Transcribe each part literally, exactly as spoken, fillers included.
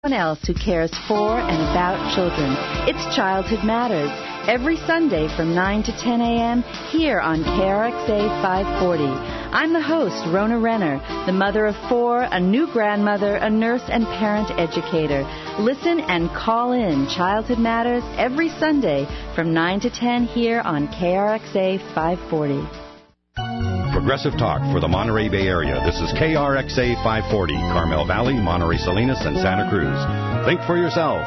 else who cares for and about children. It's Childhood Matters, every Sunday from nine to ten a.m. here on K R X A five forty. I'm the host, Rona Renner, the mother of four, a new grandmother, a nurse, and parent educator. Listen and call in Childhood Matters every Sunday from nine to ten here on K R X A five forty. Progressive talk for the Monterey Bay Area. This is K R X A five forty, Carmel Valley, Monterey Salinas, and Santa Cruz. Think for yourself.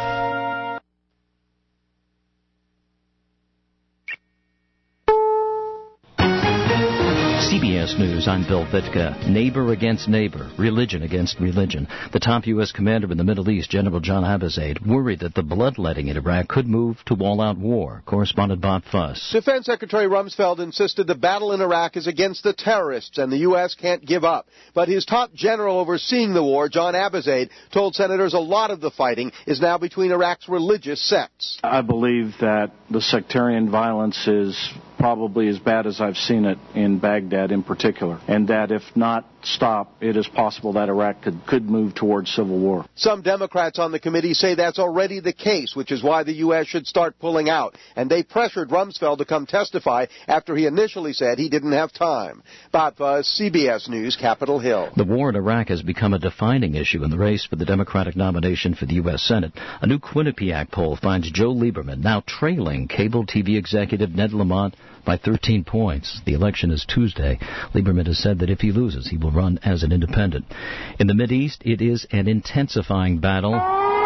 C B S News, I'm Bill Vitka. Neighbor against neighbor, religion against religion. The top U S commander in the Middle East, General John Abizaid, worried that the bloodletting in Iraq could move to all-out war. Correspondent Bob Fuss. Defense Secretary Rumsfeld insisted the battle in Iraq is against the terrorists and the U S can't give up. But his top general overseeing the war, John Abizaid, told senators a lot of the fighting is now between Iraq's religious sects. I believe that the sectarian violence is probably as bad as I've seen it in Baghdad in particular, and that if not stopped, it is possible that Iraq could, could move towards civil war. Some Democrats on the committee say that's already the case, which is why the U S should start pulling out, and they pressured Rumsfeld to come testify after he initially said he didn't have time. Bob Fuss, C B S News, Capitol Hill. The war in Iraq has become a defining issue in the race for the Democratic nomination for the U S Senate. A new Quinnipiac poll finds Joe Lieberman now trailing cable T V executive Ned Lamont by thirteen points. The election is Tuesday. Lieberman has said that if he loses, he will run as an independent. In the Mideast, it is an intensifying battle.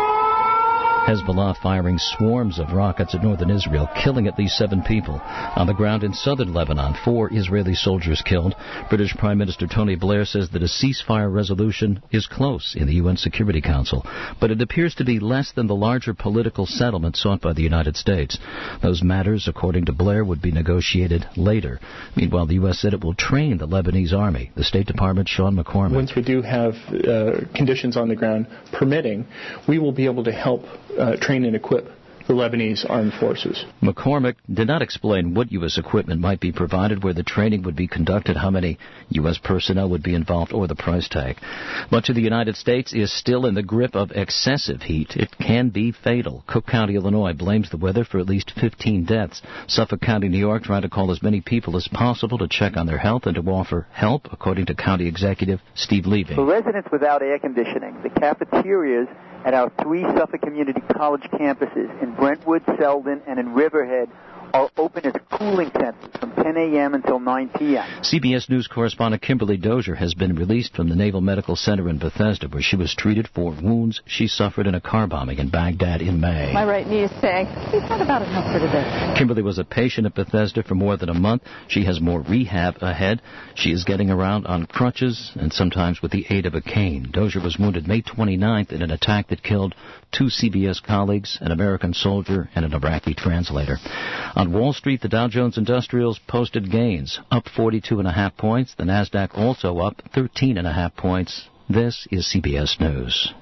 Hezbollah firing swarms of rockets at northern Israel, killing at least seven people. On the ground in southern Lebanon, four Israeli soldiers killed. British Prime Minister Tony Blair says that a ceasefire resolution is close in the U N Security Council, but it appears to be less than the larger political settlement sought by the United States. Those matters, according to Blair, would be negotiated later. Meanwhile, the U S said it will train the Lebanese army. The State Department, Sean McCormick. Once we do have uh, conditions on the ground permitting, we will be able to help Uh, train and equip the Lebanese armed forces. McCormick did not explain what U S equipment might be provided, where the training would be conducted, how many U S personnel would be involved, or the price tag. Much of the United States is still in the grip of excessive heat. It can be fatal. Cook County, Illinois, blames the weather for at least fifteen deaths. Suffolk County, New York, trying to call as many people as possible to check on their health and to offer help, according to County Executive Steve Levy. For residents without air conditioning, the cafeterias at our three Suffolk Community College campuses in Brentwood, Selden, and in Riverhead are open as cooling centers from ten a.m. until nine p.m. C B S News correspondent Kimberly Dozier has been released from the Naval Medical Center in Bethesda, where she was treated for wounds she suffered in a car bombing in Baghdad in May. My right knee is saying, he's not about enough for today. Kimberly was a patient at Bethesda for more than a month. She has more rehab ahead. She is getting around on crutches and sometimes with the aid of a cane. Dozier was wounded May twenty-ninth in an attack that killed two C B S colleagues, an American soldier, and an Iraqi translator. On Wall Street, the Dow Jones Industrials posted gains, up forty-two and a half points. The Nasdaq also up thirteen and a half points. This is C B S News.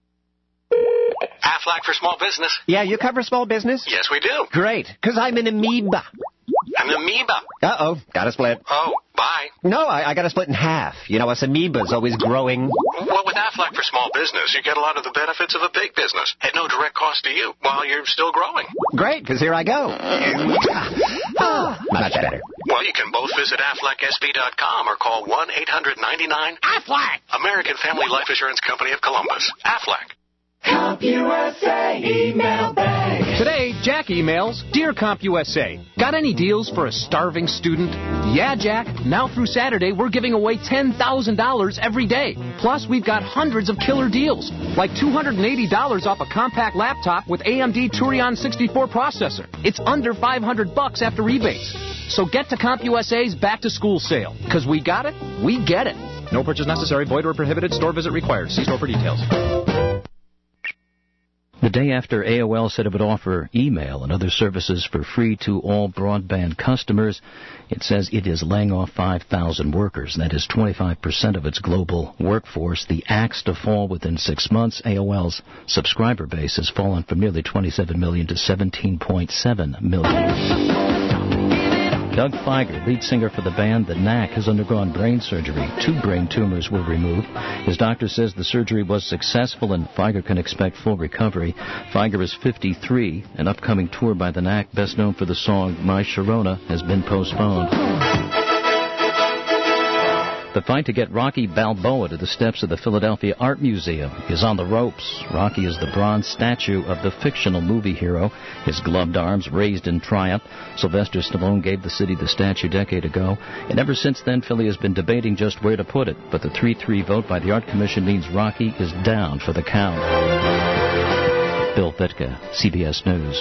Aflac for small business. Yeah, you cover small business? Yes, we do. Great, because I'm an amoeba. An amoeba. Uh-oh, got to split. Oh, bye. No, I, I got to split in half. You know, us amoebas always growing. Well, with Aflac for small business, you get a lot of the benefits of a big business at no direct cost to you while you're still growing. Great, because here I go. Oh, much better. Well, you can both visit Aflac S B dot com or call one eight hundred ninety-nine Aflac! American Family Life Assurance Company of Columbus. Aflac. CompUSA email bag. Today, Jack emails, Dear CompUSA, got any deals for a starving student? Yeah, Jack. Now through Saturday, we're giving away ten thousand dollars every day. Plus, we've got hundreds of killer deals, like two hundred eighty dollars off a compact laptop with A M D Turion sixty-four processor. It's under five hundred bucks after rebates. So get to CompUSA's Back to School sale, because we got it, we get it. No purchase necessary, void or prohibited, store visit required. See store for details. The day after A O L said it would offer email and other services for free to all broadband customers, it says it is laying off five thousand workers. That is twenty-five percent of its global workforce. The axe to fall within six months. A O L's subscriber base has fallen from nearly twenty-seven million to seventeen point seven million. Doug Feiger, lead singer for the band The Knack, has undergone brain surgery. Two brain tumors were removed. His doctor says the surgery was successful and Feiger can expect full recovery. Feiger is fifty-three. An upcoming tour by The Knack, best known for the song My Sharona, has been postponed. The fight to get Rocky Balboa to the steps of the Philadelphia Art Museum is on the ropes. Rocky is the bronze statue of the fictional movie hero, his gloved arms raised in triumph. Sylvester Stallone gave the city the statue a decade ago, and ever since then Philly has been debating just where to put it. But the three three vote by the Art Commission means Rocky is down for the count. Bill Vitka, C B S News.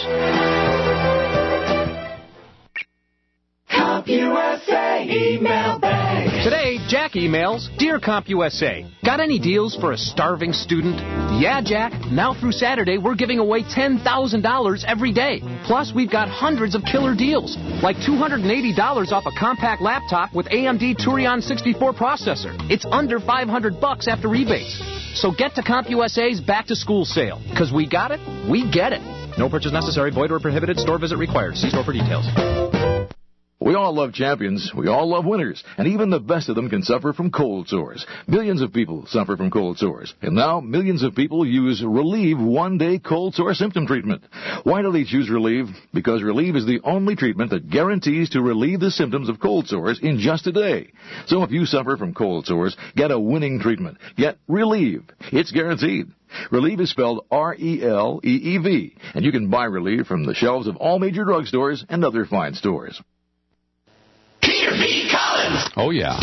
CompUSA email bag. Today, Jack emails, Dear CompUSA, got any deals for a starving student? Yeah, Jack. Now through Saturday, we're giving away ten thousand dollars every day. Plus, we've got hundreds of killer deals, like two hundred eighty dollars off a compact laptop with A M D Turion sixty-four processor. It's under five hundred bucks after rebates. So get to CompUSA's Back to School sale, because we got it, we get it. No purchase necessary, void or prohibited, store visit required. See store for details. We all love champions. We all love winners. And even the best of them can suffer from cold sores. Millions of people suffer from cold sores. And now millions of people use Relieve one-day cold sore symptom treatment. Why do they choose Relieve? Because Relieve is the only treatment that guarantees to relieve the symptoms of cold sores in just a day. So if you suffer from cold sores, get a winning treatment. Get Relieve. It's guaranteed. Relieve is spelled R E L E E V. And you can buy Relieve from the shelves of all major drugstores and other fine stores. Peter B. Collins. Oh, yeah.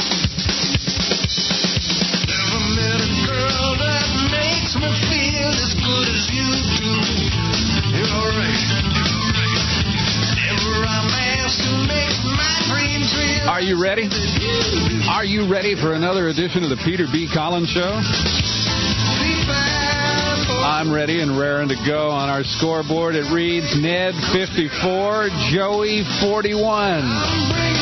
Never met a girl that makes me feel as good as you do. You're right. Never a man who makes my dreams real. Are you ready? Are you ready for another edition of the Peter B. Collins Show? I'm ready and raring to go. On our scoreboard, it reads Ned fifty-four, Joey forty-one.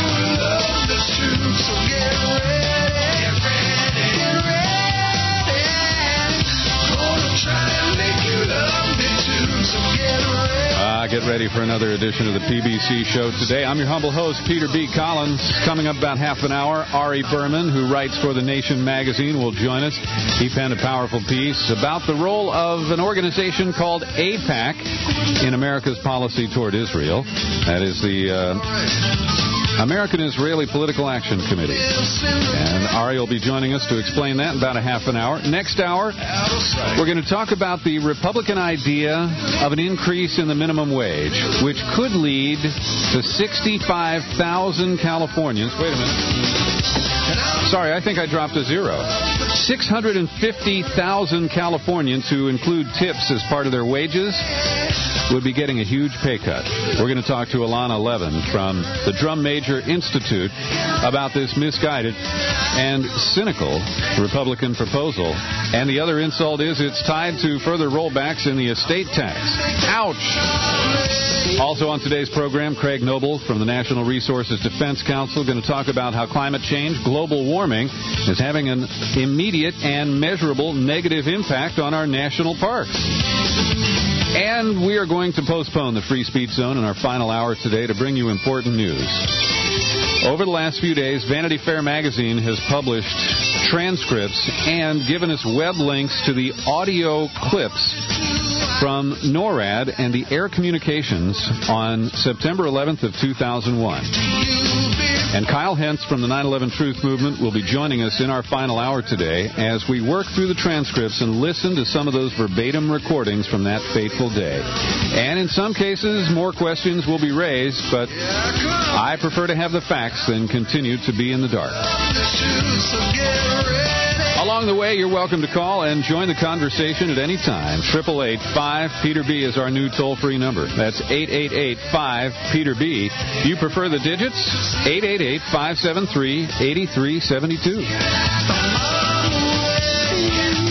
Uh, get ready for another edition of the P B C show today. I'm your humble host, Peter B. Collins. Coming up about half an hour, Ari Berman, who writes for The Nation magazine, will join us. He penned a powerful piece about the role of an organization called AIPAC in America's policy toward Israel. That is the uh, American-Israeli Political Action Committee. And Ari will be joining us to explain that in about a half an hour. Next hour, we're going to talk about the Republican idea of an increase in the minimum wage, which could lead to sixty-five thousand Californians. Wait a minute. Sorry, I think I dropped a zero. six hundred fifty thousand Californians who include tips as part of their wages would be getting a huge pay cut. We're going to talk to Alana Levin from the Drum Major Institute about this misguided and cynical Republican proposal. And the other insult is it's tied to further rollbacks in the estate tax. Ouch! Also on today's program, Craig Noble from the National Resources Defense Council going to talk about how climate change, global warming, is having an immediate and measurable negative impact on our national parks. And we are going to postpone the Free Speech Zone in our final hour today to bring you important news. Over the last few days, Vanity Fair magazine has published transcripts and given us web links to the audio clips from NORAD and the Air Communications on September eleventh of two thousand one. And Kyle Hentz from the nine eleven Truth Movement will be joining us in our final hour today as we work through the transcripts and listen to some of those verbatim recordings from that fateful day. And in some cases, more questions will be raised, but I prefer to have the facts than continue to be in the dark. Along the way, you're welcome to call and join the conversation at any time. eight eight eight, five, Peter B is our new toll-free number. That's eight eight eight, five, Peter B. You prefer the digits? eight eight eight, five seven three, eight three seven two. And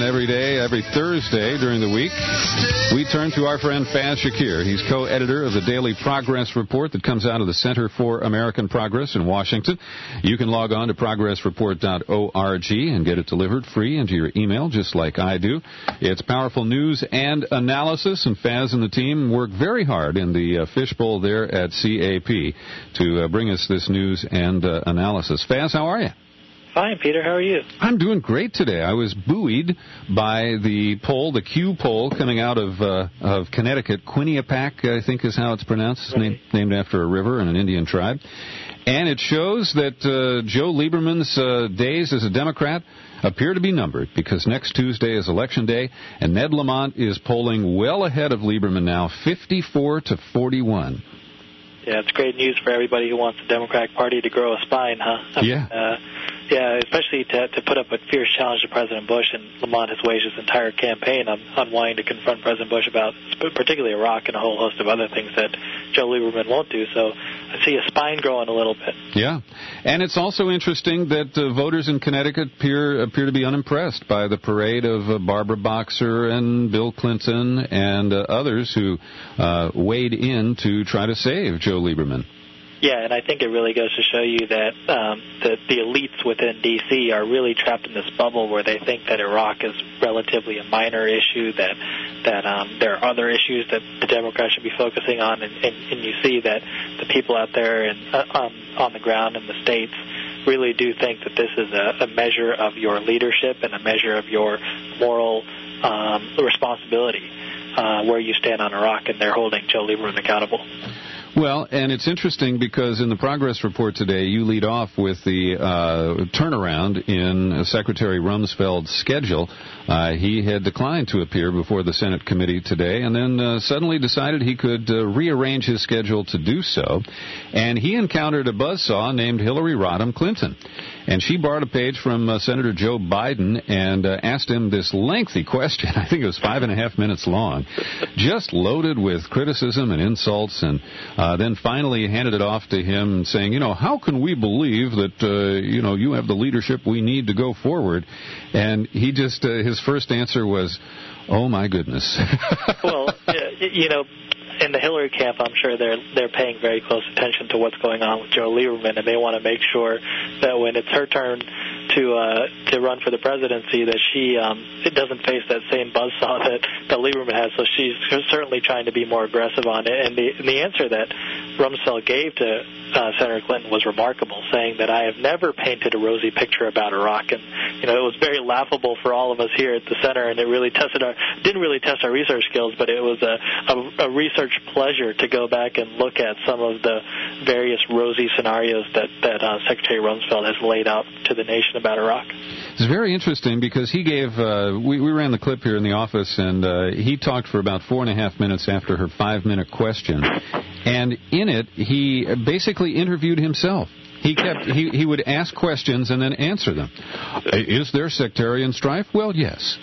And every day, every Thursday during the week, we turn to our friend Faz Shakir. He's co-editor of the Daily Progress Report that comes out of the Center for American Progress in Washington. You can log on to progress report dot org and get it delivered free into your email, just like I do. It's powerful news and analysis, and Faz and the team work very hard in the uh, fishbowl there at C A P to uh, bring us this news and uh, analysis. Faz, how are you? Fine, Peter. How are you? I'm doing great today. I was buoyed by the poll, the Q poll, coming out of uh, of Connecticut. Quinnipiac, I think is how it's pronounced. It's named, named after a river and an Indian tribe. And it shows that uh, Joe Lieberman's uh, days as a Democrat appear to be numbered, because next Tuesday is Election Day, and Ned Lamont is polling well ahead of Lieberman now, fifty-four to forty-one. Yeah, it's great news for everybody who wants the Democratic Party to grow a spine, huh? I mean, yeah. Uh, yeah, especially to to put up a fierce challenge to President Bush, and Lamont has waged his entire campaign on, on wanting to confront President Bush about particularly Iraq and a whole host of other things that Joe Lieberman won't do. So I see a spine growing a little bit. Yeah, and it's also interesting that uh, voters in Connecticut appear appear to be unimpressed by the parade of uh, Barbara Boxer and Bill Clinton and uh, others who uh, weighed in to try to save Joe Lieberman. Yeah, and I think it really goes to show you that um, the, the elites within D C are really trapped in this bubble where they think that Iraq is relatively a minor issue, that that um, there are other issues that the Democrats should be focusing on, and, and, and you see that the people out there in, uh, um, on the ground in the states really do think that this is a, a measure of your leadership and a measure of your moral um, responsibility uh, where you stand on Iraq, and they're holding Joe Lieberman accountable. Well, and it's interesting because in the progress report today, you lead off with the uh, turnaround in Secretary Rumsfeld's schedule. Uh, he had declined to appear before the Senate committee today, and then uh, suddenly decided he could uh, rearrange his schedule to do so. And he encountered a buzzsaw named Hillary Rodham Clinton. And she borrowed a page from uh, Senator Joe Biden and uh, asked him this lengthy question. I think it was five and a half minutes long, just loaded with criticism and insults, and uh, then finally handed it off to him saying, you know, how can we believe that, uh, you know, you have the leadership we need to go forward? And he just, uh, his first answer was, oh, my goodness. Well, you know, in the Hillary camp, I'm sure they're they're paying very close attention to what's going on with Joe Lieberman, and they want to make sure that when it's her turn to uh, to run for the presidency, that she um, it doesn't face that same buzzsaw that, that Lieberman has. So she's certainly trying to be more aggressive on it. And the, and the answer that Rumsfeld gave to uh, Senator Clinton was remarkable, saying that I have never painted a rosy picture about Iraq. And you know, it was very laughable for all of us here at the center, and it really tested our didn't really test our research skills, but it was a, a, a research pleasure to go back and look at some of the various rosy scenarios that, that uh, Secretary Rumsfeld has laid out to the nation about Iraq. It's very interesting because he gave, uh, we, we ran the clip here in the office, and uh, he talked for about four and a half minutes after her five-minute question. And in it, he basically interviewed himself. He kept he, he would ask questions and then answer them. Is there sectarian strife? Well, yes.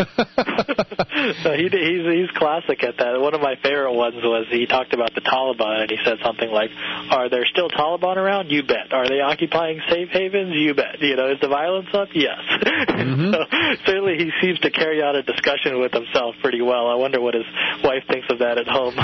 So he, he's he's classic at that. One of my favorite ones was he talked about the Taliban, and he said something like, "Are there still Taliban around? You bet. Are they occupying safe havens? You bet. You know, is the violence up? Yes." Mm-hmm. So certainly he seems to carry out a discussion with himself pretty well. I wonder what his wife thinks of that at home.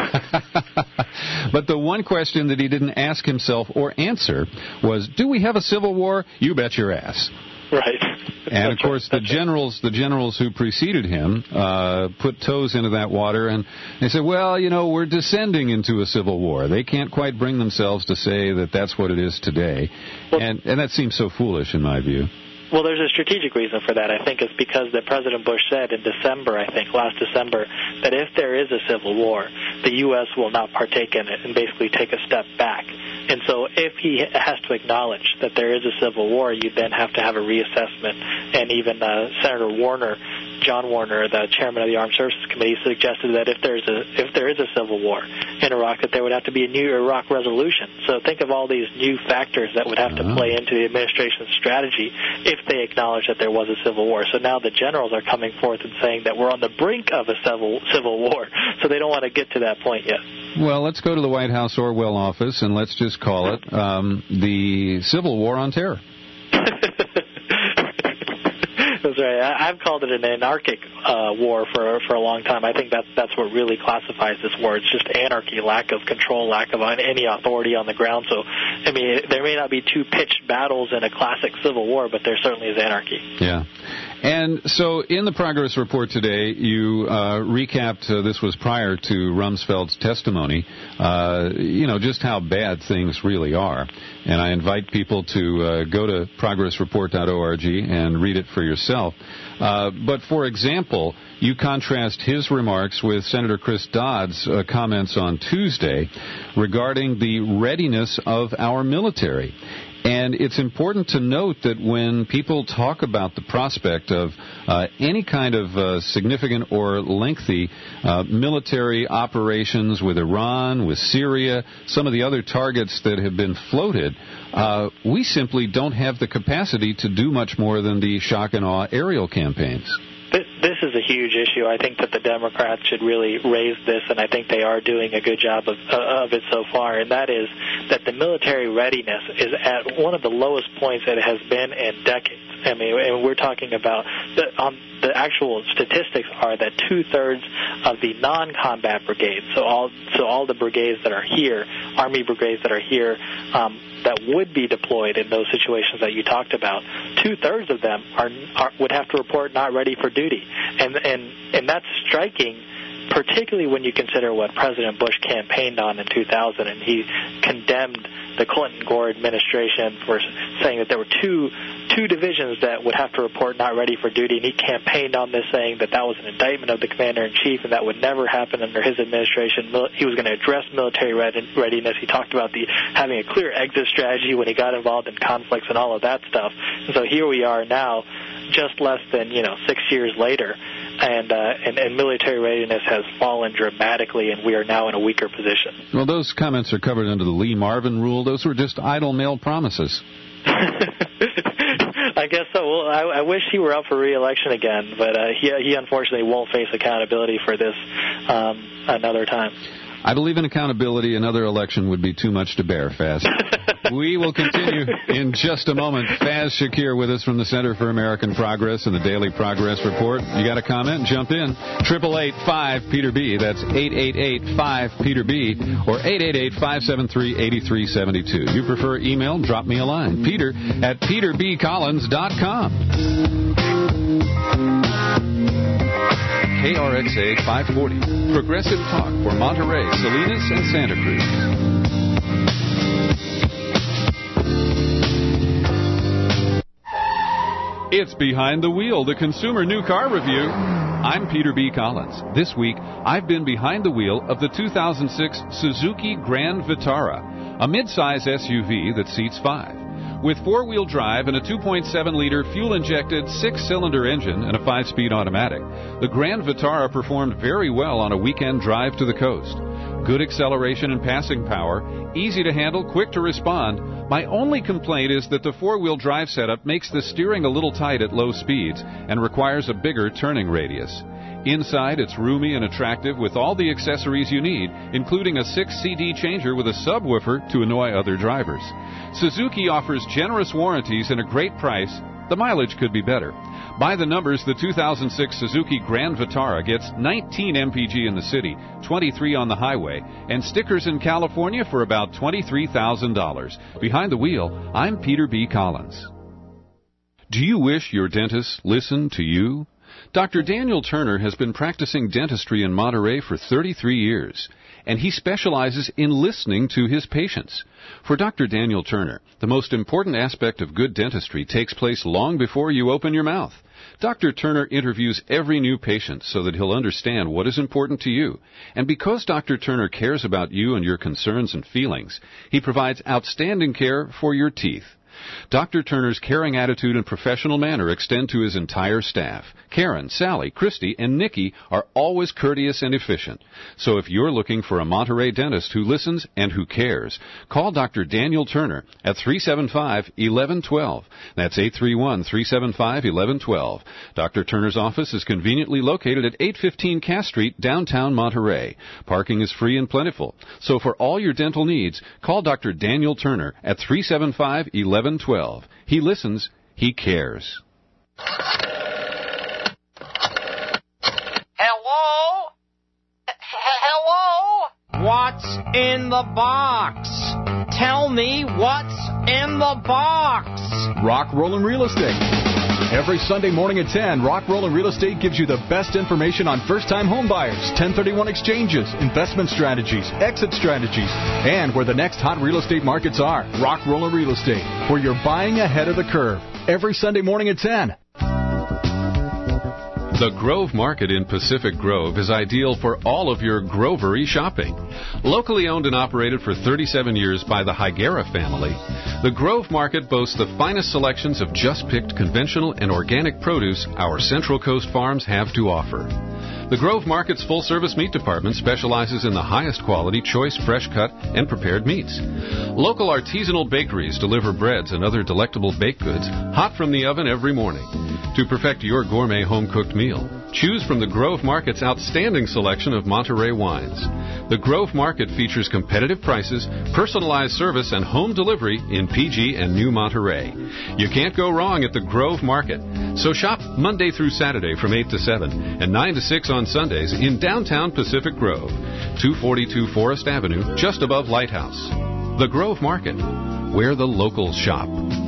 But the one question that he didn't ask himself or answer was, do we have a civil war? You bet your ass. Right. And, of course, the generals the generals who preceded him uh, put toes into that water, and they said, well, you know, we're descending into a civil war. They can't quite bring themselves to say that that's what it is today. Well, and, and that seems so foolish in my view. Well, there's a strategic reason for that. I think it's because that President Bush said in December, I think, last December, that if there is a civil war, the U S will not partake in it and basically take a step back. And so if he has to acknowledge that there is a civil war, you then have to have a reassessment. And even uh, Senator Warner, John Warner, the chairman of the Armed Services Committee, suggested that if there's a if there is a civil war in Iraq, that there would have to be a new Iraq resolution. So think of all these new factors that would have to play into the administration's strategy if they acknowledge that there was a civil war. So now the generals are coming forth and saying that we're on the brink of a civil civil war. So they don't want to get to that point yet. Well, let's go to the White House Orwell office and let's just call it um, the Civil War on Terror. Those right. I, I've called it an anarchic uh, war for for a long time. I think that's that's what really classifies this war. It's just anarchy, lack of control, lack of any authority on the ground. So, I mean, there may not be two pitched battles in a classic civil war, but there certainly is anarchy. Yeah. And so in the progress report today, you uh, recapped, uh, this was prior to Rumsfeld's testimony, uh, you know, just how bad things really are. And I invite people to uh, go to progress report dot org and read it for yourself. Uh, but, for example, you contrast his remarks with Senator Chris Dodd's uh, comments on Tuesday regarding the readiness of our military. And it's important to note that when people talk about the prospect of uh, any kind of uh, significant or lengthy uh, military operations with Iran, with Syria, some of the other targets that have been floated, uh, we simply don't have the capacity to do much more than the shock and awe aerial campaigns. This is a huge issue. I think that the Democrats should really raise this, and I think they are doing a good job of, uh, of it so far, and that is that the military readiness is at one of the lowest points that it has been in decades. I mean, and we're talking about the, um, the actual statistics are that two-thirds of the non-combat brigades, so all so all the brigades that are here, Army brigades that are here, um, that would be deployed in those situations that you talked about, two-thirds of them are, are would have to report not ready for duty. And, and, and that's striking, particularly when you consider what President Bush campaigned on in two thousand, and he condemned the Clinton-Gore administration for saying that there were two two divisions that would have to report not ready for duty, and he campaigned on this, saying that that was an indictment of the commander-in-chief and that would never happen under his administration. He was going to address military readiness. He talked about the having a clear exit strategy when he got involved in conflicts and all of that stuff. And so here we are now, just less than, you know, six years later, and, uh, and and military readiness has fallen dramatically, and we are now in a weaker position. Well, those comments are covered under the Lee Marvin rule. Those were just idle male promises. I guess so. Well, I, I wish he were up for re-election again, but uh, he, he unfortunately won't face accountability for this um, another time. I believe in accountability. Another election would be too much to bear, Faz. We will continue in just a moment. Faz Shakir with us from the Center for American Progress and the Daily Progress Report. You got a comment? Jump in. eight eight eight, five, Peter B. That's eight eight eight, five, Peter B. or eight eight eight, five seven three, eight three seven two. You prefer email? Drop me a line. Peter at peter b collins dot com. K R X A five forty, Progressive Talk for Monterey, Salinas, and Santa Cruz. It's Behind the Wheel, the Consumer New Car Review. I'm Peter B. Collins. This week, I've been behind the wheel of the two thousand six Suzuki Grand Vitara, a midsize S U V that seats five. With four-wheel drive and a two point seven liter fuel-injected six-cylinder engine and a five-speed automatic, the Grand Vitara performed very well on a weekend drive to the coast. Good acceleration and passing power, easy to handle, quick to respond. My only complaint is that the four-wheel drive setup makes the steering a little tight at low speeds and requires a bigger turning radius. Inside, it's roomy and attractive with all the accessories you need, including a six C D changer with a subwoofer to annoy other drivers. Suzuki offers generous warranties and a great price. The mileage could be better. By the numbers, the two thousand six Suzuki Grand Vitara gets nineteen M P G in the city, twenty-three on the highway, and stickers in California for about twenty-three thousand dollars. Behind the wheel, I'm Peter B. Collins. Do you wish your dentist listened to you? Doctor Daniel Turner has been practicing dentistry in Monterey for thirty-three years, and he specializes in listening to his patients. For Doctor Daniel Turner, the most important aspect of good dentistry takes place long before you open your mouth. Doctor Turner interviews every new patient so that he'll understand what is important to you. And because Doctor Turner cares about you and your concerns and feelings, he provides outstanding care for your teeth. Doctor Turner's caring attitude and professional manner extend to his entire staff. Karen, Sally, Christy, and Nikki are always courteous and efficient. So if you're looking for a Monterey dentist who listens and who cares, call Doctor Daniel Turner at three seven five, one one one two. That's eight three one, three seven five, one one one two. Doctor Turner's office is conveniently located at eight fifteen Cass Street, downtown Monterey. Parking is free and plentiful. So for all your dental needs, call Doctor Daniel Turner at three seven five, one one one two. He listens, he cares. What's in the box? Tell me what's in the box. Rock Rollin' Real Estate. Every Sunday morning at ten, Rock Rollin' Real Estate gives you the best information on first-time home buyers, ten thirty-one exchanges, investment strategies, exit strategies, and where the next hot real estate markets are. Rock Rollin' Real Estate, where you're buying ahead of the curve. Every Sunday morning at ten. The Grove Market in Pacific Grove is ideal for all of your grovery shopping. Locally owned and operated for thirty-seven years by the Higuera family, the Grove Market boasts the finest selections of just-picked conventional and organic produce our Central Coast farms have to offer. The Grove Market's full-service meat department specializes in the highest quality, choice, fresh-cut, and prepared meats. Local artisanal bakeries deliver breads and other delectable baked goods hot from the oven every morning. To perfect your gourmet home-cooked meal, choose from the Grove Market's outstanding selection of Monterey wines. The Grove Market features competitive prices, personalized service, and home delivery in P G and New Monterey. You can't go wrong at the Grove Market. So shop Monday through Saturday from eight to seven and nine to six on Sundays in downtown Pacific Grove, two forty-two Forest Avenue, just above Lighthouse. The Grove Market, where the locals shop.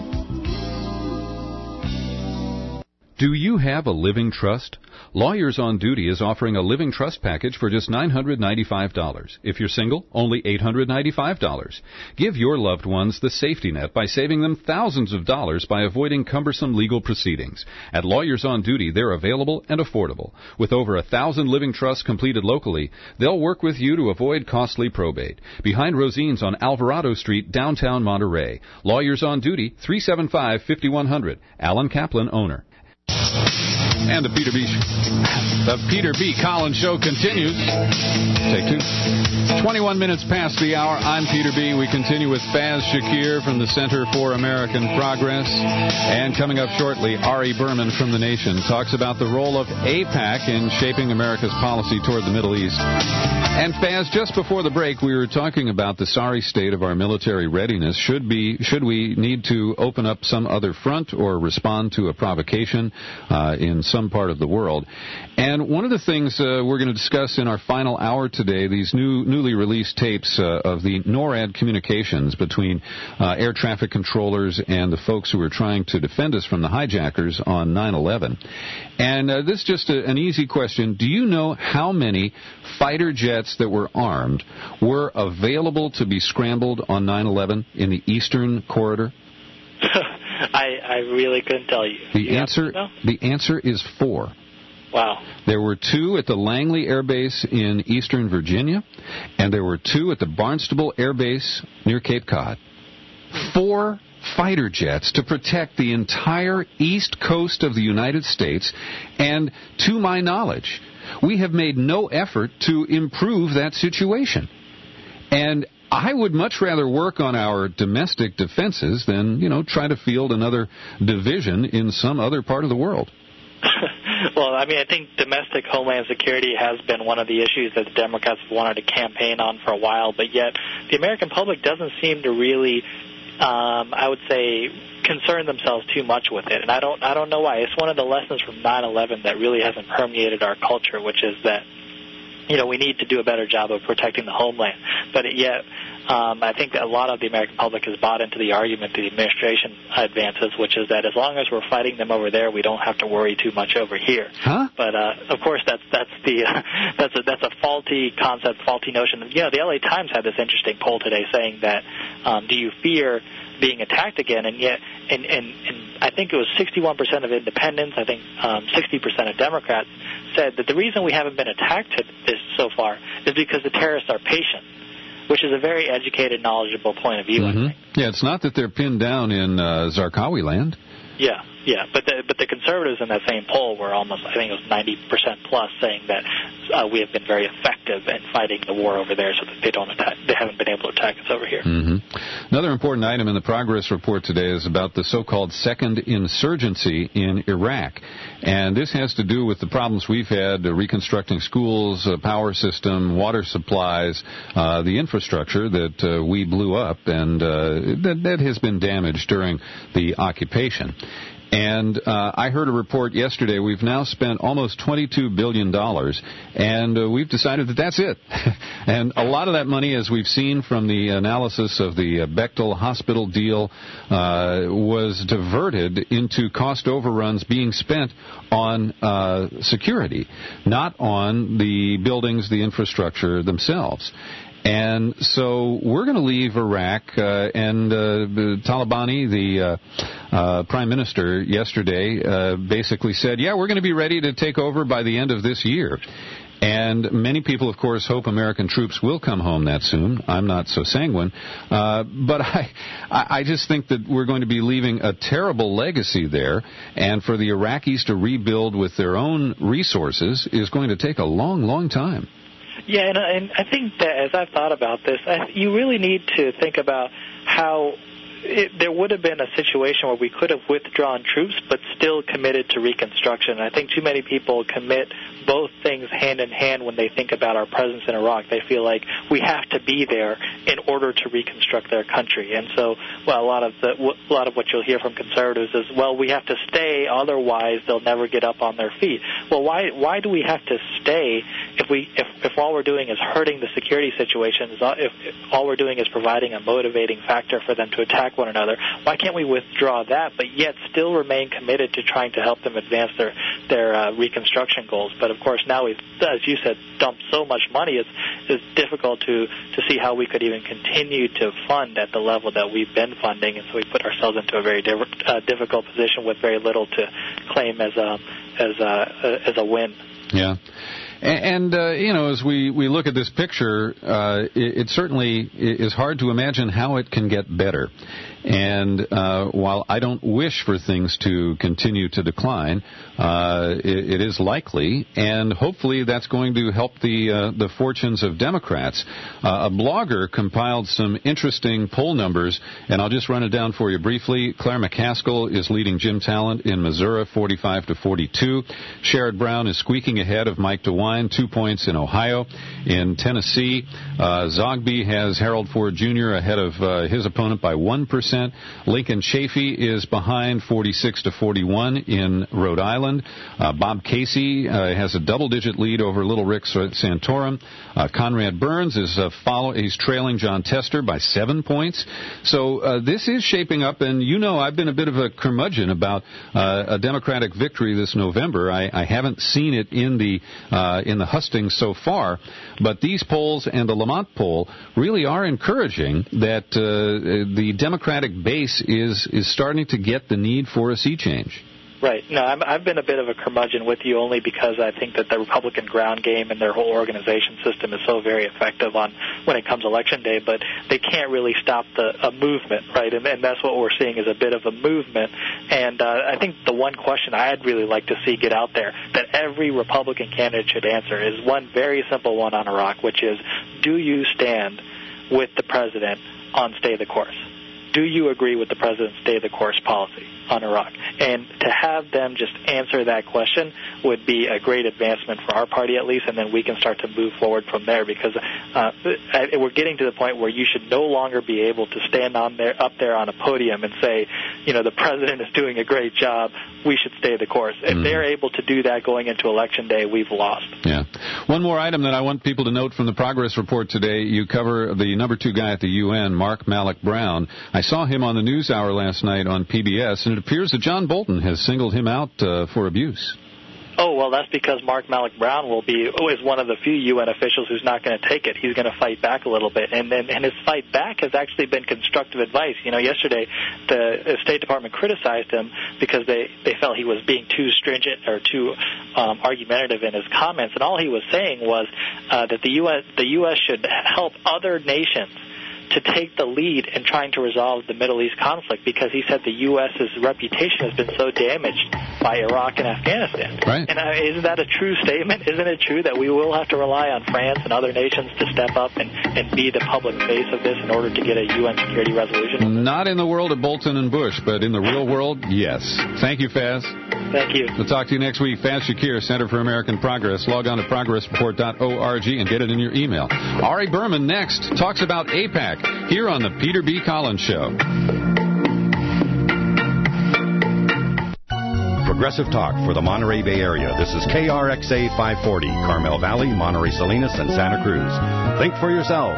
Do you have a living trust? Lawyers on Duty is offering a living trust package for just nine hundred ninety-five dollars. If you're single, only eight hundred ninety-five dollars. Give your loved ones the safety net by saving them thousands of dollars by avoiding cumbersome legal proceedings. At Lawyers on Duty, they're available and affordable. With over a thousand living trusts completed locally, they'll work with you to avoid costly probate. Behind Rosine's on Alvarado Street, downtown Monterey. Lawyers on Duty, three seven five, five one zero zero. Alan Kaplan, owner. And the Peter B. The Peter B. Collins Show continues. Take two. twenty-one minutes past the hour. I'm Peter B. We continue with Faz Shakir from the Center for American Progress. And coming up shortly, Ari Berman from The Nation talks about the role of AIPAC in shaping America's policy toward the Middle East. And Faz, just before the break, we were talking about the sorry state of our military readiness. Should be should we need to open up some other front or respond to a provocation uh, in some part of the world? And one of the things uh, we're going to discuss in our final hour today, these new newly released tapes uh, of the NORAD communications between uh, air traffic controllers and the folks who were trying to defend us from the hijackers on nine eleven. And uh, this is just a, an easy question. Do you know how many fighter jets that were armed were available to be scrambled on nine eleven in the eastern corridor? I, I really couldn't tell you. The you answer the answer is four. Wow. There were two at the Langley Air Base in eastern Virginia, and there were two at the Barnstable Air Base near Cape Cod. Four fighter jets to protect the entire east coast of the United States, and to my knowledge, we have made no effort to improve that situation. And I would much rather work on our domestic defenses than, you know, try to field another division in some other part of the world. Well, I mean, I think domestic homeland security has been one of the issues that the Democrats have wanted to campaign on for a while, but yet the American public doesn't seem to really, um, I would say, concern themselves too much with it. And I don't, I don't know why. It's one of the lessons from nine eleven that really hasn't permeated our culture, which is that, you know, we need to do a better job of protecting the homeland. But yet, um, I think that a lot of the American public has bought into the argument the administration advances, which is that as long as we're fighting them over there, we don't have to worry too much over here. Huh? But uh, of course, that's that's the uh, that's a that's a faulty concept, faulty notion. You know, the L A Times had this interesting poll today saying that um, do you fear being attacked again? And yet, and, and, and I think it was sixty-one percent of independents, I think um, sixty percent of Democrats said that the reason we haven't been attacked this so far is because the terrorists are patient, which is a very educated, knowledgeable point of view, Mm-hmm. I think. Yeah, it's not that they're pinned down in uh, Zarqawi land. Yeah, yeah, but the, but the conservatives in that same poll were almost, I think it was ninety percent plus, saying that uh, we have been very effective in fighting the war over there, so that they don't attack, they haven't been able to attack us over here. Mm-hmm. Another important item in the progress report today is about the so-called second insurgency in Iraq, and this has to do with the problems we've had uh, reconstructing schools, uh, power system, water supplies, uh, the infrastructure that uh, we blew up, and uh, that, that has been damaged during the occupation. And uh, I heard a report yesterday. We've now spent almost twenty-two billion dollars, and uh, we've decided that that's it. And a lot of that money, as we've seen from the analysis of the uh, Bechtel hospital deal, uh, was diverted into cost overruns being spent on uh, security, not on the buildings, the infrastructure themselves. And so we're going to leave Iraq, uh, and uh, Talabani, the uh, uh, prime minister, yesterday uh, basically said, yeah, we're going to be ready to take over by the end of this year. And many people, of course, hope American troops will come home that soon. I'm not so sanguine. Uh, but I, I just think that we're going to be leaving a terrible legacy there. And for the Iraqis to rebuild with their own resources is going to take a long, long time. Yeah, and, and I think that as I've thought about this, I, you really need to think about how it, there would have been a situation where we could have withdrawn troops but still committed to reconstruction. I think too many people commit both things hand in hand when they think about our presence in Iraq. They feel like we have to be there in order to reconstruct their country. And so, well, a lot of the, a lot of what you'll hear from conservatives is, well, we have to stay, otherwise they'll never get up on their feet. Well, why why do we have to stay if we if, if all we're doing is hurting the security situation, if, if all we're doing is providing a motivating factor for them to attack one another? Why can't we withdraw that, but yet still remain committed to trying to help them advance their their uh, reconstruction goals? But of course, now we've, as you said, dumped so much money, it's, it's difficult to, to see how we could even continue to fund at the level that we've been funding, and so we put ourselves into a very diff- uh, difficult position with very little to claim as a as a as a win. Yeah. And, uh, you know, as we, we look at this picture, uh, it, it certainly is hard to imagine how it can get better. And uh, while I don't wish for things to continue to decline, uh, it, it is likely, and hopefully that's going to help the uh, the fortunes of Democrats. Uh, a blogger compiled some interesting poll numbers, and I'll just run it down for you briefly. Claire McCaskill is leading Jim Talent in Missouri, forty-five to forty-two. Sherrod Brown is squeaking ahead of Mike DeWine, two points in Ohio. In Tennessee, uh, Zogby has Harold Ford Junior ahead of uh, his opponent by one percent. Lincoln Chafee is behind forty-six to forty-one in Rhode Island. Uh, Bob Casey uh, has a double-digit lead over Little Rick Santorum. Uh, Conrad Burns is uh, follow. He's trailing John Tester by seven points. So uh, this is shaping up, and you know I've been a bit of a curmudgeon about uh, a Democratic victory this November. I, I haven't seen it in the uh, in the hustings so far, but these polls and the Lamont poll really are encouraging that uh, the Democratic base is is starting to get the need for a sea change. Right. No, I'm, I've been a bit of a curmudgeon with you only because I think that the Republican ground game and their whole organization system is so very effective on when it comes election day, but they can't really stop the a movement, right? And, and that's what we're seeing is a bit of a movement. And uh, I think the one question I'd really like to see get out there that every Republican candidate should answer is one very simple one on Iraq, which is, do you stand with the president on stay the course? Do you agree with the president's stay-the-course policy on Iraq? And to have them just answer that question would be a great advancement for our party, at least, and then we can start to move forward from there, because uh, we're getting to the point where you should no longer be able to stand on there, up there on a podium and say, you know, the president is doing a great job, we should stay the course. If mm. they're able to do that going into Election Day, we've lost. Yeah. One more item that I want people to note from the progress report today, you cover the number two guy at the U N, Mark Malloch Brown. I saw him on the News Hour last night on P B S, and it appears that John Bolton has singled him out uh, for abuse. Oh, well, that's because Mark Malloch Brown will be is one of the few U N officials who's not going to take it. He's going to fight back a little bit, and then and his fight back has actually been constructive advice. You know, yesterday the State Department criticized him because they, they felt he was being too stringent or too um, argumentative in his comments, and all he was saying was uh, that the U S the U S should help other nations to take the lead in trying to resolve the Middle East conflict, because he said the U S's reputation has been so damaged by Iraq and Afghanistan. Right. And uh, isn't that a true statement? Isn't it true that we will have to rely on France and other nations to step up and, and be the public face of this in order to get a U N security resolution? Not in the world of Bolton and Bush, but in the real world, yes. Thank you, Faz. Thank you. We'll talk to you next week. Faz Shakir, Center for American Progress. Log on to progress report dot org and get it in your email. Ari Berman next talks about AIPAC here on the Peter B. Collins Show. Progressive Talk for the Monterey Bay Area. This is K R X A five forty, Carmel Valley, Monterey Salinas, and Santa Cruz. Think for yourself.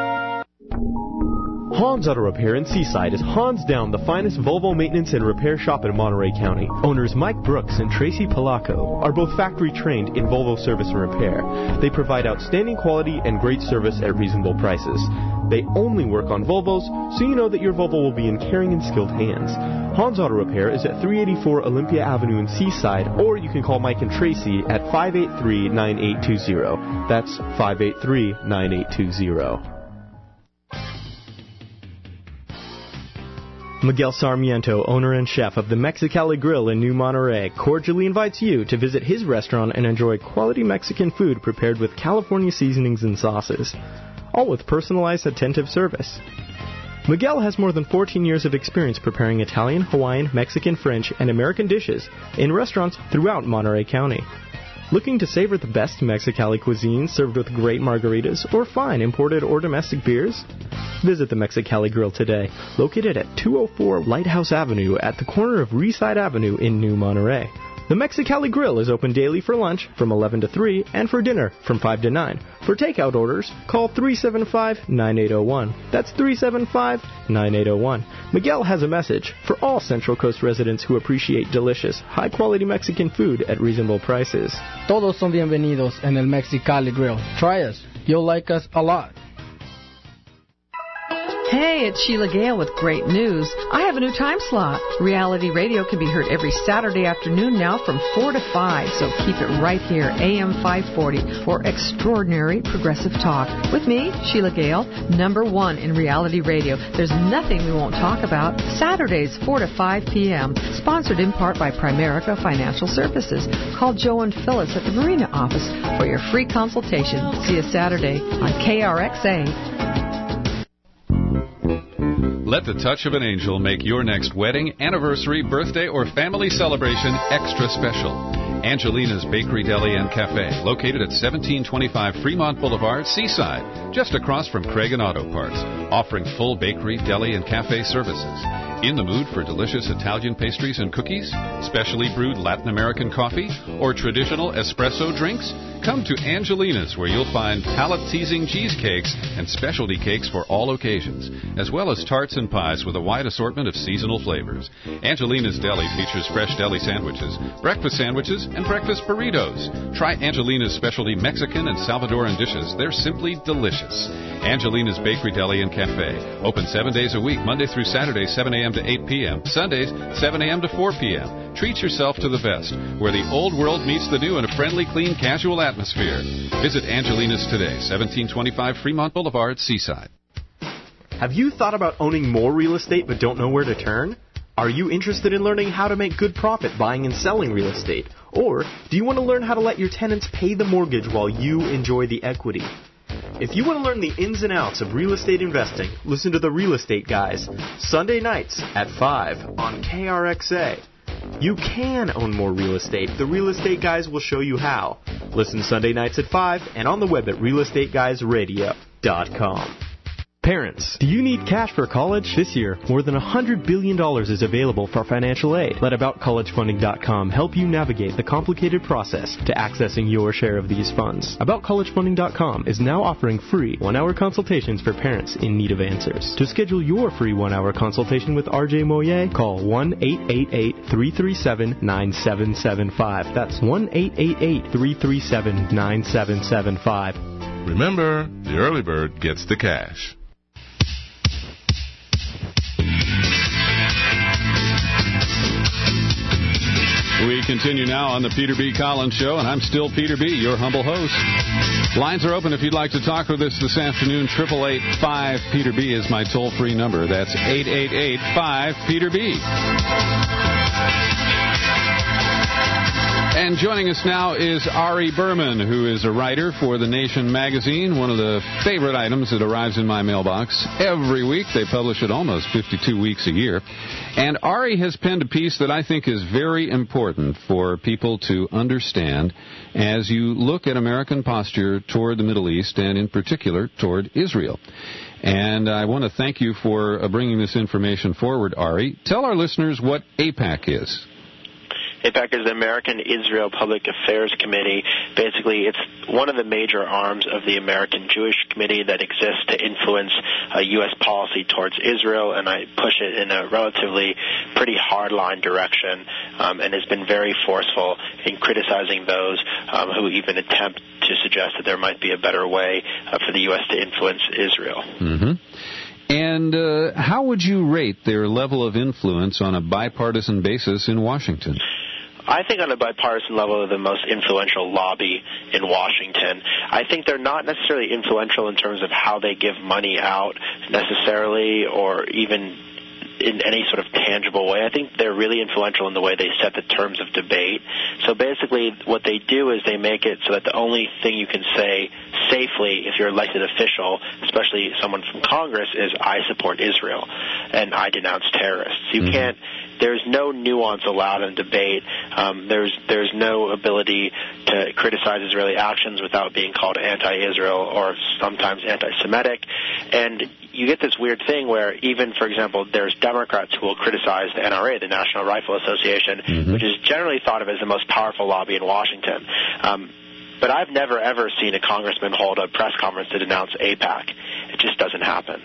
Hans Auto Repair in Seaside is hands down the finest Volvo maintenance and repair shop in Monterey County. Owners Mike Brooks and Tracy Palaco are both factory trained in Volvo service and repair. They provide outstanding quality and great service at reasonable prices. They only work on Volvos, so you know that your Volvo will be in caring and skilled hands. Hans Auto Repair is at three eighty-four Olympia Avenue in Seaside, or you can call Mike and Tracy at five eight three, nine eight two zero. That's five eight three, nine eight two zero. Miguel Sarmiento, owner and chef of the Mexicali Grill in New Monterey, cordially invites you to visit his restaurant and enjoy quality Mexican food prepared with California seasonings and sauces, all with personalized, attentive service. Miguel has more than fourteen years of experience preparing Italian, Hawaiian, Mexican, French, and American dishes in restaurants throughout Monterey County. Looking to savor the best Mexicali cuisine served with great margaritas or fine imported or domestic beers? Visit the Mexicali Grill today, located at two oh four Lighthouse Avenue at the corner of Reside Avenue in New Monterey. The Mexicali Grill is open daily for lunch from eleven to three and for dinner from five to nine. For takeout orders, call three seven five, nine eight zero one. That's three seven five, nine eight zero one. Miguel has a message for all Central Coast residents who appreciate delicious, high-quality Mexican food at reasonable prices. Todos son bienvenidos en el Mexicali Grill. Try us. You'll like us a lot. Hey, it's Sheila Gale with great news. I have a new time slot. Reality radio can be heard every Saturday afternoon now from four to five, so keep it right here, A M five forty, for extraordinary progressive talk. With me, Sheila Gale, number one in reality radio. There's nothing we won't talk about. Saturdays, four to five p.m., sponsored in part by Primerica Financial Services. Call Joe and Phyllis at the Marina office for your free consultation. See you Saturday on K R X A. Let the touch of an angel make your next wedding, anniversary, birthday, or family celebration extra special. Angelina's Bakery, Deli, and Cafe, located at seventeen twenty-five Fremont Boulevard, Seaside, just across from Craig and Auto Parts, offering full bakery, deli, and cafe services. In the mood for delicious Italian pastries and cookies, specially brewed Latin American coffee, or traditional espresso drinks? Come to Angelina's, where you'll find palate-teasing cheesecakes and specialty cakes for all occasions, as well as tarts and pies with a wide assortment of seasonal flavors. Angelina's Deli features fresh deli sandwiches, breakfast sandwiches, and breakfast burritos. Try Angelina's specialty Mexican and Salvadoran dishes. They're simply delicious. Angelina's Bakery, Deli, and Cafe. Open seven days a week, Monday through Saturday, seven a.m. to eight p.m., Sundays, seven a.m. to four p.m. Treat yourself to the best, where the old world meets the new in a friendly, clean, casual atmosphere. Visit Angelina's today, seventeen twenty-five Fremont Boulevard, Seaside. Have you thought about owning more real estate but don't know where to turn? Are you interested in learning how to make good profit buying and selling real estate? Or do you want to learn how to let your tenants pay the mortgage while you enjoy the equity? If you want to learn the ins and outs of real estate investing, listen to the Real Estate Guys, Sunday nights at five on K R X A. You can own more real estate. The Real Estate Guys will show you how. Listen Sunday nights at five and on the web at real estate guys radio dot com. Parents, do you need cash for college? This year, more than one hundred billion dollars is available for financial aid. Let about college funding dot com help you navigate the complicated process to accessing your share of these funds. about college funding dot com is now offering free one-hour consultations for parents in need of answers. To schedule your free one-hour consultation with R J Moyer, call one eight eight eight, three three seven, nine seven seven five. That's one eight eight eight, three three seven, nine seven seven five. Remember, the early bird gets the cash. We continue now on the Peter B. Collins Show, and I'm still Peter B., your humble host. Lines are open if you'd like to talk with us this afternoon. eight eight eight, five, Peter B. is my toll-free number. That's eight eight eight, five, Peter B. And joining us now is Ari Berman, who is a writer for The Nation magazine, one of the favorite items that arrives in my mailbox every week. They publish it almost fifty-two weeks a year. And Ari has penned a piece that I think is very important for people to understand as you look at American posture toward the Middle East, and in particular toward Israel. And I want to thank you for bringing this information forward, Ari. Tell our listeners what AIPAC is. AIPAC is the American Israel Public Affairs Committee. Basically, it's one of the major arms of the American Jewish Committee that exists to influence uh, U S policy towards Israel, and I push it in a relatively pretty hardline direction, um, and has been very forceful in criticizing those um, who even attempt to suggest that there might be a better way uh, for the U S to influence Israel. Mm-hmm. And uh, how would you rate their level of influence on a bipartisan basis in Washington? I think on a bipartisan level they're the most influential lobby in Washington. I think they're not necessarily influential in terms of how they give money out necessarily, or even in any sort of tangible way. I think they're really influential in the way they set the terms of debate. So basically what they do is they make it so that the only thing you can say safely if you're an elected official, especially someone from Congress, is I support Israel and I denounce terrorists. You mm-hmm. can't There's no nuance allowed in debate. Um, there's there's no ability to criticize Israeli actions without being called anti-Israel or sometimes anti-Semitic. And you get this weird thing where even, for example, there's Democrats who will criticize the N R A, the National Rifle Association, mm-hmm. which is generally thought of as the most powerful lobby in Washington. Um, but I've never, ever seen a congressman hold a press conference to denounce AIPAC. It just doesn't happen.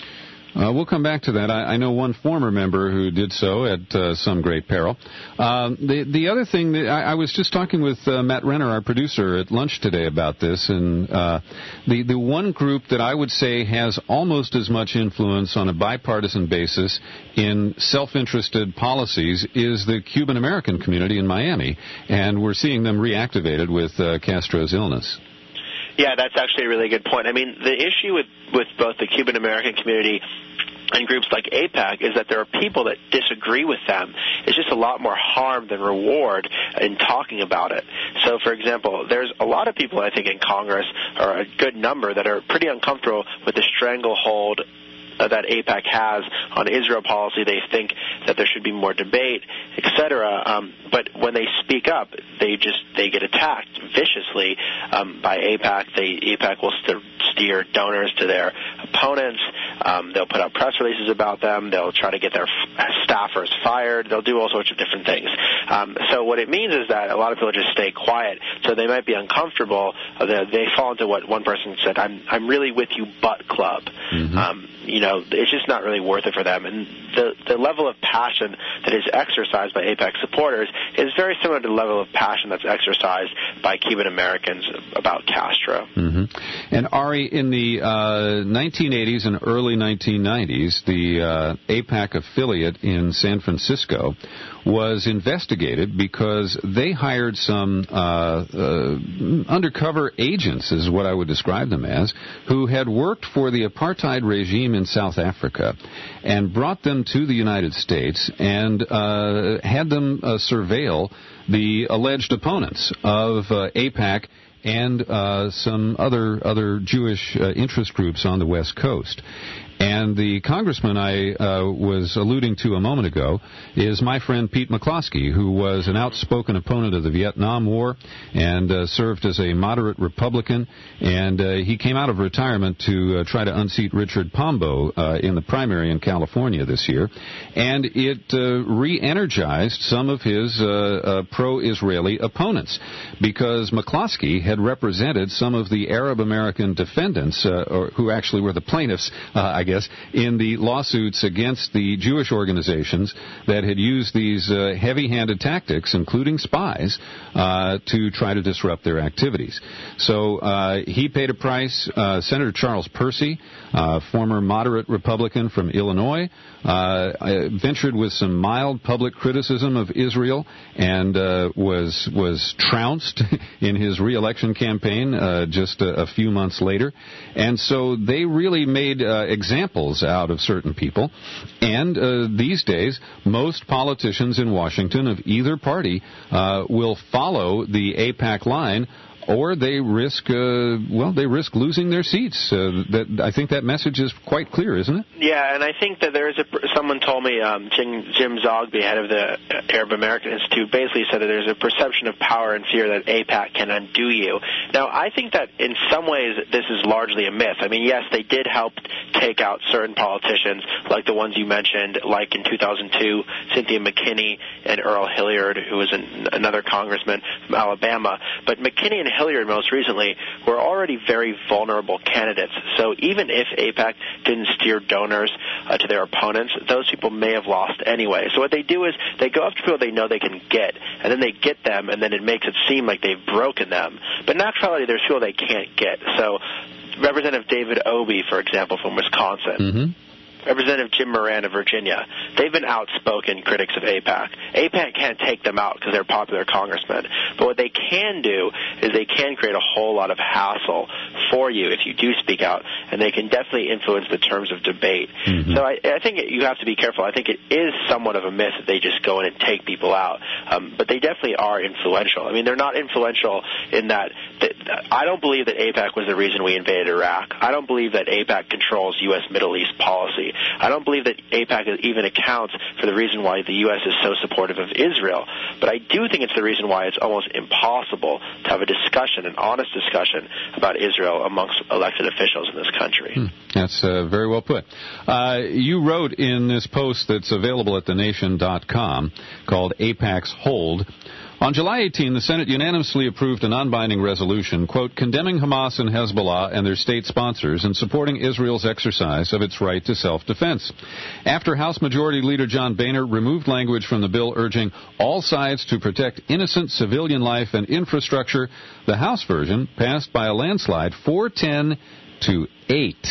Uh, we'll come back to that. I, I know one former member who did so at uh, some great peril. Um, the the other thing that I, I was just talking with uh, Matt Renner, our producer, at lunch today about this, and uh, the the one group that I would say has almost as much influence on a bipartisan basis in self-interested policies is the Cuban American community in Miami, and we're seeing them reactivated with uh, Castro's illness. Yeah, that's actually a really good point. I mean, the issue with, with both the Cuban American community and groups like AIPAC is that there are people that disagree with them. It's just a lot more harm than reward in talking about it. So, for example, there's a lot of people, I think, in Congress, or a good number, that are pretty uncomfortable with the stranglehold Uh, that AIPAC has on Israel policy. They think that there should be more debate, et cetera. Um, but when they speak up, they just they get attacked viciously um, by AIPAC. They, AIPAC will st- steer donors to their opponents. Um, they'll put out press releases about them. They'll try to get their f- staffers fired. They'll do all sorts of different things. Um, so what it means is that a lot of people just stay quiet. So they might be uncomfortable. Uh, they, they fall into what one person said, I'm I'm really with you, but club. Mm-hmm. Um, you know, it's just not really worth it for them. And the the level of passion that is exercised by AIPAC supporters is very similar to the level of passion that's exercised by Cuban Americans about Castro. Mm-hmm. And Ari, in the uh, nineteen eighties and early nineteen nineties, the uh, AIPAC affiliate in San Francisco was investigated because they hired some uh, uh, undercover agents, is what I would describe them as, who had worked for the apartheid regime in South Africa and brought them to the United States and uh, had them uh, surveil the alleged opponents of uh, AIPAC and uh, some other other Jewish uh, interest groups on the West Coast. And the congressman I uh, was alluding to a moment ago is my friend Pete McCloskey, who was an outspoken opponent of the Vietnam War and uh, served as a moderate Republican. And uh, he came out of retirement to uh, try to unseat Richard Pombo uh, in the primary in California this year. And it uh, re-energized some of his uh, uh, pro-Israeli opponents, because McCloskey had represented some of the Arab American defendants, uh, or who actually were the plaintiffs, uh, I guess, in the lawsuits against the Jewish organizations that had used these uh, heavy-handed tactics, including spies, uh, to try to disrupt their activities. So uh, he paid a price. Uh, Senator Charles Percy, uh, former moderate Republican from Illinois, uh, ventured with some mild public criticism of Israel and uh, was was trounced in his re-election campaign uh, just a, a few months later. And so they really made uh, examples out of certain people. And uh, these days, most politicians in Washington of either party uh, will follow the AIPAC line or they risk, uh, well, they risk losing their seats. Uh, that I think that message is quite clear, isn't it? Yeah, and I think that there is a, someone told me, um, Jim, Jim Zogby, head of the Arab American Institute, basically said that there's a perception of power and fear that AIPAC can undo you. Now, I think that in some ways this is largely a myth. I mean, yes, they did help take out certain politicians, like the ones you mentioned, like in two thousand two, Cynthia McKinney and Earl Hilliard, who was an, another congressman from Alabama. But McKinney and Hilliard, most recently, were already very vulnerable candidates. So even if AIPAC didn't steer donors uh, to their opponents, those people may have lost anyway. So what they do is they go after people they know they can get, and then they get them, and then it makes it seem like they've broken them. But in actuality, there's people they can't get. So Representative David Obey, for example, from Wisconsin, mm-hmm. Representative Jim Moran of Virginia, they've been outspoken critics of AIPAC. AIPAC can't take them out because they're popular congressmen. But what they can do is they can create a whole lot of hassle for you if you do speak out, and they can definitely influence the terms of debate. Mm-hmm. So I, I think you have to be careful. I think it is somewhat of a myth that they just go in and take people out. Um, but they definitely are influential. I mean, they're not influential in that, that I don't believe that AIPAC was the reason we invaded Iraq. I don't believe that AIPAC controls U S Middle East policy. I don't believe that AIPAC even accounts for the reason why the U S is so supportive of Israel. But I do think it's the reason why it's almost impossible to have a discussion, an honest discussion about Israel amongst elected officials in this country. Hmm. That's uh, very well put. Uh, you wrote in this post that's available at the nation dot com called AIPAC's Hold. On July eighteenth, the Senate unanimously approved a non-binding resolution, quote, condemning Hamas and Hezbollah and their state sponsors and supporting Israel's exercise of its right to self-defense. After House Majority Leader John Boehner removed language from the bill urging all sides to protect innocent civilian life and infrastructure, the House version passed by a landslide four ten to eight.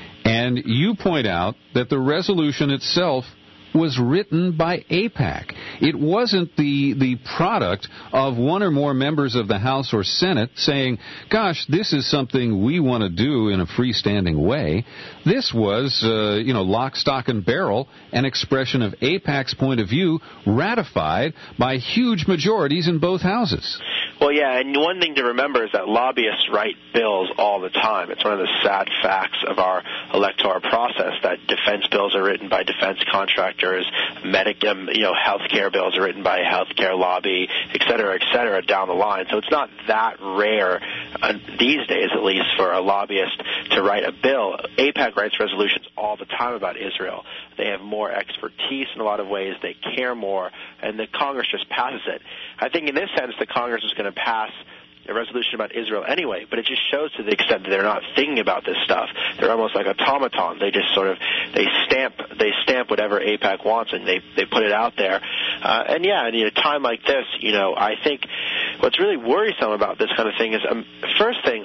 And you point out that the resolution itself was written by AIPAC. It wasn't the the product of one or more members of the House or Senate saying, gosh, this is something we want to do in a freestanding way. This was, uh, you know, lock, stock, and barrel, an expression of AIPAC's point of view ratified by huge majorities in both houses. Well, yeah, and one thing to remember is that lobbyists write bills all the time. It's one of the sad facts of our electoral process that defense bills are written by defense contractors, medic, um, you know, healthcare bills are written by a healthcare lobby, et cetera, et cetera, down the line. So it's not that rare, uh, these days at least, for a lobbyist to write a bill. AIPAC writes resolutions all the time about Israel. They have more expertise in a lot of ways. They care more, and the Congress just passes it. I think in this sense, the Congress is going to pass a resolution about Israel anyway, but it just shows to the extent that they're not thinking about this stuff. They're almost like automatons. They just sort of, they stamp they stamp whatever AIPAC wants, and they, they put it out there. Uh, and yeah, in a time like this, you know, I think what's really worrisome about this kind of thing is, um, first thing,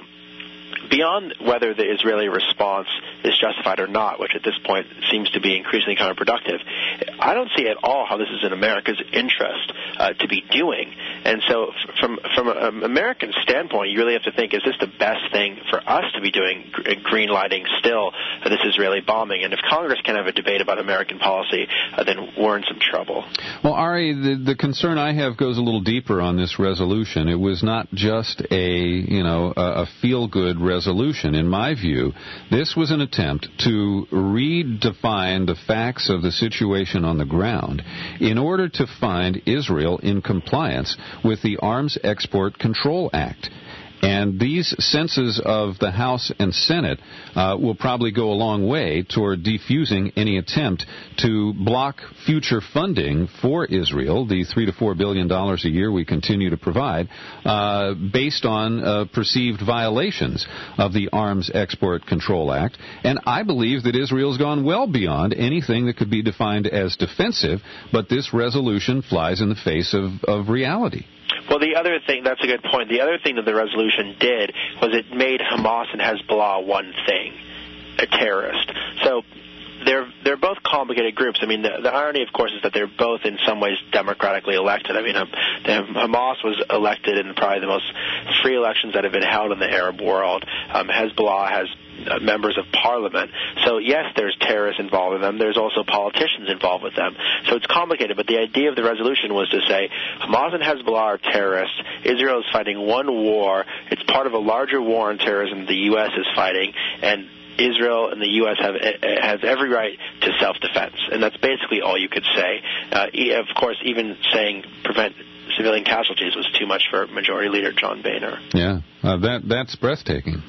beyond whether the Israeli response is justified or not, which at this point seems to be increasingly counterproductive, I don't see at all how this is in America's interest uh, to be doing. And so f- from from an American standpoint, you really have to think, is this the best thing for us to be doing, g- green-lighting still uh, this Israeli bombing? And if Congress can have a debate about American policy, uh, then we're in some trouble. Well, Ari, the, the concern I have goes a little deeper on this resolution. It was not just a, you know, a, a feel-good resolution. In my view, this was an attempt to redefine the facts of the situation on the ground in order to find Israel in compliance with the Arms Export Control Act. And these senses of the House and Senate uh, will probably go a long way toward defusing any attempt to block future funding for Israel, the three to four billion dollars a year we continue to provide, uh, based on uh, perceived violations of the Arms Export Control Act. And I believe that Israel's gone well beyond anything that could be defined as defensive, but this resolution flies in the face of, of reality. Well, the other thing, that's a good point. The other thing that the resolution did was it made Hamas and Hezbollah one thing, a terrorist. So they're they're both complicated groups. I mean, the, the irony, of course, is that they're both in some ways democratically elected. I mean, um, the, Hamas was elected in probably the most free elections that have been held in the Arab world. Um, Hezbollah has uh, members of parliament. So, yes, there's terrorists involved in them. There's also politicians involved with them. So it's complicated, but the idea of the resolution was to say Hamas and Hezbollah are terrorists. Israel is fighting one war. It's part of a larger war on terrorism the U S is fighting, and Israel and the U S have has every right to self-defense, and that's basically all you could say. Uh, of course, even saying prevent civilian casualties was too much for Majority Leader John Boehner. Yeah, uh, that that's breathtaking.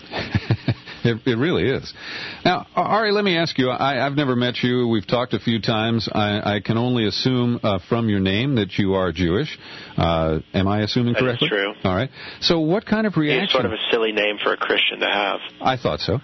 It, it really is. Now, Ari, let me ask you, I, I've never met you. We've talked a few times. I, I can only assume uh, from your name that you are Jewish. Uh, am I assuming correctly? That is true. All right. So what kind of reaction... It's sort of a silly name for a Christian to have. I thought so.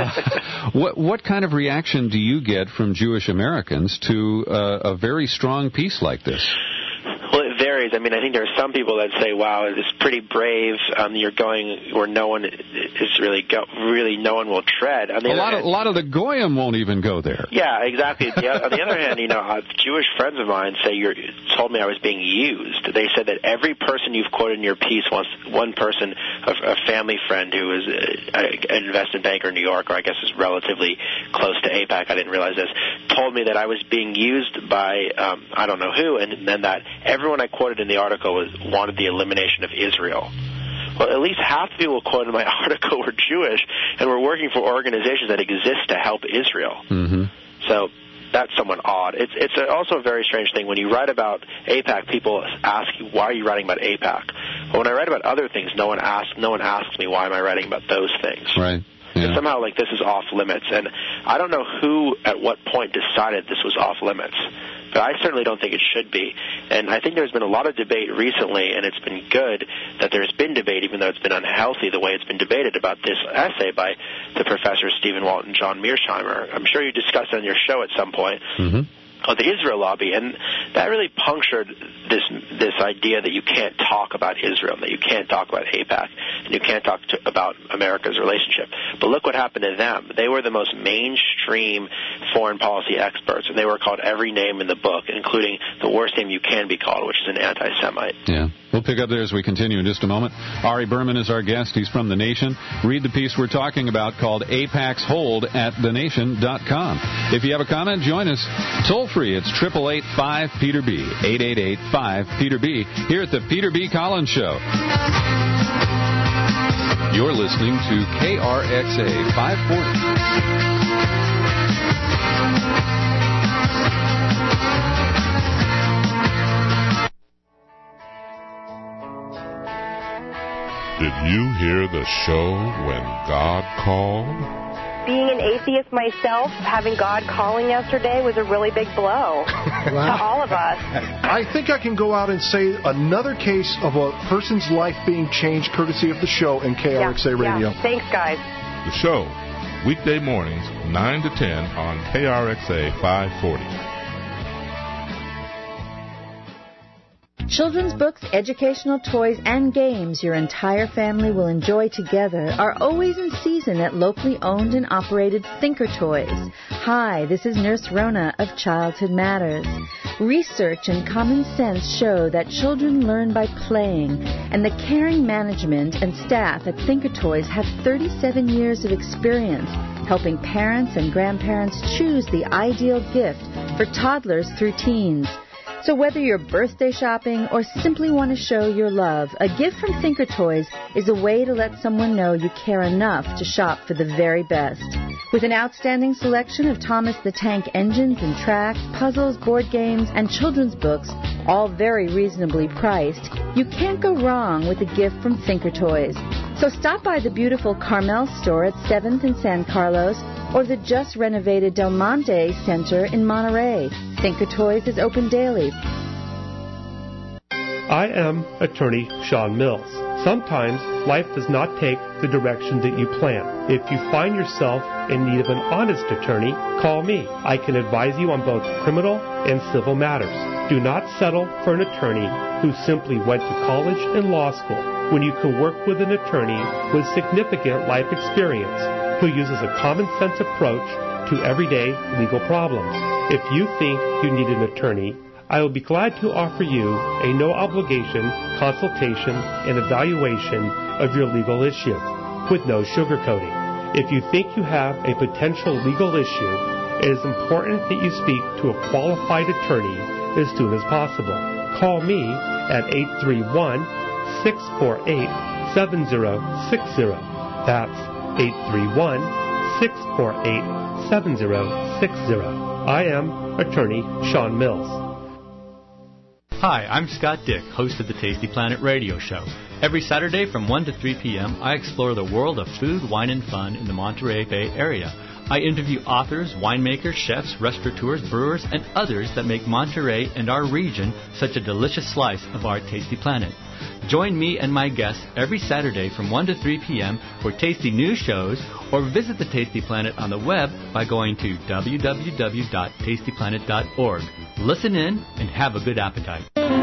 uh, what, what kind of reaction do you get from Jewish Americans to uh, a very strong piece like this? Well, it varies. I mean, I think there are some people that say, "Wow, it's pretty brave. Um, you're going where no one is really go, really no one will tread." On the a other lot hand, of a lot of the goyim won't even go there. Yeah, exactly. The, on the other hand, you know, uh, Jewish friends of mine say you're told me I was being used. They said that every person you've quoted in your piece, once one person, a, a family friend who is a, a, an investment banker in New York, or I guess is relatively close to AIPAC, I didn't realize this, told me that I was being used by um, I don't know who, and then that everyone I quoted in the article was wanted the elimination of Israel. Well, at least half the people quoted in my article were Jewish and were working for organizations that exist to help Israel. Mm-hmm. So that's somewhat odd. It's it's a, also a very strange thing. When you write about AIPAC, people ask you, why are you writing about AIPAC? But when I write about other things, no one asks, no one asks me, why am I writing about those things? Right. Yeah. And somehow, like, this is off limits. And I don't know who at what point decided this was off limits. But I certainly don't think it should be. And I think there's been a lot of debate recently, and it's been good that there's been debate, even though it's been unhealthy the way it's been debated, about this essay by the professors Stephen Walton and John Mearsheimer. I'm sure you discussed it on your show at some point. Mm-hmm. Of the Israel lobby, and that really punctured this this idea that you can't talk about Israel, that you can't talk about AIPAC, and you can't talk to, about America's relationship. But look what happened to them. They were the most mainstream foreign policy experts, and they were called every name in the book, including the worst name you can be called, which is an anti-Semite. Yeah. We'll pick up there as we continue in just a moment. Ari Berman is our guest. He's from The Nation. Read the piece we're talking about called AIPAC's Hold at the nation dot com. If you have a comment, join us. Toll free. It's eight eight eight, five, Peter B. eight eight eight, five, Peter B. Here at the Peter B. Collins Show. You're listening to K R X A five forty. Did you hear the show When God Called? Being an atheist myself, having God calling yesterday was a really big blow to all of us. I think I can go out and say another case of a person's life being changed courtesy of the show in K R X A yeah, Radio. Yeah. Thanks, guys. The show, weekday mornings, nine to ten on K R X A five forty. Children's books, educational toys, and games your entire family will enjoy together are always in season at locally owned and operated Thinker Toys. Hi, this is Nurse Rona of Childhood Matters. Research and common sense show that children learn by playing, and the caring management and staff at Thinker Toys have thirty-seven years of experience helping parents and grandparents choose the ideal gift for toddlers through teens. So whether you're birthday shopping or simply want to show your love, a gift from Thinker Toys is a way to let someone know you care enough to shop for the very best. With an outstanding selection of Thomas the Tank engines and tracks, puzzles, board games, and children's books, all very reasonably priced, you can't go wrong with a gift from Thinker Toys. So stop by the beautiful Carmel store at seventh and San Carlos or the just renovated Del Monte Center in Monterey. Thinker Toys is open daily. I am attorney Sean Mills. Sometimes life does not take the direction that you plan. If you find yourself in need of an honest attorney, call me. I can advise you on both criminal and civil matters. Do not settle for an attorney who simply went to college and law school when you can work with an attorney with significant life experience who uses a common sense approach to everyday legal problems. If you think you need an attorney, I will be glad to offer you a no-obligation consultation and evaluation of your legal issue with no sugarcoating. If you think you have a potential legal issue, it is important that you speak to a qualified attorney as soon as possible. Call me at eight three one, six four eight, seven zero six zero. That's eight three one, six four eight, seven zero six zero. I am Attorney Sean Mills. Hi, I'm Scott Dick, host of the Tasty Planet radio show. Every Saturday from one to three p.m., I explore the world of food, wine, and fun in the Monterey Bay area. I interview authors, winemakers, chefs, restaurateurs, brewers, and others that make Monterey and our region such a delicious slice of our Tasty Planet. Join me and my guests every Saturday from one to three p.m. for tasty news shows, or visit the Tasty Planet on the web by going to w w w dot tasty planet dot org. Listen in and have a good appetite.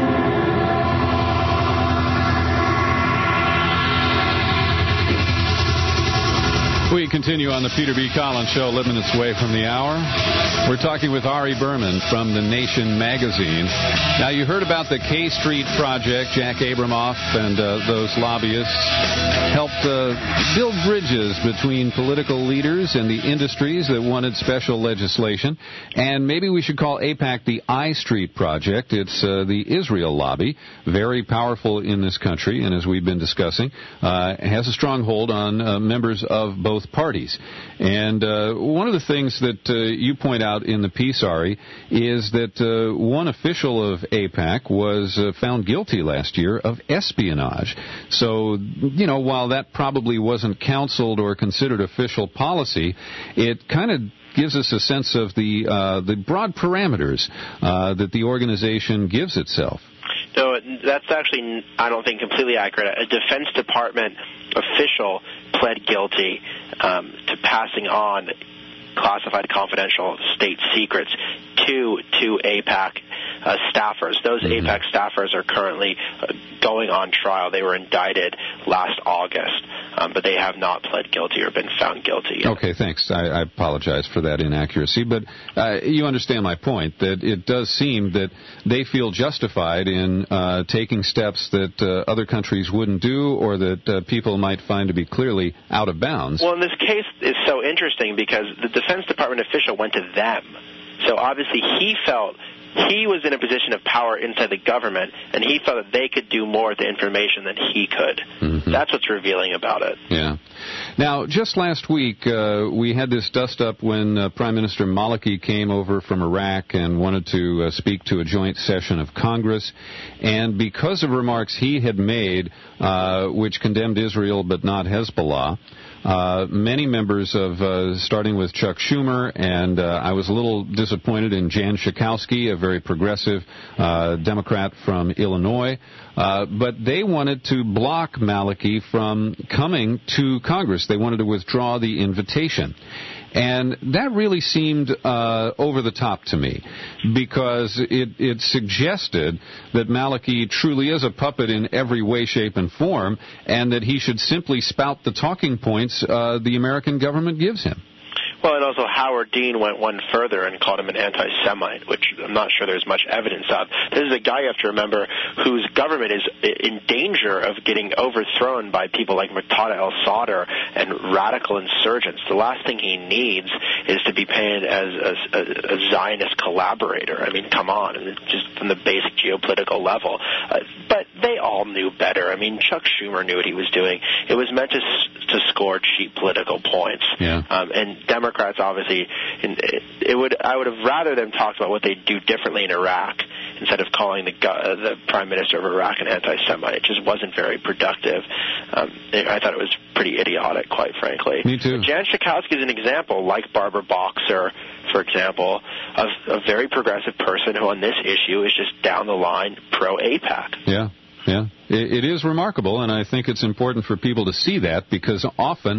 We continue on the Peter B. Collins Show, eleven minutes away from the hour. We're talking with Ari Berman from The Nation magazine. Now, you heard about the K Street Project. Jack Abramoff and uh, those lobbyists helped uh, build bridges between political leaders and the industries that wanted special legislation. And maybe we should call AIPAC the I Street Project. It's uh, the Israel lobby, very powerful in this country, and as we've been discussing, uh, has a strong hold on uh, members of both parties. And uh, one of the things that uh, you point out in the piece, Ari, is that uh, one official of AIPAC was uh, found guilty last year of espionage. So, you know, while that probably wasn't counseled or considered official policy, it kind of gives us a sense of the uh, the broad parameters uh, that the organization gives itself. No, that's actually, I don't think, completely accurate. A Defense Department official pled guilty um, to passing on classified confidential state secrets to to AIPAC uh, staffers. Those mm-hmm. AIPAC staffers are currently uh, going on trial. They were indicted last August, um, but they have not pled guilty or been found guilty yet. Okay, thanks. I, I apologize for that inaccuracy, but uh, you understand my point, that it does seem that they feel justified in uh, taking steps that uh, other countries wouldn't do, or that uh, people might find to be clearly out of bounds. Well, in this case, it's so interesting because the Defense Department official went to them. So obviously he felt he was in a position of power inside the government, and he felt that they could do more with the information than he could. Mm-hmm. That's what's revealing about it. Yeah. Now, just last week, uh, we had this dust-up when uh, Prime Minister Maliki came over from Iraq and wanted to uh, speak to a joint session of Congress. And because of remarks he had made, uh, which condemned Israel but not Hezbollah, Uh, many members of, uh, starting with Chuck Schumer, and uh, I was a little disappointed in Jan Schakowsky, a very progressive uh, Democrat from Illinois, uh, but they wanted to block Maliki from coming to Congress. They wanted to withdraw the invitation. And that really seemed uh, over the top to me, because it, it suggested that Maliki truly is a puppet in every way, shape, and form, and that he should simply spout the talking points uh, the American government gives him. Well, and also Howard Dean went one further and called him an anti-Semite, which I'm not sure there's much evidence of. This is a guy, you have to remember, whose government is in danger of getting overthrown by people like Muqtada al-Sadr and radical insurgents. The last thing he needs is to be painted as a, a, a Zionist collaborator. I mean, come on, and just from the basic geopolitical level. Uh, but they all knew better. I mean, Chuck Schumer knew what he was doing. It was meant to to score cheap political points. Yeah. Um, and Democrats obviously, it, it would I would have rather them talked about what they do differently in Iraq instead of calling the uh, the Prime Minister of Iraq an anti-Semite. It just wasn't very productive. Um, it, I thought it was pretty idiotic, quite frankly. Me too. Jan Schakowsky is an example, like Barbara Boxer, for example, of a very progressive person who on this issue is just down the line pro-AIPAC. Yeah. Yeah, it, it is remarkable, and I think it's important for people to see that, because often,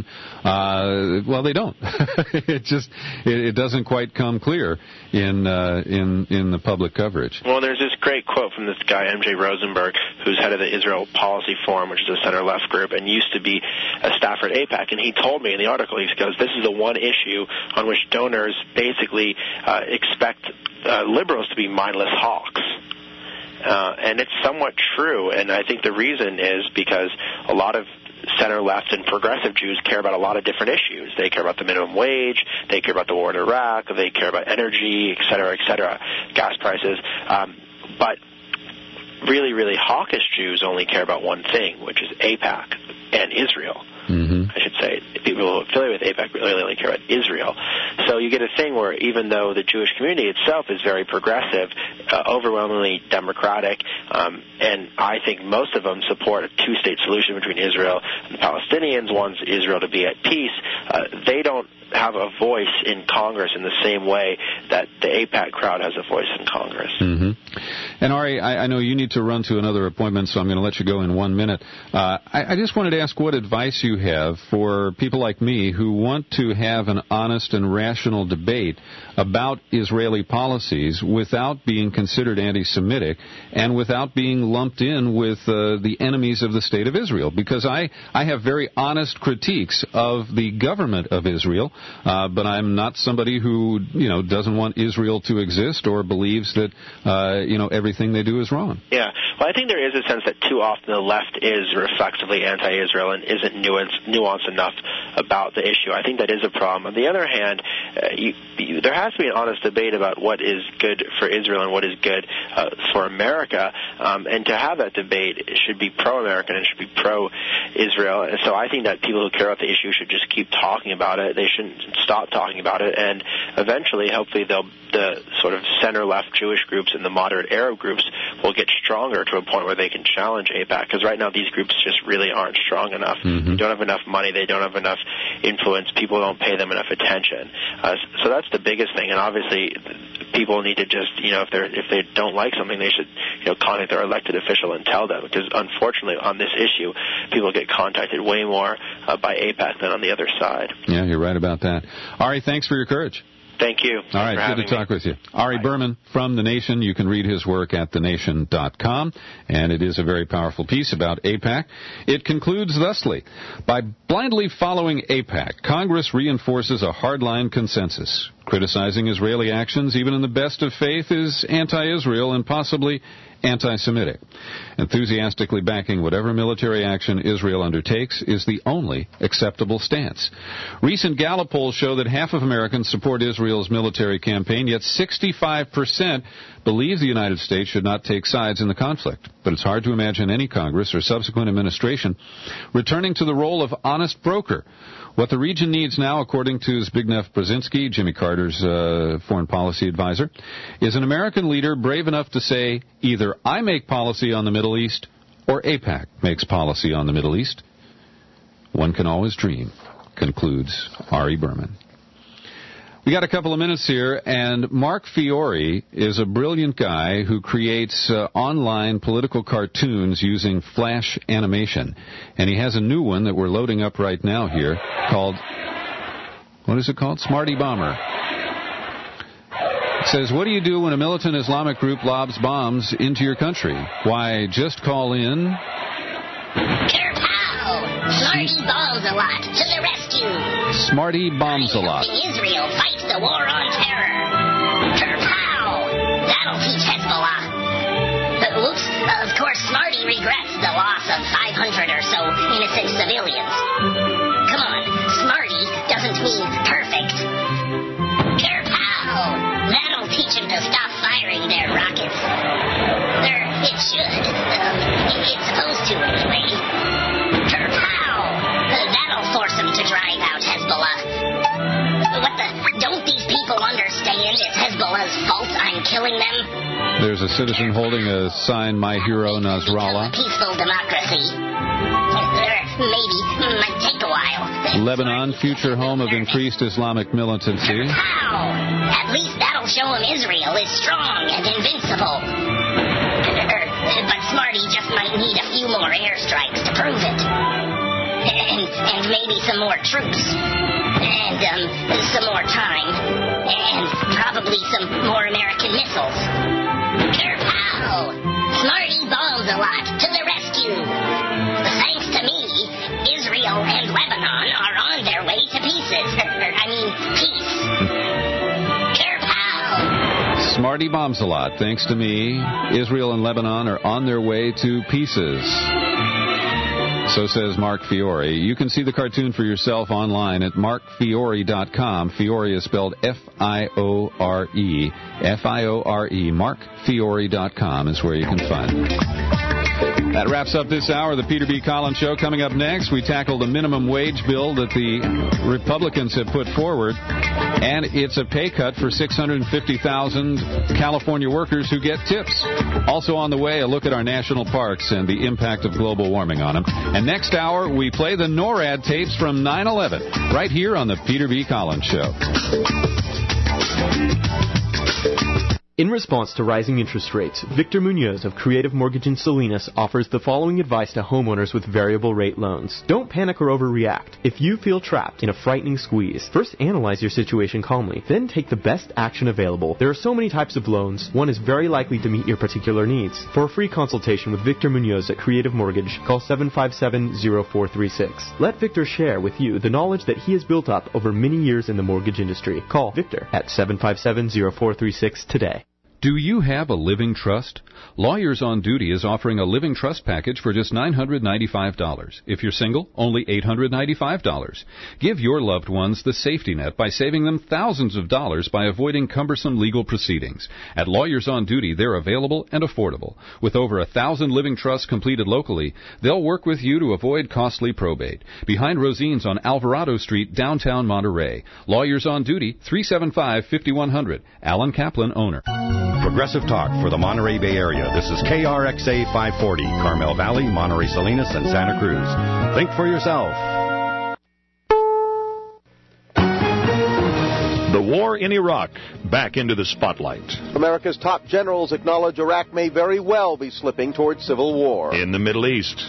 uh, well, they don't. it just it, it doesn't quite come clear in uh, in in the public coverage. Well, there's this great quote from this guy M J Rosenberg, who's head of the Israel Policy Forum, which is a center-left group, and used to be a staffer at AIPAC. And he told me in the article, he goes, "This is the one issue on which donors basically uh, expect uh, liberals to be mindless hawks." Uh, and it's somewhat true, and I think the reason is because a lot of center-left and progressive Jews care about a lot of different issues. They care about the minimum wage. They care about the war in Iraq. They care about energy, et cetera, et cetera, gas prices. Um, but really, really hawkish Jews only care about one thing, which is AIPAC and Israel. Mm-hmm. I should say. People who are affiliated with AIPAC really only care about Israel. So you get a thing where even though the Jewish community itself is very progressive, uh, overwhelmingly democratic, um, and I think most of them support a two-state solution between Israel and the Palestinians, wants Israel to be at peace, uh, they don't have a voice in Congress in the same way that the AIPAC crowd has a voice in Congress. Mm-hmm. And Ari, I, I know you need to run to another appointment, so I'm going to let you go in one minute. Uh, I, I just wanted to ask what advice you have for people like me who want to have an honest and rational debate about Israeli policies without being considered anti-Semitic and without being lumped in with uh, the enemies of the State of Israel. Because I, I have very honest critiques of the government of Israel, uh, but I'm not somebody who, you know, doesn't want Israel to exist or believes that, uh, you know, everything they do is wrong. Yeah. Well, I think there is a sense that too often the left is reflexively anti-Israel and isn't nuanced, nuanced enough about the issue. I think that is a problem. On the other hand, uh, you, you, there has to be an honest debate about what is good for Israel and what is good uh, for America, um, and to have that debate, it should be pro-American and should be pro-Israel. And so I think that people who care about the issue should just keep talking about it. They shouldn't stop talking about it, and eventually, hopefully, they'll, the sort of center-left Jewish groups and the moderate Arab groups will get stronger to a point where they can challenge AIPAC, because right now these groups just really aren't strong enough. Mm-hmm. They don't have enough money. They don't have enough influence. People don't pay them enough attention. Uh, so that's the biggest thing, and obviously people need to just, you know, if they if they don't like something, they should, you know, contact their elected official and tell them, because unfortunately on this issue, people get contacted way more uh, by AIPAC than on the other side. Yeah, you're right about that. Ari, thanks for your courage. Thank you. All right, good to talk with you. Ari Berman from The Nation. You can read his work at the nation dot com, and it is a very powerful piece about AIPAC. It concludes thusly: by blindly following AIPAC, Congress reinforces a hardline consensus. Criticizing Israeli actions, even in the best of faith, is anti-Israel and possibly anti-Semitic. Enthusiastically backing whatever military action Israel undertakes is the only acceptable stance. Recent Gallup polls show that half of Americans support Israel's military campaign, yet sixty-five percent believe the United States should not take sides in the conflict. But it's hard to imagine any Congress or subsequent administration returning to the role of honest broker. What the region needs now, according to Zbigniew Brzezinski, Jimmy Carter's uh, foreign policy advisor, is an American leader brave enough to say, either I make policy on the Middle East or AIPAC makes policy on the Middle East. One can always dream, concludes Ari Berman. We got a couple of minutes here, and Mark Fiore is a brilliant guy who creates uh, online political cartoons using Flash animation. And he has a new one that we're loading up right now here called, what is it called? Smarty Bomber. It says, what do you do when a militant Islamic group lobs bombs into your country? Why, just call in... Smarty bombs a lot to the rescue. Smarty bombs a lot. Israel fights the war on terror. Kerpow! That'll teach Hezbollah. But whoops, of course, Smarty regrets the loss of five hundred or so innocent civilians. Come on, Smarty doesn't mean perfect. Kerpow! That'll teach him to stop firing their rockets. Or it should. Um, it's supposed to anyway. Force them to drive out Hezbollah. What the? Don't these people understand it's Hezbollah's fault I'm killing them? There's a citizen holding a sign, My Hero Nasrallah. Peaceful democracy. Maybe might take a while. Lebanon, future home of increased Islamic militancy. How? At least that'll show them Israel is strong and invincible. But Smarty just might need a few more airstrikes to prove it. And, and maybe some more troops. And, um, some more time. And probably some more American missiles. Kerpow! Smarty bombs a lot to the rescue. Thanks to me, Israel and Lebanon are on their way to pieces. I mean, peace. Kerpow! Smarty bombs a lot. Thanks to me, Israel and Lebanon are on their way to pieces. So says Mark Fiore. You can see the cartoon for yourself online at mark fiore dot com. Fiore is spelled F I O R E. F I O R E. mark fiore dot com is where you can find it. That wraps up this hour of the Peter B. Collins Show. Coming up next, we tackle the minimum wage bill that the Republicans have put forward, and it's a pay cut for six hundred fifty thousand California workers who get tips. Also on the way, a look at our national parks and the impact of global warming on them. And next hour, we play the NORAD tapes from nine eleven, right here on the Peter B. Collins Show. In response to rising interest rates, Victor Munoz of Creative Mortgage in Salinas offers the following advice to homeowners with variable rate loans. Don't panic or overreact. If you feel trapped in a frightening squeeze, first analyze your situation calmly, then take the best action available. There are so many types of loans, one is very likely to meet your particular needs. For a free consultation with Victor Munoz at Creative Mortgage, call seven five seven, zero four three six. Let Victor share with you the knowledge that he has built up over many years in the mortgage industry. Call Victor at seven five seven, zero four three six today. Do you have a living trust? Lawyers on Duty is offering a living trust package for just nine hundred ninety-five dollars. If you're single, only eight hundred ninety-five dollars. Give your loved ones the safety net by saving them thousands of dollars by avoiding cumbersome legal proceedings. At Lawyers on Duty, they're available and affordable. With over a thousand living trusts completed locally, they'll work with you to avoid costly probate. Behind Rosine's on Alvarado Street, downtown Monterey. Lawyers on Duty, three seven five, five one zero zero. Alan Kaplan, owner. Progressive Talk for the Monterey Bay Area. This is K R X A five forty, Carmel Valley, Monterey Salinas, and Santa Cruz. Think for yourself. The war in Iraq, back into the spotlight. America's top generals acknowledge Iraq may very well be slipping towards civil war. In the Middle East,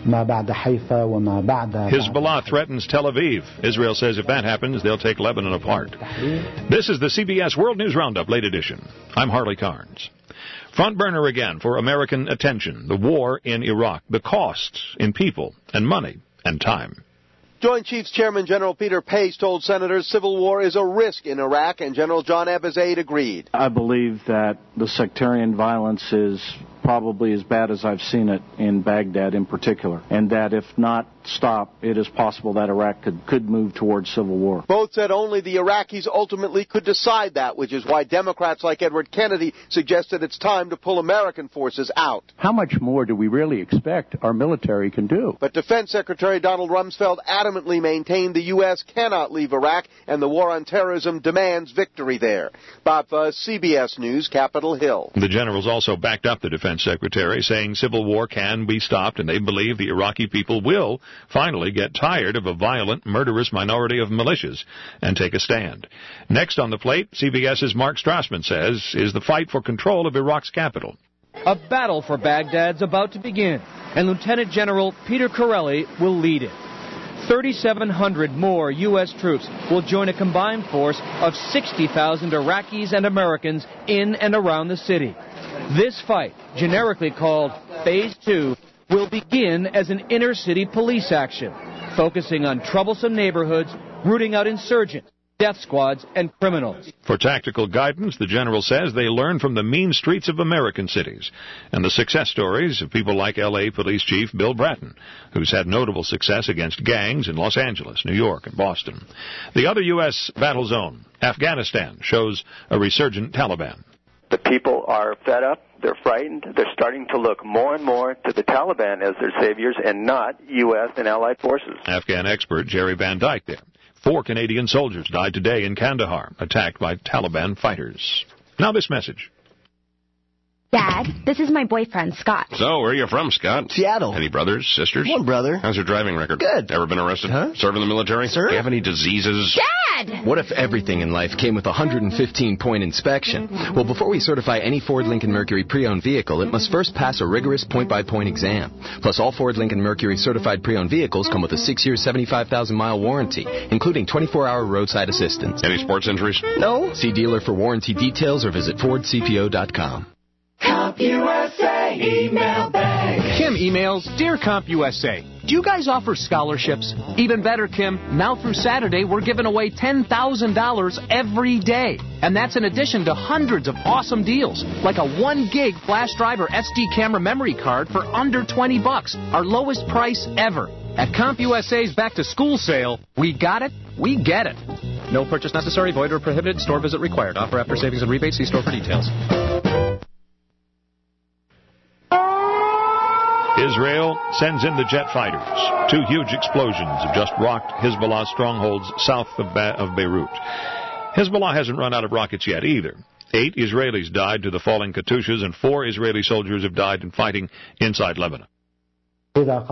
Hezbollah threatens Tel Aviv. Israel says if that happens, they'll take Lebanon apart. This is the C B S World News Roundup, late edition. I'm Harley Carnes. Front burner again for American attention, the war in Iraq, the costs in people and money and time. Joint Chiefs Chairman General Peter Pace told senators civil war is a risk in Iraq, and General John Abizaid agreed. I believe that the sectarian violence is probably as bad as I've seen it in Baghdad in particular, and that if not stopped, it is possible that Iraq could, could move towards civil war. Both said only the Iraqis ultimately could decide that, which is why Democrats like Edward Kennedy suggested it's time to pull American forces out. How much more do we really expect our military can do? But Defense Secretary Donald Rumsfeld adamantly maintained the U S cannot leave Iraq, and the war on terrorism demands victory there. Bob Fuzz, C B S News, Capitol Hill. The generals also backed up the Defense Secretary, saying civil war can be stopped, and they believe the Iraqi people will finally get tired of a violent, murderous minority of militias and take a stand. Next on the plate, CBS's Mark Strassman says, is the fight for control of Iraq's capital. A battle for Baghdad's about to begin, and Lieutenant General Peter Corelli will lead it. thirty-seven hundred more U S troops will join a combined force of sixty thousand Iraqis and Americans in and around the city. This fight, generically called Phase two, will begin as an inner-city police action, focusing on troublesome neighborhoods, rooting out insurgents, death squads, and criminals. For tactical guidance, the general says they learn from the mean streets of American cities and the success stories of people like L A Police Chief Bill Bratton, who's had notable success against gangs in Los Angeles, New York, and Boston. The other U S battle zone, Afghanistan, shows a resurgent Taliban. The people are fed up, they're frightened, they're starting to look more and more to the Taliban as their saviors and not U S and allied forces. Afghan expert Jerry Van Dyke there. Four Canadian soldiers died today in Kandahar, attacked by Taliban fighters. Now this message. Dad, this is my boyfriend, Scott. So, where are you from, Scott? Seattle. Any brothers, sisters? One brother. How's your driving record? Good. Ever been arrested? Huh? Serve in the military? Sir? Do you have any diseases? Dad! What if everything in life came with a one hundred fifteen point inspection? Well, before we certify any Ford Lincoln Mercury pre-owned vehicle, it must first pass a rigorous point-by-point exam. Plus, all Ford Lincoln Mercury certified pre-owned vehicles come with a six-year, seventy-five thousand mile warranty, including twenty-four hour roadside assistance. Any sports injuries? No. See dealer for warranty details or visit Ford C P O dot com. CompUSA email bag. Kim emails, Dear CompUSA, do you guys offer scholarships? Even better, Kim, now through Saturday, we're giving away ten thousand dollars every day. And that's in addition to hundreds of awesome deals, like a one gig flash drive or S D camera memory card for under twenty bucks, our lowest price ever. At CompUSA's back-to-school sale, we got it, we get it. No purchase necessary, void or prohibited, store visit required. Offer after savings and rebates. See store for details. Israel sends in the jet fighters. Two huge explosions have just rocked Hezbollah strongholds south of, ba- of Beirut. Hezbollah hasn't run out of rockets yet either. Eight Israelis died to the falling Katyushas, and four Israeli soldiers have died in fighting inside Lebanon. That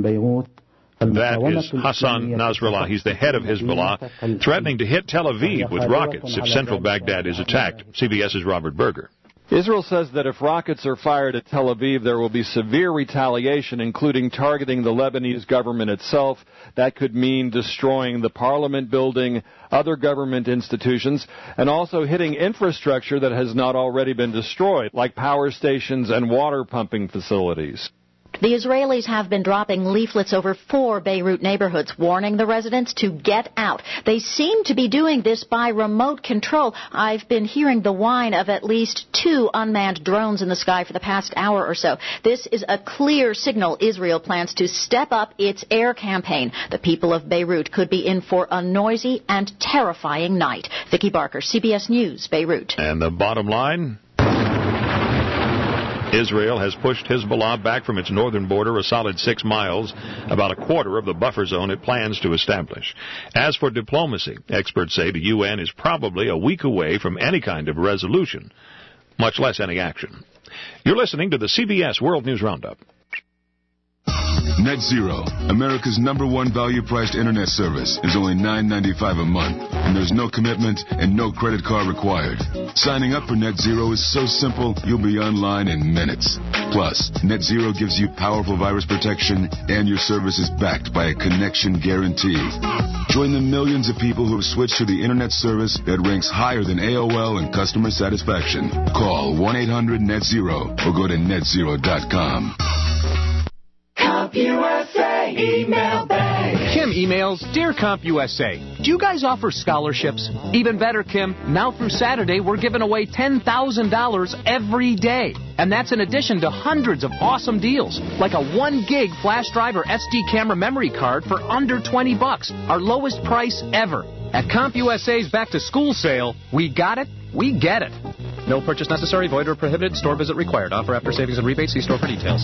is Hassan Nasrallah. He's the head of Hezbollah, threatening to hit Tel Aviv with rockets if central Baghdad is attacked. CBS's Robert Berger. Israel says that if rockets are fired at Tel Aviv, there will be severe retaliation, including targeting the Lebanese government itself. That could mean destroying the parliament building, other government institutions, and also hitting infrastructure that has not already been destroyed, like power stations and water pumping facilities. The Israelis have been dropping leaflets over four Beirut neighborhoods, warning the residents to get out. They seem to be doing this by remote control. I've been hearing the whine of at least two unmanned drones in the sky for the past hour or so. This is a clear signal Israel plans to step up its air campaign. The people of Beirut could be in for a noisy and terrifying night. Vicki Barker, C B S News, Beirut. And the bottom line? Israel has pushed Hezbollah back from its northern border a solid six miles, about a quarter of the buffer zone it plans to establish. As for diplomacy, experts say the U N is probably a week away from any kind of resolution, much less any action. You're listening to the C B S World News Roundup. Net Zero, America's number one value-priced internet service, is only nine ninety-five a month, and there's no commitment and no credit card required. Signing up for Net Zero is so simple, you'll be online in minutes. Plus, Net Zero gives you powerful virus protection, and your service is backed by a connection guarantee. Join the millions of people who have switched to the internet service that ranks higher than A O L in customer satisfaction. Call one eight hundred net zero or go to net zero dot com. CompUSA email bag. Kim emails, Dear CompUSA, do you guys offer scholarships? Even better, Kim, now through Saturday, we're giving away ten thousand dollars every day. And that's in addition to hundreds of awesome deals, like a one gig flash drive or S D camera memory card for under twenty bucks, our lowest price ever. At CompUSA's back-to-school sale, we got it, we get it. No purchase necessary, void or prohibited, store visit required. Offer after savings and rebates. See store for details.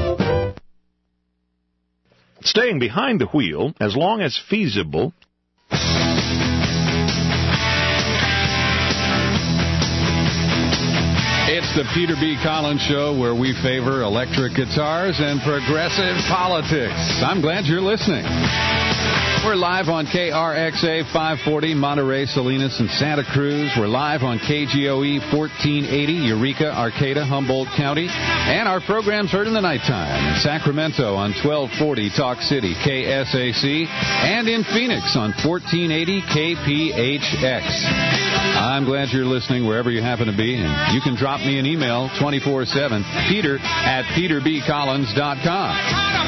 Staying behind the wheel, as long as feasible, it's the Peter B. Collins Show, where we favor electric guitars and progressive politics. I'm glad you're listening. We're live on K R X A five forty, Monterey, Salinas, and Santa Cruz. We're live on K G O E fourteen eighty, Eureka, Arcata, Humboldt County. And our program's heard in the nighttime in Sacramento on twelve forty Talk City, K S A C, and in Phoenix on fourteen eighty K P H X. I'm glad you're listening wherever you happen to be, and you can drop me an email twenty-four seven, peter at peter b collins dot com.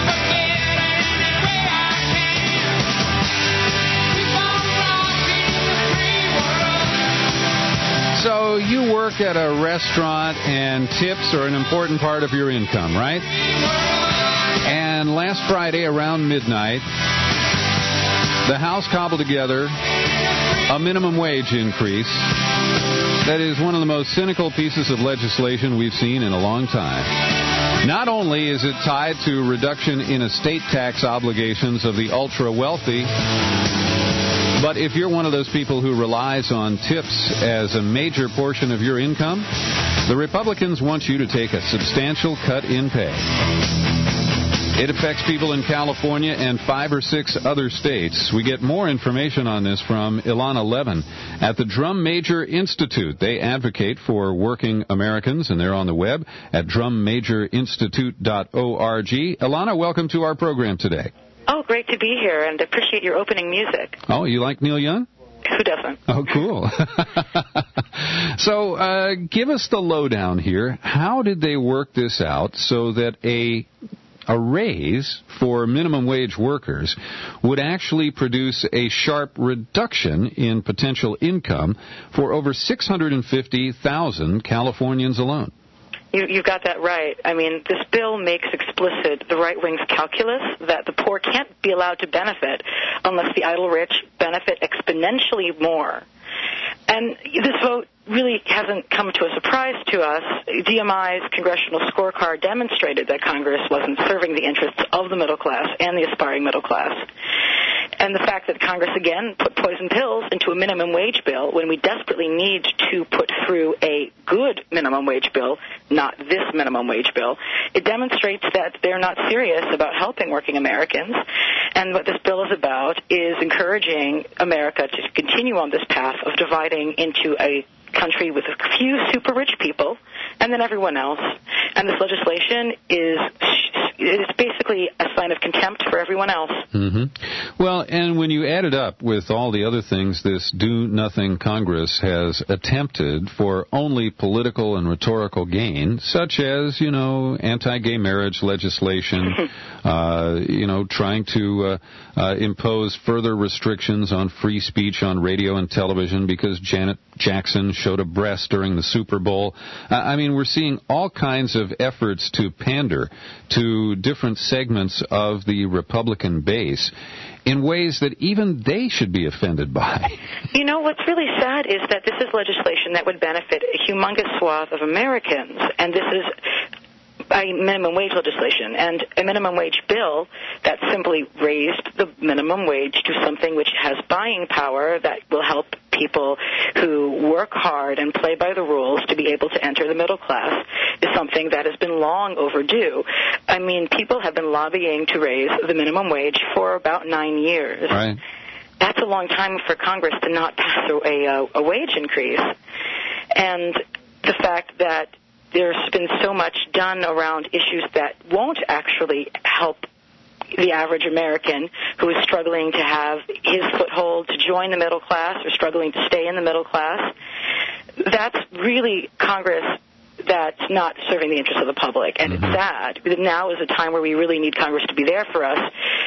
So you work at a restaurant and tips are an important part of your income, right? And last Friday around midnight, the House cobbled together a minimum wage increase that is one of the most cynical pieces of legislation we've seen in a long time. Not only is it tied to reduction in estate tax obligations of the ultra-wealthy, but if you're one of those people who relies on tips as a major portion of your income, the Republicans want you to take a substantial cut in pay. It affects people in California and five or six other states. We get more information on this from Ilana Levin at the Drum Major Institute. They advocate for working Americans, and they're on the web at drum major institute dot org. Ilana, welcome to our program today. Oh, great to be here, and appreciate your opening music. Oh, you like Neil Young? Who doesn't? Oh, cool. So uh, give us the lowdown here. How did they work this out so that a a raise for minimum wage workers would actually produce a sharp reduction in potential income for over six hundred fifty thousand Californians alone? You, you've got that right. I mean, this bill makes explicit the right wing's calculus that the poor can't be allowed to benefit unless the idle rich benefit exponentially more. And this vote really hasn't come to a surprise to us. D M I's congressional scorecard demonstrated that Congress wasn't serving the interests of the middle class and the aspiring middle class. And the fact that Congress, again, put poison pills into a minimum wage bill when we desperately need to put through a good minimum wage bill, not this minimum wage bill, it demonstrates that they're not serious about helping working Americans. And what this bill is about is encouraging America to continue on this path of dividing into a country with a few super rich people and then everyone else. And this legislation is is basically a sign of contempt for everyone else. Mm-hmm. Well, and when you add it up with all the other things this do-nothing Congress has attempted for only political and rhetorical gain, such as, you know, anti-gay marriage legislation, uh, you know, trying to uh, uh, impose further restrictions on free speech on radio and television because Janet Jackson showed a breast during the Super Bowl. Uh, I mean, we're seeing all kinds of efforts to pander to different segments of the Republican base in ways that even they should be offended by. You know, what's really sad is that this is legislation that would benefit a humongous swath of Americans, and this is a minimum wage legislation and a minimum wage bill that simply raised the minimum wage to something which has buying power that will help people who work hard and play by the rules to be able to enter the middle class is something that has been long overdue. I mean, people have been lobbying to raise the minimum wage for about nine years. Right. That's a long time for Congress to not pass a, a, a wage increase. And the fact that there's been so much done around issues that won't actually help the average American who is struggling to have his foothold to join the middle class or struggling to stay in the middle class, that's really Congress that's not serving the interests of the public. And mm-hmm. it's sad. Now is a time where we really need Congress to be there for us,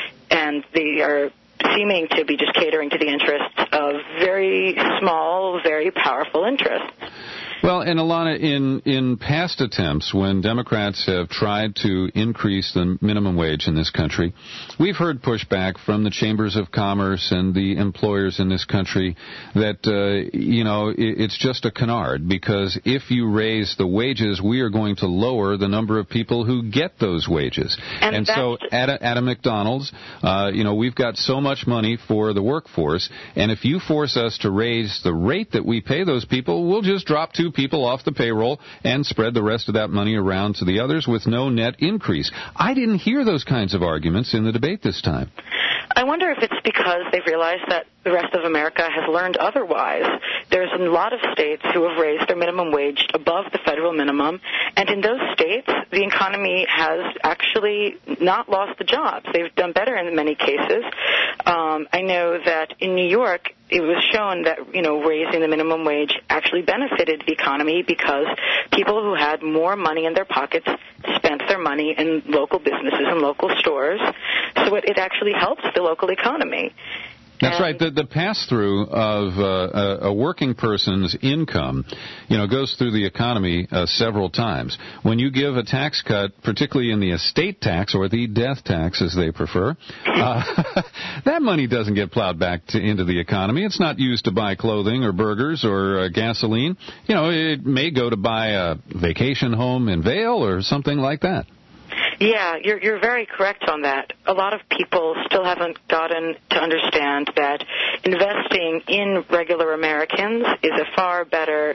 and they are seeming to be just catering to the interests of very small, very powerful interests. Well, and Alana, in, in past attempts, when Democrats have tried to increase the minimum wage in this country, we've heard pushback from the chambers of commerce and the employers in this country that, uh, you know, it, it's just a canard, because if you raise the wages, we are going to lower the number of people who get those wages. And, and so at a, at a McDonald's, uh, you know, we've got so much money for the workforce, and if you force us to raise the rate that we pay those people, we'll just drop two people off the payroll and spread the rest of that money around to the others with no net increase. I didn't hear those kinds of arguments in the debate this time. I wonder if it's because they've realized that the rest of America has learned otherwise. There's a lot of states who have raised their minimum wage above the federal minimum, and in those states, the economy has actually not lost the jobs. They've done better in many cases. Um, I know that in New York, it was shown that, you know, raising the minimum wage actually benefited the economy because people who had more money in their pockets spent their money in local businesses and local stores. So it, it actually helps the local economy. That's right. The, the pass-through of uh, a, a working person's income, you know, goes through the economy uh, several times. When you give a tax cut, particularly in the estate tax or the death tax, as they prefer, uh, that money doesn't get plowed back to, into the economy. It's not used to buy clothing or burgers or uh, gasoline. You know, it may go to buy a vacation home in Vail or something like that. Yeah, you're you're very correct on that. A lot of people still haven't gotten to understand that investing in regular Americans is a far better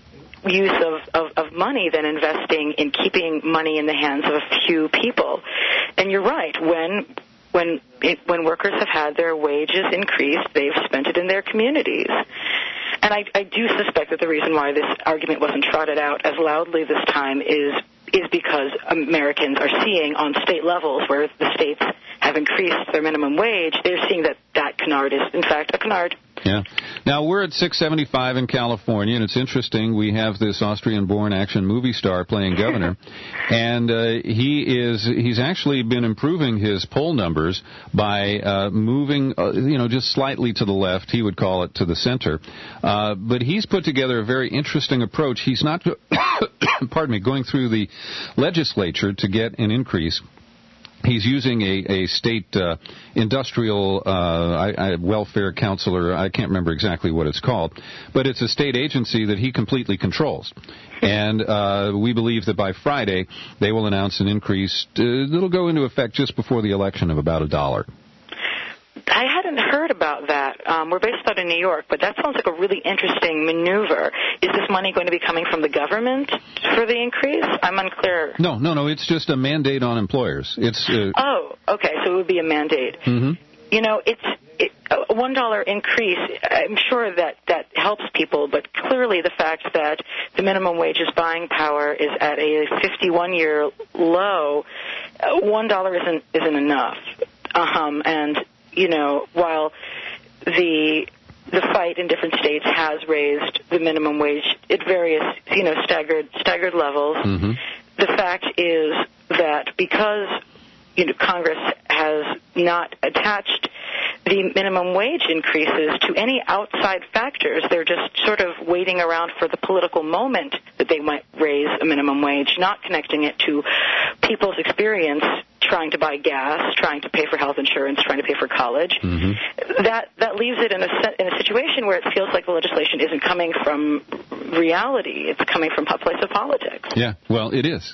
use of, of, of money than investing in keeping money in the hands of a few people. And you're right, when when it, when workers have had their wages increased, they've spent it in their communities. And I, I do suspect that the reason why this argument wasn't trotted out as loudly this time is is because Americans are seeing on state levels where the states have increased their minimum wage, they're seeing that that canard is, in fact, a canard. Yeah. Now, we're at six seventy-five in California, and it's interesting. We have this Austrian-born action movie star playing governor, and uh, he is he's actually been improving his poll numbers by uh, moving, uh, you know, just slightly to the left. He would call it to the center. Uh, but he's put together a very interesting approach. He's not pardon me, going through the legislature to get an increase. He's using a, a state uh, industrial uh, I, I, welfare counselor. I can't remember exactly what it's called, but it's a state agency that he completely controls. And uh, we believe that by Friday they will announce an increase uh, that'll go into effect just before the election of about a dollar. I hadn't heard about that. Um, we're based out in New York, but that sounds like a really interesting maneuver. Is this money going to be coming from the government for the increase? I'm unclear. No, no, no. It's just a mandate on employers. It's. Uh, oh, okay. So it would be a mandate. Mm-hmm. You know, it's it, a one dollar increase. I'm sure that that helps people, but clearly the fact that the minimum wage's buying power is at a fifty-one year low, one dollar isn't isn't enough. Um, and you know, while the the fight in different states has raised the minimum wage at various, you know, staggered staggered levels, mm-hmm. the fact is that because you know Congress has not attached the minimum wage increases to any outside factors, they're just sort of waiting around for the political moment that they might raise a minimum wage, not connecting it to people's experience trying to buy gas, trying to pay for health insurance, trying to pay for college. Mm-hmm. That that leaves it in a in a situation where it feels like the legislation isn't coming from reality; it's coming from a place of politics. Yeah, well, it is,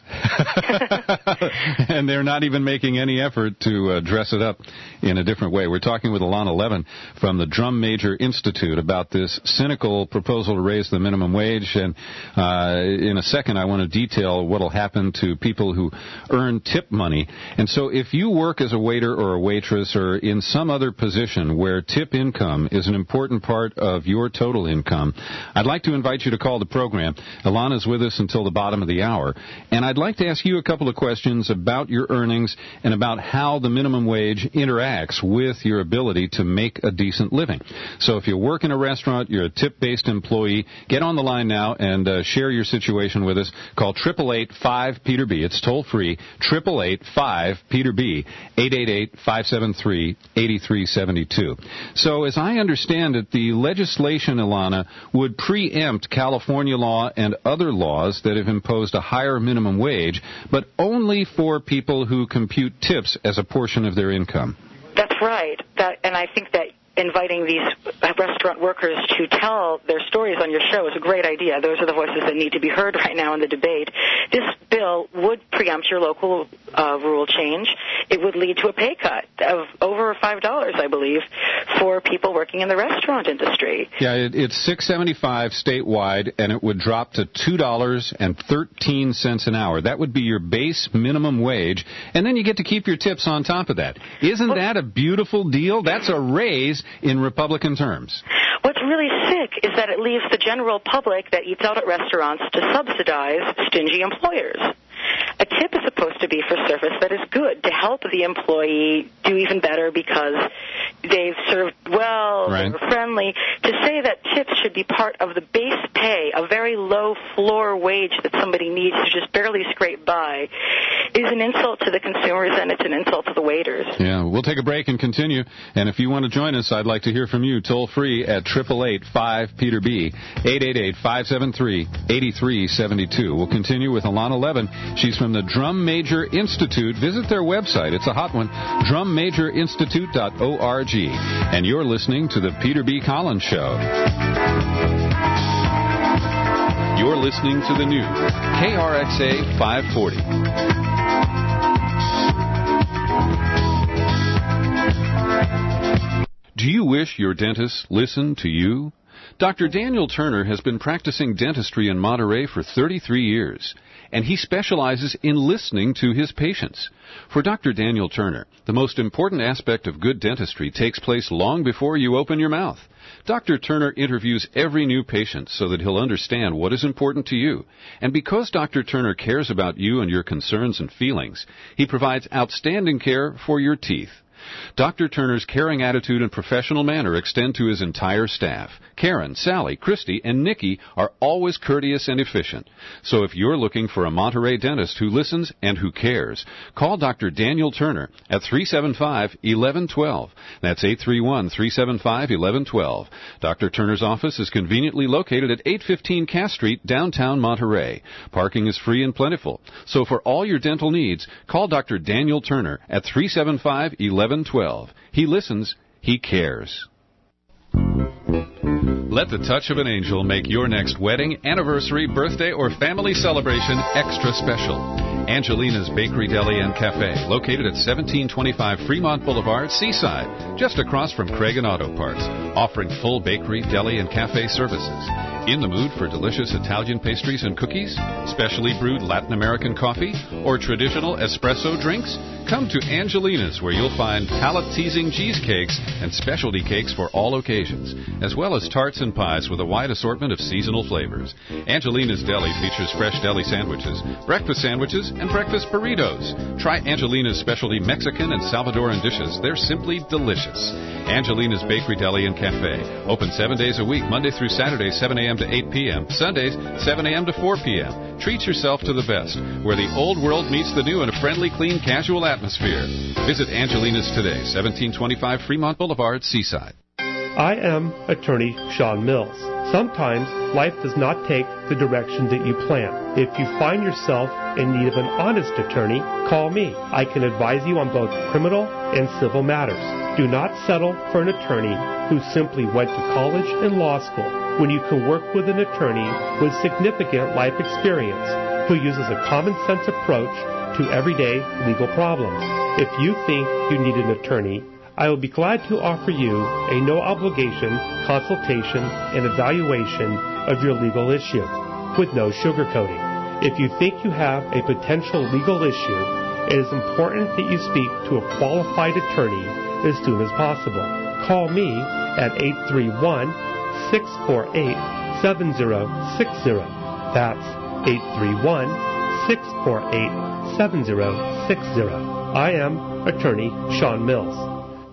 and they're not even making any effort to uh, dress it up in a different way. We're talking with Alana Levin from the Drum Major Institute about this cynical proposal to raise the minimum wage, and uh, in a second, I want to detail what will happen to people who earn tip money. And so if you work as a waiter or a waitress or in some other position where tip income is an important part of your total income, I'd like to invite you to call the program. Alana's with us until the bottom of the hour. And I'd like to ask you a couple of questions about your earnings and about how the minimum wage interacts with your ability to make a decent living. So if you work in a restaurant, you're a tip-based employee, get on the line now and uh, share your situation with us. Call eight eight eight, five, Peter B. It's toll-free, eight eight eight, five, Peter B, eight eight eight, five seven three, eight three seven two. So as I understand it, the legislation, Alana, would preempt California law and other laws that have imposed a higher minimum wage, but only for people who compute tips as a portion of their income. That's right. That, and I think that inviting these restaurant workers to tell their stories on your show is a great idea. Those are the voices that need to be heard right now in the debate. This bill would preempt your local uh, rule change. It would lead to a pay cut of over five dollars, I believe, for people working in the restaurant industry. Yeah, it, it's six dollars and seventy-five cents statewide, and it would drop to two dollars and thirteen cents an hour. That would be your base minimum wage, and then you get to keep your tips on top of that. Isn't that a beautiful deal? That's a raise in Republican terms. What's really sick is that it leaves the general public that eats out at restaurants to subsidize stingy employers. A tip is supposed to be for service that is good, to help the employee do even better because they've served well, right. They were friendly. To say that tips should be part of the base pay, a very low floor wage that somebody needs to just barely scrape by, is an insult to the consumers and it's an insult to the waiters. Yeah, we'll take a break and continue. And if you want to join us, I'd like to hear from you toll free at eight eight eight, five, Peter B, eight eight eight, five seven three, eight three seven two. We'll continue with Alana Levin. She's from the Drum Major Institute. Visit their website. It's a hot one, drum major institute dot org. And you're listening to the Peter B. Collins Show. You're listening to the new K R X A five forty. Do you wish your dentist listened to you? Doctor Daniel Turner has been practicing dentistry in Monterey for thirty-three years, and he specializes in listening to his patients. For Doctor Daniel Turner, the most important aspect of good dentistry takes place long before you open your mouth. Doctor Turner interviews every new patient so that he'll understand what is important to you. And because Doctor Turner cares about you and your concerns and feelings, he provides outstanding care for your teeth. Doctor Turner's caring attitude and professional manner extend to his entire staff. Karen, Sally, Christy, and Nikki are always courteous and efficient. So if you're looking for a Monterey dentist who listens and who cares, call Doctor Daniel Turner at three seven five, one one one two. That's eight three one, three seven five, one one one two. Doctor Turner's office is conveniently located at eight fifteen Cass Street, downtown Monterey. Parking is free and plentiful. So for all your dental needs, call Doctor Daniel Turner at three seven five, one one one two. He listens. He cares. Let the touch of an angel make your next wedding, anniversary, birthday, or family celebration extra special. Angelina's Bakery, Deli, and Cafe, located at seventeen twenty-five Fremont Boulevard, Seaside, just across from Craig and Auto Parts, offering full bakery, deli, and cafe services. In the mood for delicious Italian pastries and cookies, specially brewed Latin American coffee, or traditional espresso drinks? Come to Angelina's, where you'll find palate-teasing cheesecakes and specialty cakes for all occasions, as well as tarts and pies with a wide assortment of seasonal flavors. Angelina's Deli features fresh deli sandwiches, breakfast sandwiches, and breakfast burritos. Try Angelina's specialty Mexican and Salvadoran dishes. They're simply delicious. Angelina's Bakery, Deli, and Cafe, open seven days a week, Monday through Saturday, seven a.m. to eight p.m., Sundays, seven a.m. to four p.m. Treat yourself to the best, where the old world meets the new in a friendly, clean, casual atmosphere. Visit Angelina's today, seventeen twenty-five Fremont Boulevard, Seaside. I am attorney Sean Mills. Sometimes life does not take the direction that you plan. If you find yourself in need of an honest attorney, call me. I can advise you on both criminal and civil matters. Do not settle for an attorney who simply went to college and law school when you can work with an attorney with significant life experience who uses a common sense approach to everyday legal problems. If you think you need an attorney, I will be glad to offer you a no-obligation consultation and evaluation of your legal issue with no sugarcoating. If you think you have a potential legal issue, it is important that you speak to a qualified attorney as soon as possible. Call me at eight three one, six four eight, seven zero six zero. That's eight three one, six four eight, seven zero six zero. I am attorney Sean Mills.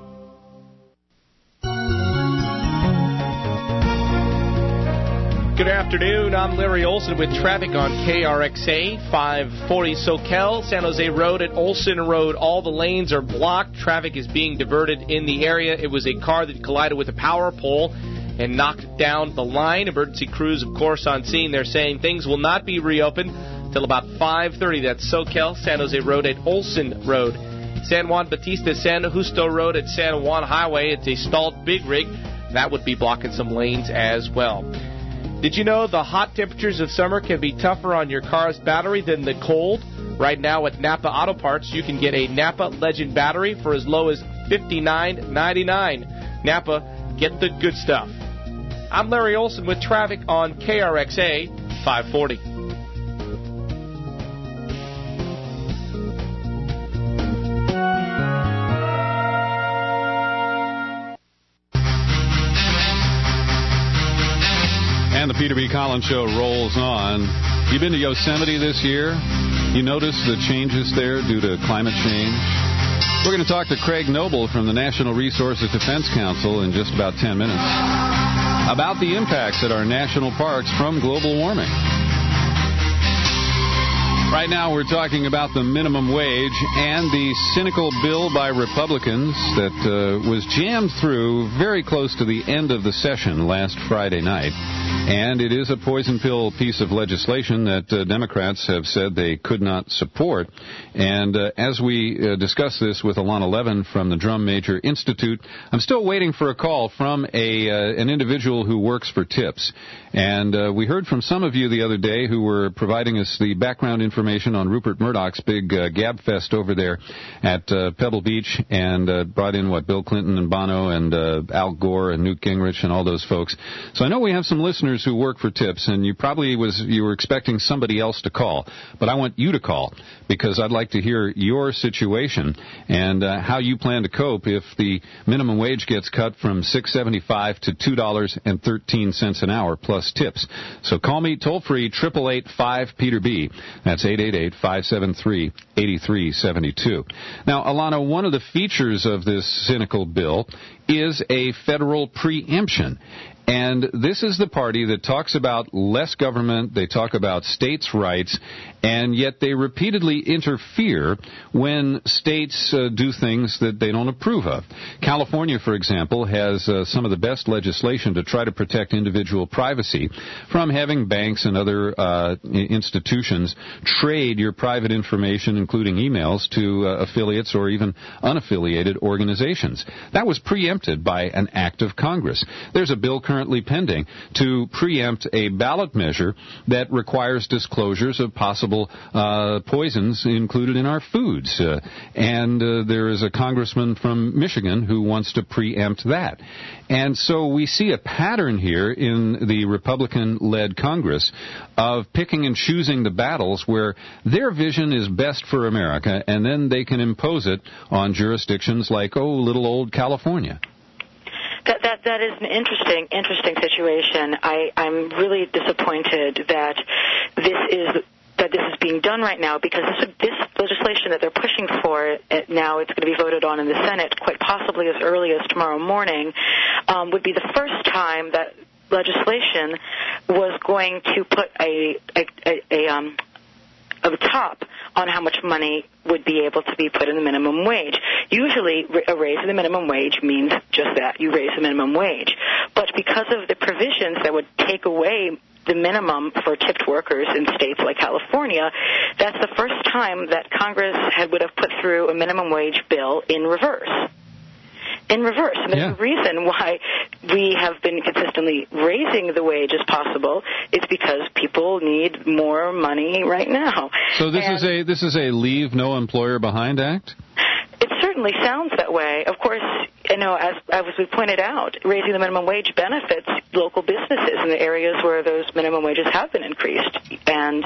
Good afternoon. I'm Larry Olson with traffic on K R X A five forty SoCal. San Jose Road at Olson Road. All the lanes are blocked. Traffic is being diverted in the area. It was a car that collided with a power pole and knocked down the line. Emergency crews, of course, on scene. They're saying things will not be reopened until about five thirty. That's SoCal. San Jose Road at Olson Road. San Juan Bautista, San Justo Road at San Juan Highway. It's a stalled big rig. That would be blocking some lanes as well. Did you know the hot temperatures of summer can be tougher on your car's battery than the cold? Right now at Napa Auto Parts, you can get a Napa Legend battery for as low as fifty-nine ninety-nine. Napa, get the good stuff. I'm Larry Olson with traffic on K R X A five forty. And the Peter B. Collins Show rolls on. You been to Yosemite this year? You notice the changes there due to climate change? We're going to talk to Craig Noble from the National Resources Defense Council in just about ten minutes about the impacts at our national parks from global warming. Right now we're talking about the minimum wage and the cynical bill by Republicans that uh, was jammed through very close to the end of the session last Friday night. And it is a poison pill piece of legislation that uh, Democrats have said they could not support. And uh, as we uh, discuss this with Alana Levin from the Drum Major Institute, I'm still waiting for a call from a uh, an individual who works for TIPS. And uh, we heard from some of you the other day who were providing us the background information on Rupert Murdoch's big uh, gab fest over there at uh, Pebble Beach, and uh, brought in, what, Bill Clinton and Bono and uh, Al Gore and Newt Gingrich and all those folks. So I know we have some listeners who work for TIPS, and you probably was you were expecting somebody else to call, but I want you to call because I'd like to hear your situation and uh, how you plan to cope if the minimum wage gets cut from six dollars and seventy-five cents to two dollars and thirteen cents an hour plus tips. So call me toll free, eight eight eight, five, Peter B. That's eight eight eight eight, five seven three, eight three seven two. Now, Alana, one of the features of this cynical bill is a federal preemption. And this is the party that talks about less government, they talk about states' rights, and yet they repeatedly interfere when states uh, do things that they don't approve of. California, for example, has uh, some of the best legislation to try to protect individual privacy from having banks and other uh, institutions trade your private information, including emails, to uh, affiliates or even unaffiliated organizations. That was preempted by an act of Congress. There's a bill currently pending to preempt a ballot measure that requires disclosures of possible uh, poisons included in our foods. Uh, and uh, there is a congressman from Michigan who wants to preempt that. And so we see a pattern here in the Republican-led Congress of picking and choosing the battles where their vision is best for America, and then they can impose it on jurisdictions like, oh, little old California. That that that is an interesting interesting situation. I I'm really disappointed that this is that this is being done right now, because this this legislation that they're pushing for it now, it's going to be voted on in the Senate quite possibly as early as tomorrow morning, um, would be the first time that legislation was going to put a a, a, a um a top on how much money would be able to be put in the minimum wage. Usually, a raise in the minimum wage means just that, you raise the minimum wage. But because of the provisions that would take away the minimum for tipped workers in states like California, that's the first time that Congress had would have put through a minimum wage bill in reverse. In reverse. And there's Yeah. a reason why we have been consistently raising the wage as possible. It's because people need more money right now. So this and is a this is a Leave No Employer Behind Act? It certainly sounds that way. Of course, you know, as, as we pointed out, raising the minimum wage benefits local businesses in the areas where those minimum wages have been increased. And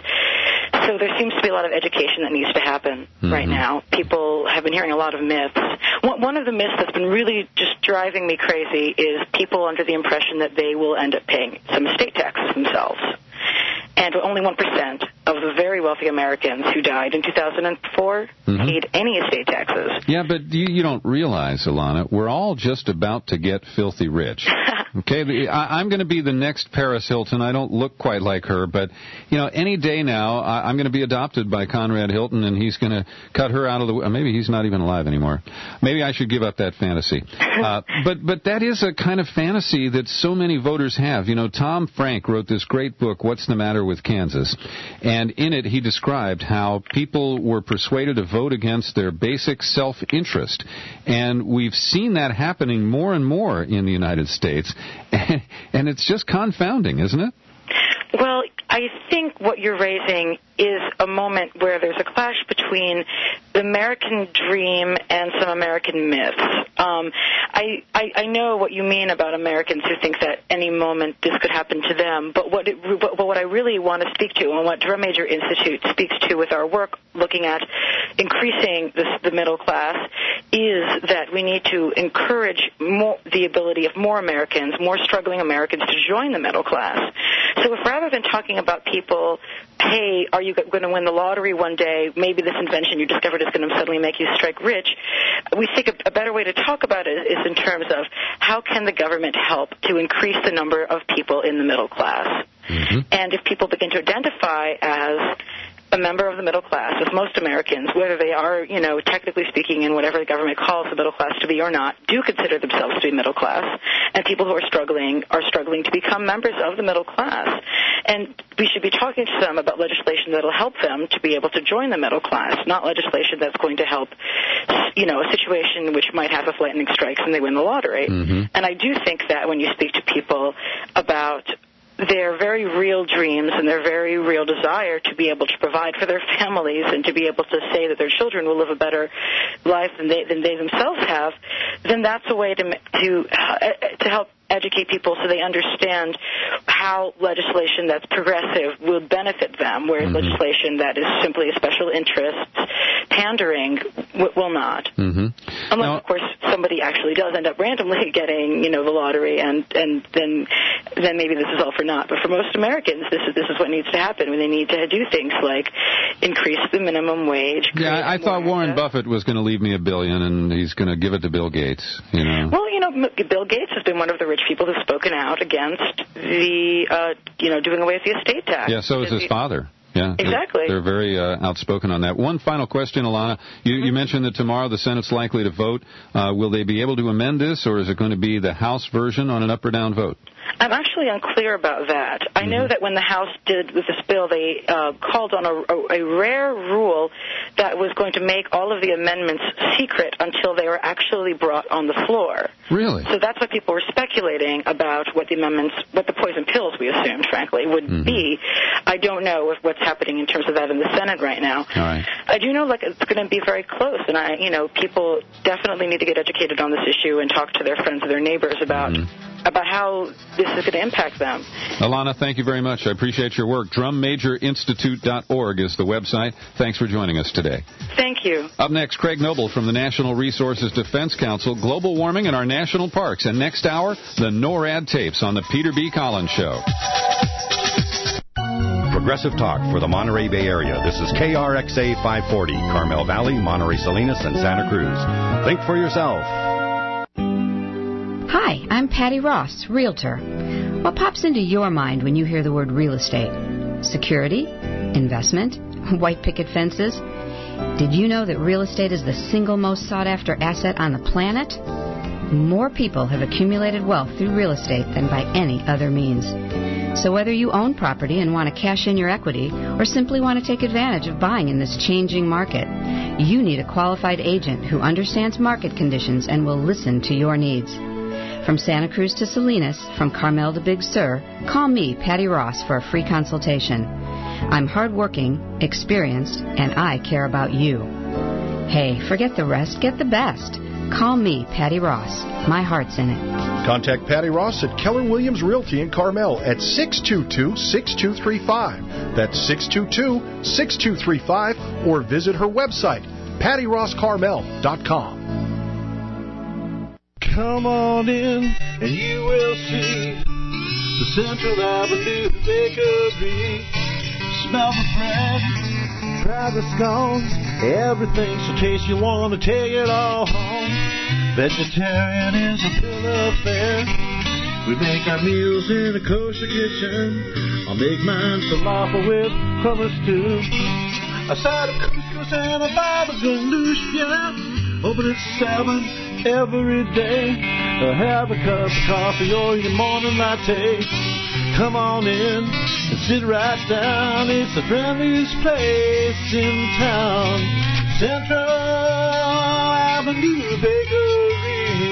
so there seems to be a lot of education that needs to happen mm-hmm. right now. People have been hearing a lot of myths. One, one of the myths that's been really just driving me crazy is people under the impression that they will end up paying some estate taxes themselves. And only one percent of the very wealthy Americans who died in two thousand four mm-hmm. paid any estate taxes. Yeah, but you, you don't realize, Alana, we're all just about to get filthy rich. Okay, I, I'm going to be the next Paris Hilton. I don't look quite like her, but, you know, any day now, I, I'm going to be adopted by Conrad Hilton, and he's going to cut her out of the way. Maybe he's not even alive anymore. Maybe I should give up that fantasy. Uh, but, but that is a kind of fantasy that so many voters have. You know, Tom Frank wrote this great book, What's the Matter with Kansas? And in it, he described how people were persuaded to vote against their basic self-interest. And we've seen that happening more and more in the United States. And it's just confounding, isn't it? Well, I think what you're raising is a moment where there's a clash between the American dream and some American myths. Um, I, I I know what you mean about Americans who think that any moment this could happen to them, but what it, but what I really want to speak to, and what Drum Major Institute speaks to with our work looking at increasing this, the middle class, is that we need to encourage more, the ability of more Americans, more struggling Americans, to join the middle class. So if rather than talking about people, hey, are you going to win the lottery one day, maybe this invention you discovered is going to suddenly make you strike rich, we think a, a better way to talk about it is in terms of how can the government help to increase the number of people in the middle class. Mm-hmm. And if people begin to identify as a member of the middle class, as most Americans, whether they are, you know, technically speaking in whatever the government calls the middle class to be or not, do consider themselves to be middle class, and people who are struggling are struggling to become members of the middle class. And we should be talking to them about legislation that will help them to be able to join the middle class, not legislation that's going to help, you know, a situation which might have if lightning strikes and they win the lottery. Mm-hmm. And I do think that when you speak to people about their very real dreams and their very real desire to be able to provide for their families and to be able to say that their children will live a better life than they than they themselves have, then that's a way to to uh, to help educate people so they understand how legislation that's progressive will benefit them, whereas mm-hmm. legislation that is simply a special interest pandering w- will not. Mm-hmm. Unless, now, of course, somebody actually does end up randomly getting, you know, the lottery, and, and then then maybe this is all for naught. But for most Americans, this is this is what needs to happen when they need to do things like increase the minimum wage. Yeah, I, I thought Warren Buffett was going to leave me a billion, and he's going to give it to Bill Gates. You know. Well, you know, Bill Gates has been one of the rich people who's spoken out against the, uh, you know, doing away with the estate tax. Yeah, so is his father. Yeah, exactly. They're, they're very uh, outspoken on that. One final question, Alana. You, mm-hmm. you mentioned that tomorrow the Senate's likely to vote. Uh, will they be able to amend this, or is it going to be the House version on an up or down vote? I'm actually unclear about that. I Mm-hmm. know that when the House did with this bill, they uh, called on a, a, a rare rule that was going to make all of the amendments secret until they were actually brought on the floor. Really? So that's why people were speculating about what the amendments, what the poison pills, we assumed, frankly, would Mm-hmm. be. I don't know if what's happening in terms of that in the Senate right now. All right. I do know, like, it's going to be very close, and I, you know, people definitely need to get educated on this issue and talk to their friends or their neighbors about Mm-hmm. about how this is going to impact them. Alana, thank you very much. I appreciate your work. drum major institute dot org is the website. Thanks for joining us today. Thank you. Up next, Craig Noble from the National Resources Defense Council, global warming in our national parks. And next hour, the NORAD tapes on the Peter B. Collins Show. Progressive Talk for the Monterey Bay Area. This is K R X A five forty, Carmel Valley, Monterey Salinas, and Santa Cruz. Think for yourself. Hi, I'm Patty Ross, Realtor. What pops into your mind when you hear the word real estate? Security? Investment? White picket fences? Did you know that real estate is the single most sought-after asset on the planet? More people have accumulated wealth through real estate than by any other means. So whether you own property and want to cash in your equity or simply want to take advantage of buying in this changing market, you need a qualified agent who understands market conditions and will listen to your needs. From Santa Cruz to Salinas, from Carmel to Big Sur, call me, Patty Ross, for a free consultation. I'm hardworking, experienced, and I care about you. Hey, forget the rest, get the best. Call me, Patty Ross. My heart's in it. Contact Patty Ross at Keller Williams Realty in Carmel at six two two, six two three five. That's six two two, six two three five, or visit her website, patty ross carmel dot com. Come on in and you will see the Central Avenue Bakery. Smell the bread, try the scones, everything's so tasty you want to take it all home. Vegetarian is a bill of fare. We make our meals in a kosher kitchen. I'll make mine falafel with crumble stew. A side of couscous and a baba ganoush, yeah. Open at seven every day. Uh, have a cup of coffee or your morning latte. Come on in and sit right down. It's the friendliest place in town. Central Avenue Bakery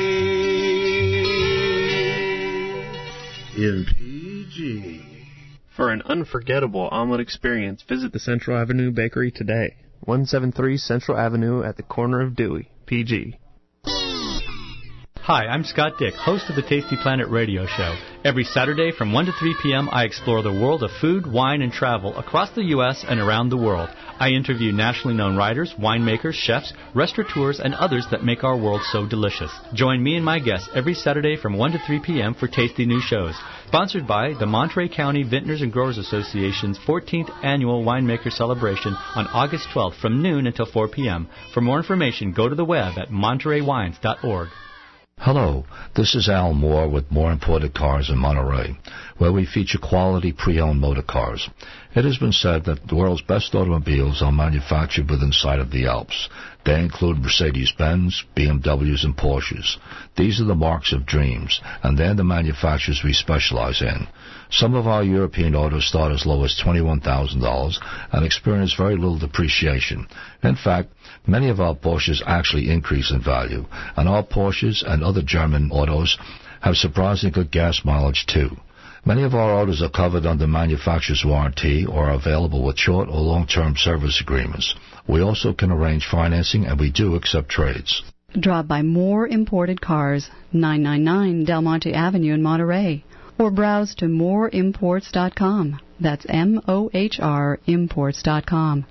in P G. For an unforgettable omelet experience, visit the Central Avenue Bakery today. one seventy-three Central Avenue at the corner of Dewey, P G. Hi, I'm Scott Dick, host of the Tasty Planet radio show. Every Saturday from one to three p.m., I explore the world of food, wine, and travel across the U S and around the world. I interview nationally known writers, winemakers, chefs, restaurateurs, and others that make our world so delicious. Join me and my guests every Saturday from one to three p.m. for tasty new shows. Sponsored by the Monterey County Vintners and Growers Association's fourteenth Annual Winemaker Celebration on August twelfth from noon until four p.m. For more information, go to the web at monterey wines dot org. Hello, this is Al Moore with More Imported Cars in Monterey, where we feature quality pre-owned motor cars. It has been said that the world's best automobiles are manufactured within sight of the Alps. They include Mercedes-Benz, B M Ws, and Porsches. These are the marks of dreams, and they're the manufacturers we specialize in. Some of our European autos start as low as twenty-one thousand dollars and experience very little depreciation. In fact, many of our Porsches actually increase in value, and our Porsches and other German autos have surprisingly good gas mileage too. Many of our autos are covered under manufacturer's warranty or are available with short or long-term service agreements. We also can arrange financing, and we do accept trades. Drop by More Imported Cars, nine ninety-nine Del Monte Avenue in Monterey, or browse to more imports dot com. That's M O H R imports dot com.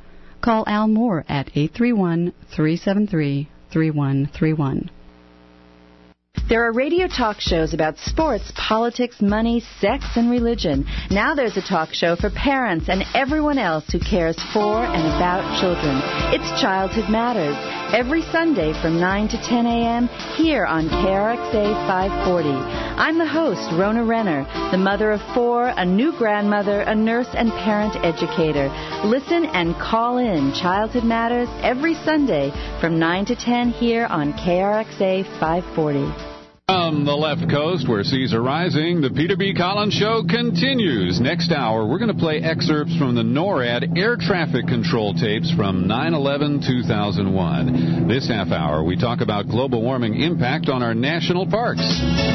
Call Al Moore at eight three one, three seven three, three one three one. There are radio talk shows about sports, politics, money, sex, and religion. Now there's a talk show for parents and everyone else who cares for and about children. It's Childhood Matters, every Sunday from nine to ten a.m. here on K R X A five forty. I'm the host, Rona Renner, the mother of four, a new grandmother, a nurse, and parent educator. Listen and call in Childhood Matters every Sunday from nine to ten here on K R X A five forty. From the left coast, where seas are rising, the Peter B. Collins Show continues. Next hour, we're going to play excerpts from the NORAD air traffic control tapes from nine eleven two thousand one. This half hour, we talk about global warming impact on our national parks.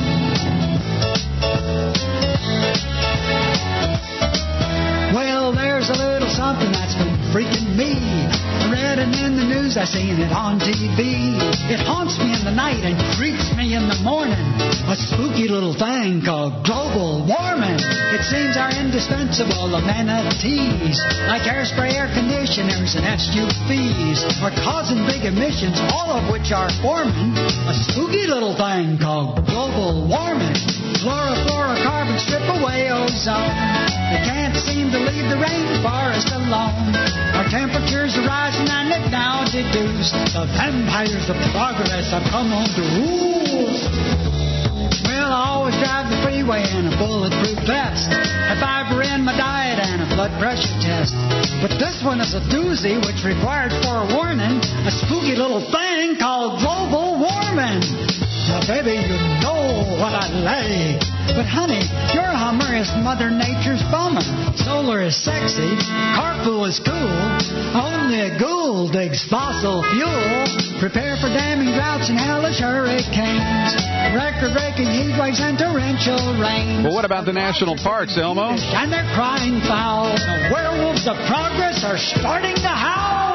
Well, there's a little something that's been freaking me. I read it in the news, I seen it on T V. It haunts me in the night and creeps me in the morning. A spooky little thing called global warming. It seems our indispensable amenities, like airspray, air conditioners, and S U Vs, are causing big emissions, all of which are forming a spooky little thing called global warming. Chlorofluorocarbons strip away ozone. They can't seem to leave the rainforest alone. Our temperatures are rising and they've now deduced the vampires of progress have come on to rule. Well, I always drive the freeway in a bulletproof vest, a fiber in my diet and a blood pressure test. But this one is a doozy which required forewarning, a spooky little thing called global warming. Now, baby, you know what I lay. But, honey, your Hummer is Mother Nature's bummer. Solar is sexy. Carpool is cool. Only a ghoul digs fossil fuel. Prepare for damning droughts and hellish hurricanes. Record-breaking heat waves and torrential rain. Well, what about the national parks, Elmo? And they're crying foul. The werewolves of progress are starting to howl.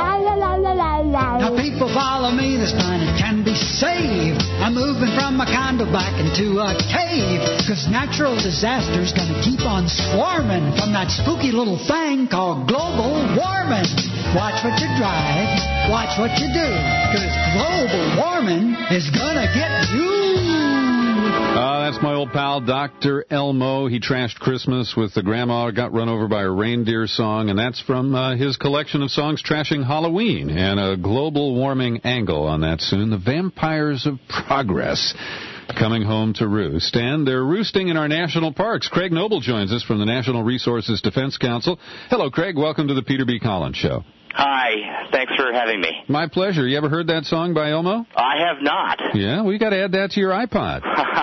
Now, people follow me. This planet can be saved. I'm moving from a condo back into a cave. Because natural disasters gonna keep on swarming from that spooky little thing called global warming. Watch what you drive. Watch what you do. Because global warming is gonna get you. Uh, that's my old pal, Doctor Elmo. He trashed Christmas with the grandma got run over by a reindeer song, and that's from uh, his collection of songs trashing Halloween, and a global warming angle on that soon. The Vampires of Progress coming home to roost, and they're roosting in our national parks. Craig Noble joins us from the National Resources Defense Council. Hello, Craig. Welcome to the Peter B. Collins Show. Hi. Thanks for having me. My pleasure. You ever heard that song by Elmo? I have not. Yeah, well, you got to add that to your iPod.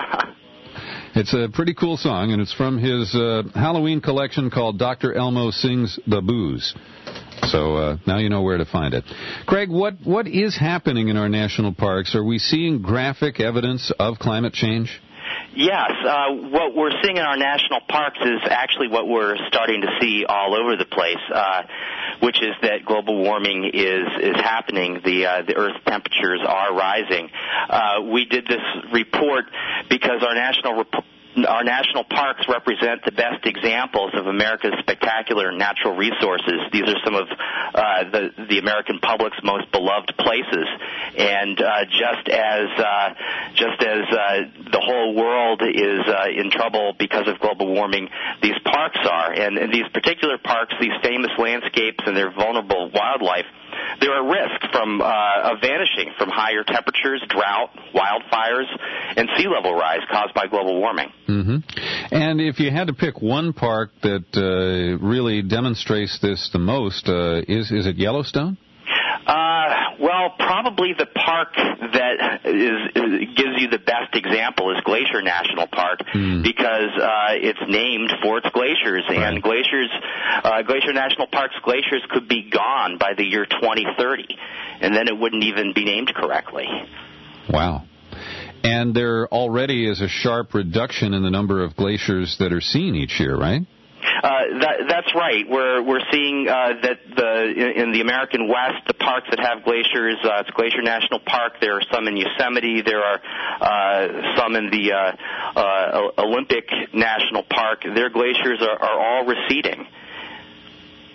It's a pretty cool song, and it's from his uh, Halloween collection called Doctor Elmo Sings the Booze. So uh, now you know where to find it. Craig, what, what is happening in our national parks? Are we seeing graphic evidence of climate change? Yes. Uh, what we're seeing in our national parks is actually what we're starting to see all over the place, uh, which is that global warming is, is happening. The, uh, the Earth's temperatures are rising. Uh, we did this report because our national rep- Our national parks represent the best examples of America's spectacular natural resources. These are some of uh, the, the American public's most beloved places. And uh, just as uh, just as uh, the whole world is uh, in trouble because of global warming, these parks are. And, and these particular parks, these famous landscapes and their vulnerable wildlife, they're at risk from uh, of vanishing from higher temperatures, drought, wildfires, and sea level rise caused by global warming. Mm-hmm. And if you had to pick one park that uh, really demonstrates this the most, uh, is is it Yellowstone? Uh, well, probably the park that is, is, gives you the best example is Glacier National Park mm. because uh, it's named for its glaciers. Right. And glaciers, uh, Glacier National Park's glaciers could be gone by the year twenty thirty, and then it wouldn't even be named correctly. Wow. And there already is a sharp reduction in the number of glaciers that are seen each year, right? Uh, that, that's right. We're we're seeing uh, that the in, in the American West, the parks that have glaciers, uh, it's Glacier National Park. There are some in Yosemite. There are uh, some in the uh, uh, Olympic National Park. Their glaciers are, are all receding.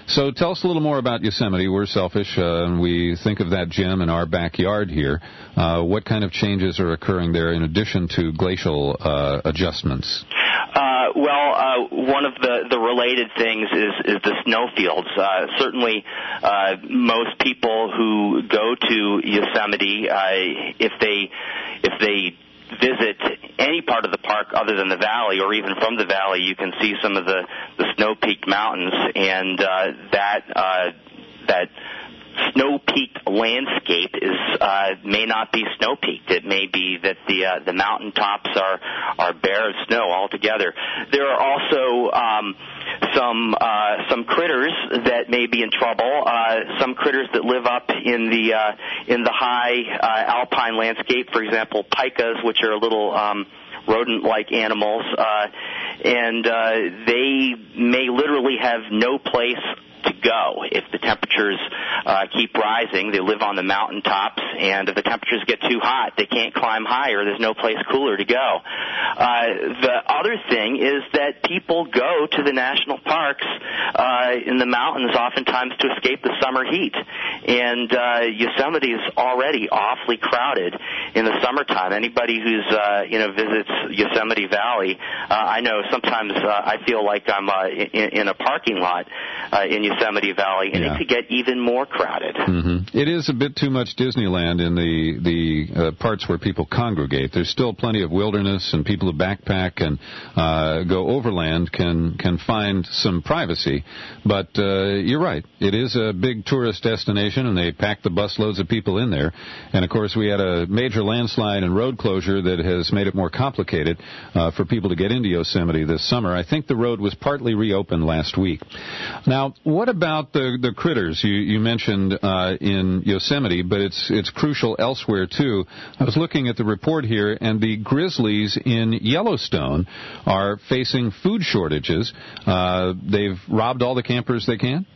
So tell us a little more about Yosemite. We're selfish, uh, and we think of that gem in our backyard here. Uh, what kind of changes are occurring there in addition to glacial uh, adjustments? Uh, well, uh, one of the, the related things is, is the snowfields. Uh, certainly, uh, most people who go to Yosemite, uh, if they if they visit any part of the park other than the valley, or even from the valley, you can see some of the, the snow-peaked mountains, and uh, that uh, that snow-peaked landscape is uh, may not be snow-peaked. It may be that the uh, the mountaintops are are bare of snow altogether. There are also um, some uh, some critters that may be in trouble. Uh, some critters that live up in the uh, in the high uh, alpine landscape, for example, pikas, which are little um, rodent-like animals, uh, and uh, they may literally have no place to go if the temperatures uh, keep rising. They live on the mountaintops, and if the temperatures get too hot, they can't climb higher. There's no place cooler to go. Uh, the other thing is that people go to the national parks uh, in the mountains oftentimes to escape the summer heat, and uh, Yosemite is already awfully crowded in the summertime. Anybody who's uh, you know visits Yosemite Valley, uh, I know sometimes uh, I feel like I'm uh, in, in a parking lot uh, in Yosemite Yosemite Valley, and yeah. it could get even more crowded. Mm-hmm. It is a bit too much Disneyland in the the uh, parts where people congregate. There's still plenty of wilderness, and people who backpack and uh, go overland can can find some privacy. But uh, you're right, it is a big tourist destination, and they pack the busloads of people in there. And of course, we had a major landslide and road closure that has made it more complicated uh, for people to get into Yosemite this summer. I think the road was partly reopened last week. Now, what about the the critters you, you mentioned uh, in Yosemite, but it's it's crucial elsewhere too? I was looking at the report here, and the grizzlies in Yellowstone are facing food shortages. Uh, they've robbed all the campers they can?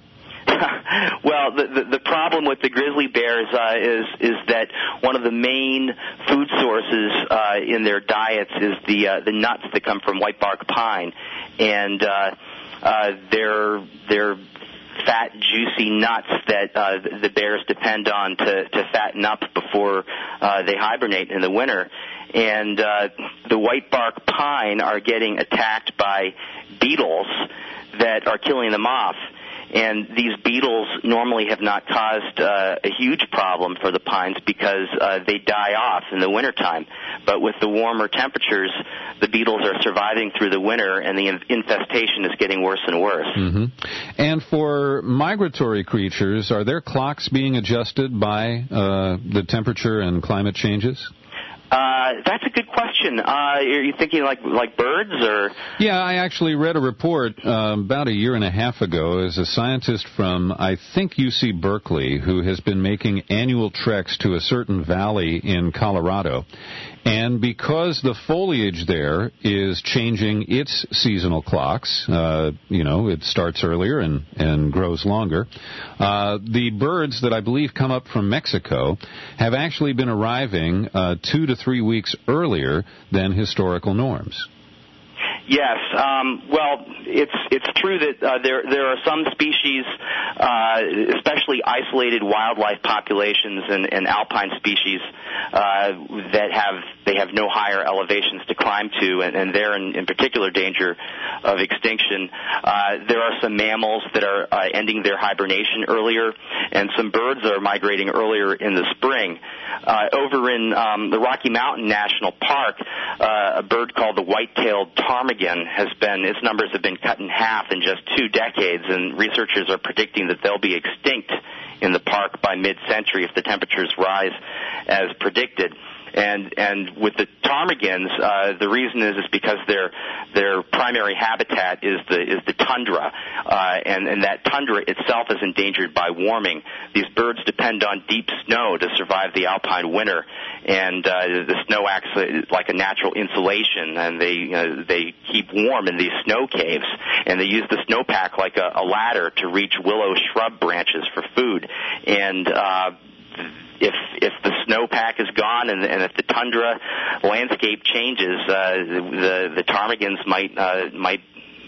Well, the, the the problem with the grizzly bears uh, is is that one of the main food sources uh, in their diets is the uh, the nuts that come from whitebark pine, and uh, uh, they're they're fat, juicy nuts that uh, the bears depend on to, to fatten up before uh, they hibernate in the winter. And uh, the whitebark pine are getting attacked by beetles that are killing them off. And these beetles normally have not caused uh, a huge problem for the pines because uh, they die off in the wintertime. But with the warmer temperatures, the beetles are surviving through the winter, and the infestation is getting worse and worse. Mm-hmm. And for migratory creatures, are their clocks being adjusted by uh, the temperature and climate changes? Uh, that's a good question. Uh, are you thinking like like birds or? Yeah, I actually read a report uh, about a year and a half ago as a scientist from, I think, U C Berkeley, who has been making annual treks to a certain valley in Colorado. And because the foliage there is changing its seasonal clocks, uh, you know, it starts earlier and, and grows longer, uh, the birds that I believe come up from Mexico have actually been arriving uh, two to three weeks earlier than historical norms. Yes. Um, well, it's it's true that uh, there there are some species, uh, especially isolated wildlife populations and, and alpine species, uh, that have they have no higher elevations to climb to, and, and they're in, in particular danger of extinction. Uh, there are some mammals that are uh, ending their hibernation earlier, and some birds are migrating earlier in the spring. Uh, over in um, the Rocky Mountain National Park, uh, a bird called the white-tailed ptarmigan has been, its numbers have been cut in half in just two decades, and researchers are predicting that they'll be extinct in the park by mid-century if the temperatures rise as predicted. And and with the ptarmigans, uh, the reason is is because their their primary habitat is the is the tundra, uh, and and that tundra itself is endangered by warming. These birds depend on deep snow to survive the alpine winter, and uh, the snow acts like a natural insulation, and they uh, they keep warm in these snow caves, and they use the snowpack like a, a ladder to reach willow shrub branches for food, and uh, If if the snowpack is gone and, and if the tundra landscape changes, uh, the the ptarmigans might uh, might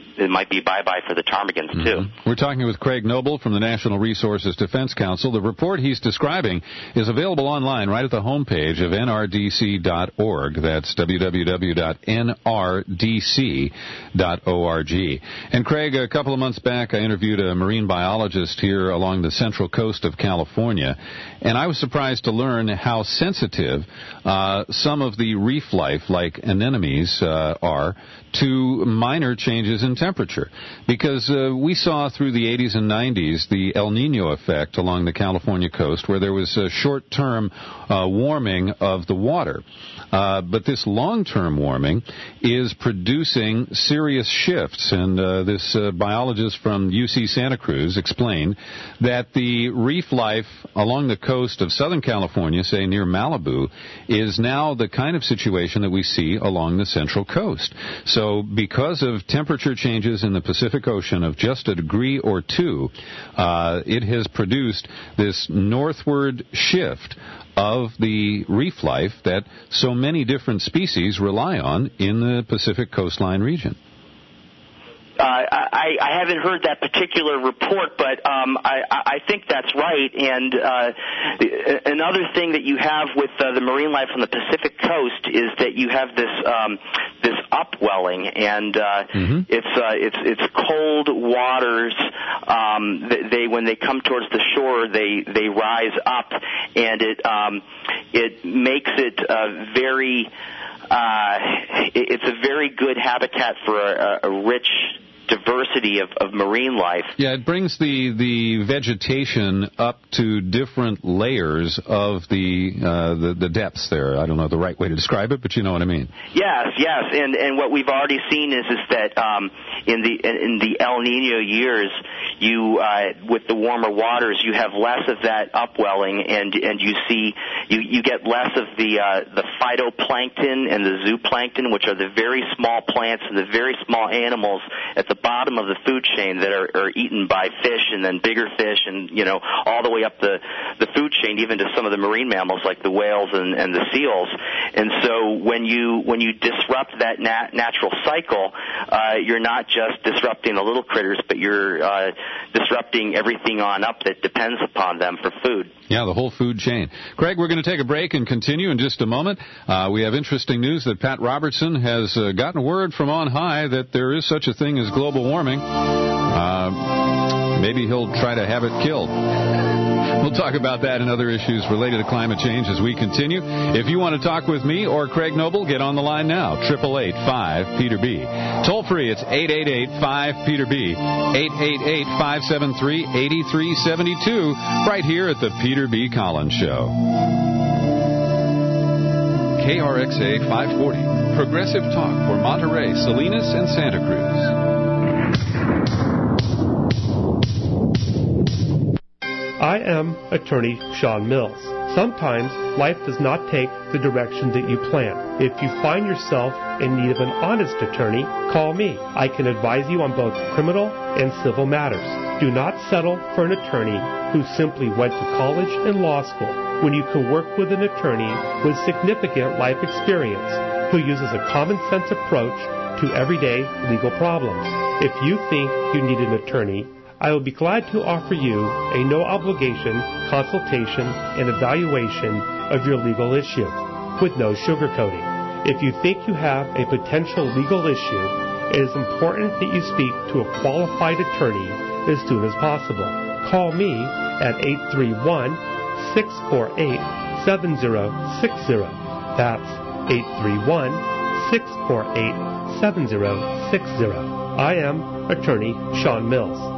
it might be bye-bye for the ptarmigans, too. Mm-hmm. We're talking with Craig Noble from the National Resources Defense Council. The report he's describing is available online right at the homepage of N R D C dot org. That's w w w dot n r d c dot org. And Craig, a couple of months back, I interviewed a marine biologist here along the central coast of California, and I was surprised to learn how sensitive uh, some of the reef life, like anemones, uh, are to minor changes in temperature. Because uh, we saw through the eighties and nineties the El Nino effect along the California coast, where there was a short-term uh, warming of the water. Uh, but this long-term warming is producing serious shifts, and uh, this uh, biologist from U C Santa Cruz explained that the reef life along the coast of Southern California, say near Malibu, is now the kind of situation that we see along the Central Coast. So because of temperature changes in the Pacific Ocean of just a degree or two, uh, it has produced this northward shift of the reef life that so many different species rely on in the Pacific coastline region. Uh, I, I haven't heard that particular report, but um, I, I think that's right. And uh, another thing that you have with uh, the marine life on the Pacific coast is that you have this um, this upwelling, and uh, mm-hmm. it's uh, it's it's cold waters. Um, they when they come towards the shore, they they rise up, and it um, it makes it uh, very. Uh, it's a very good habitat for a, a rich diversity of, of marine life. Yeah, it brings the the vegetation up to different layers of the, uh, the the depths there. I don't know the right way to describe it, but you know what I mean. Yes, yes, and and what we've already seen is is that um, in the in the El Nino years, you uh, with the warmer waters, you have less of that upwelling, and and you see you you get less of the uh, the phytoplankton and the zooplankton, which are the very small plants and the very small animals at the bottom of the food chain that are, are eaten by fish and then bigger fish, and you know all the way up the the food chain, even to some of the marine mammals like the whales and, and the seals. And so when you when you disrupt that nat- natural cycle, uh, you're not just disrupting the little critters, but you're uh, disrupting everything on up that depends upon them for food. Yeah, the whole food chain. Craig, we're going to take a break and continue in just a moment. Uh, we have interesting news that Pat Robertson has uh, gotten word from on high that there is such a thing as global warming. Uh, maybe he'll try to have it killed. We'll talk about that and other issues related to climate change as we continue. If you want to talk with me or Craig Noble, get on the line now. eight eight eight, five, Peter B. Toll free, it's eight eight eight, five, Peter B. eight eight eight, five seven three, eight three seven two, right here at the Peter B. Collins Show. K R X A five forty, progressive talk for Monterey, Salinas, and Santa Cruz. I am attorney Sean Mills. Sometimes life does not take the direction that you plan. If you find yourself in need of an honest attorney, call me. I can advise you on both criminal and civil matters. Do not settle for an attorney who simply went to college and law school when you can work with an attorney with significant life experience who uses a common sense approach to everyday legal problems. If you think you need an attorney, I will be glad to offer you a no-obligation consultation and evaluation of your legal issue with no sugarcoating. If you think you have a potential legal issue, it is important that you speak to a qualified attorney as soon as possible. Call me at eight three one, six four eight, seven zero six zero. That's eight three one, six four eight, seven zero six zero. I am attorney Sean Mills.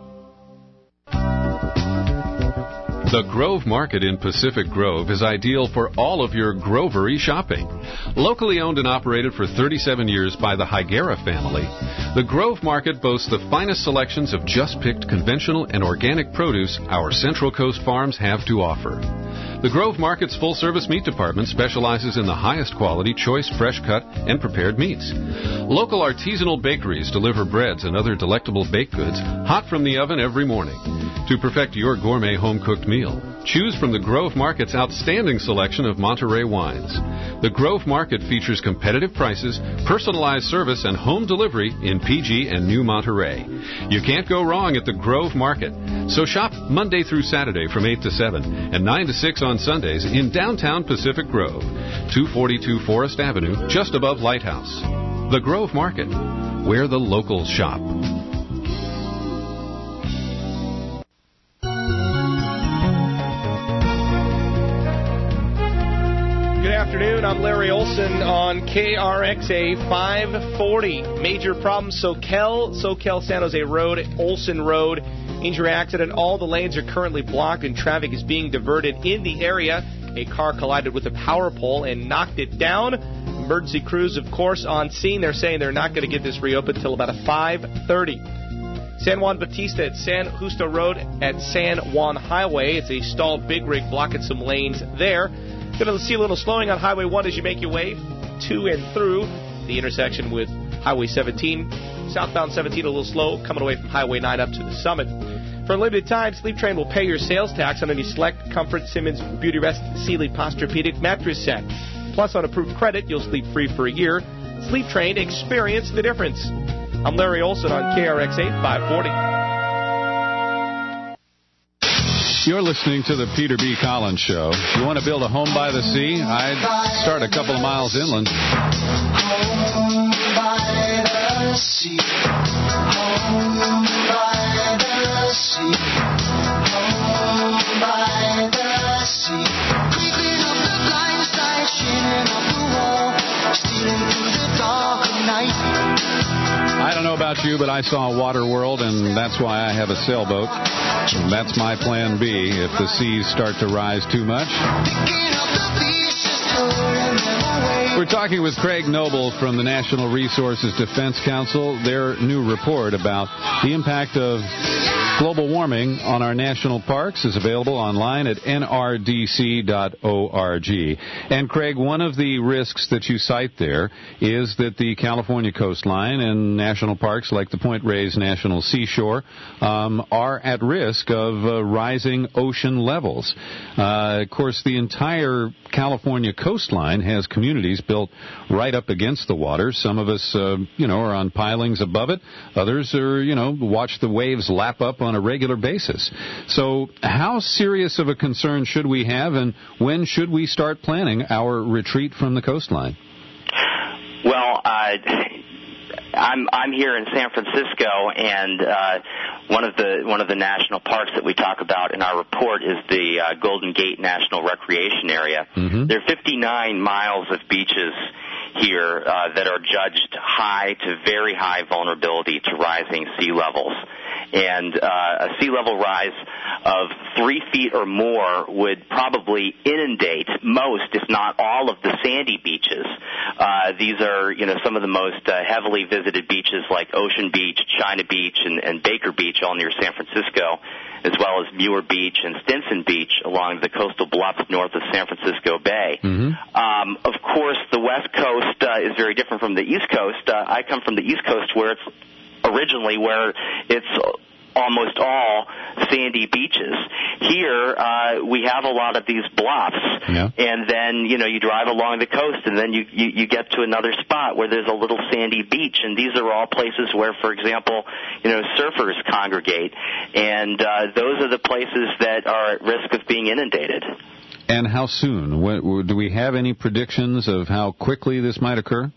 The Grove Market in Pacific Grove is ideal for all of your grovery shopping. Locally owned and operated for thirty-seven years by the Higuera family, the Grove Market boasts the finest selections of just-picked conventional and organic produce our Central Coast farms have to offer. The Grove Market's full-service meat department specializes in the highest quality, choice, fresh-cut, and prepared meats. Local artisanal bakeries deliver breads and other delectable baked goods hot from the oven every morning. to perfect your gourmet home-cooked meal. Choose from the Grove Market's outstanding selection of Monterey wines. The Grove Market features competitive prices, personalized service, and home delivery in P G and New Monterey. You can't go wrong at the Grove Market. So shop Monday through Saturday from eight to seven and nine to six on Sundays in downtown Pacific Grove, two forty-two Forest Avenue, just above Lighthouse. The Grove Market, where the locals shop. Good afternoon. I'm Larry Olson on K R X A five forty. Major problem, Soquel, Soquel San Jose Road, Olson Road. Injury accident. All the lanes are currently blocked and traffic is being diverted in the area. A car collided with a power pole and knocked it down. Emergency crews, of course, on scene. They're saying they're not going to get this reopened until about a five thirty. San Juan Bautista at San Justo Road at San Juan Highway. It's a stalled big rig blocking some lanes there. Going to see a little slowing on Highway one as you make your way to and through the intersection with Highway seventeen. Southbound seventeen a little slow, coming away from Highway nine up to the summit. For a limited time, Sleep Train will pay your sales tax on any select Comfort, Simmons, Beauty Rest, Sealy Posturepedic mattress set. Plus, on approved credit, you'll sleep free for a year. Sleep Train, experience the difference. I'm Larry Olson on K R X A five forty. You're listening to the Peter B. Collins Show. If you want to build a home by the sea, I'd start a couple of miles inland. Home by the sea. Home by the sea. Home by the sea. Creeping up the blind side, shimmering up the wall, stealing through the dark of night. I don't know about you, but I saw Waterworld, and that's why I have a sailboat. That's my plan B if the seas start to rise too much. We're talking with Craig Noble from the National Resources Defense Council. Their new report about the impact of global warming on our national parks is available online at N R D C dot org. And Craig, one of the risks that you cite there is that the California coastline and national parks like the Point Reyes National Seashore um, are at risk of uh, rising ocean levels. Uh, of course, the entire California coastline has communities built right up against the water. Some of us, uh, you know, are on pilings above it. Others are, you know, watch the waves lap up on a regular basis. So how serious of a concern should we have, and when should we start planning our retreat from the coastline? Well, uh, I'm I'm here in San Francisco, and uh, one of the one of the national parks that we talk about in our report is the uh, Golden Gate National Recreation Area. Mm-hmm. There are fifty-nine miles of beaches here uh, that are judged high to very high vulnerability to rising sea levels. And uh, a sea level rise of three feet or more would probably inundate most, if not all, of the sandy beaches. Uh, these are, you know, some of the most uh, heavily visited beaches like Ocean Beach, China Beach, and, and Baker Beach, all near San Francisco, as well as Muir Beach and Stinson Beach along the coastal bluffs north of San Francisco Bay. Mm-hmm. Um, of course, the West Coast uh, is very different from the East Coast. Uh, I come from the East Coast, where it's originally where it's almost all sandy beaches. Here, uh, we have a lot of these bluffs, yeah. and then, you know, you drive along the coast, and then you, you, you get to another spot where there's a little sandy beach, and these are all places where, for example, you know, surfers congregate, and uh, those are the places that are at risk of being inundated. And how soon? What, do we have any predictions of how quickly this might occur?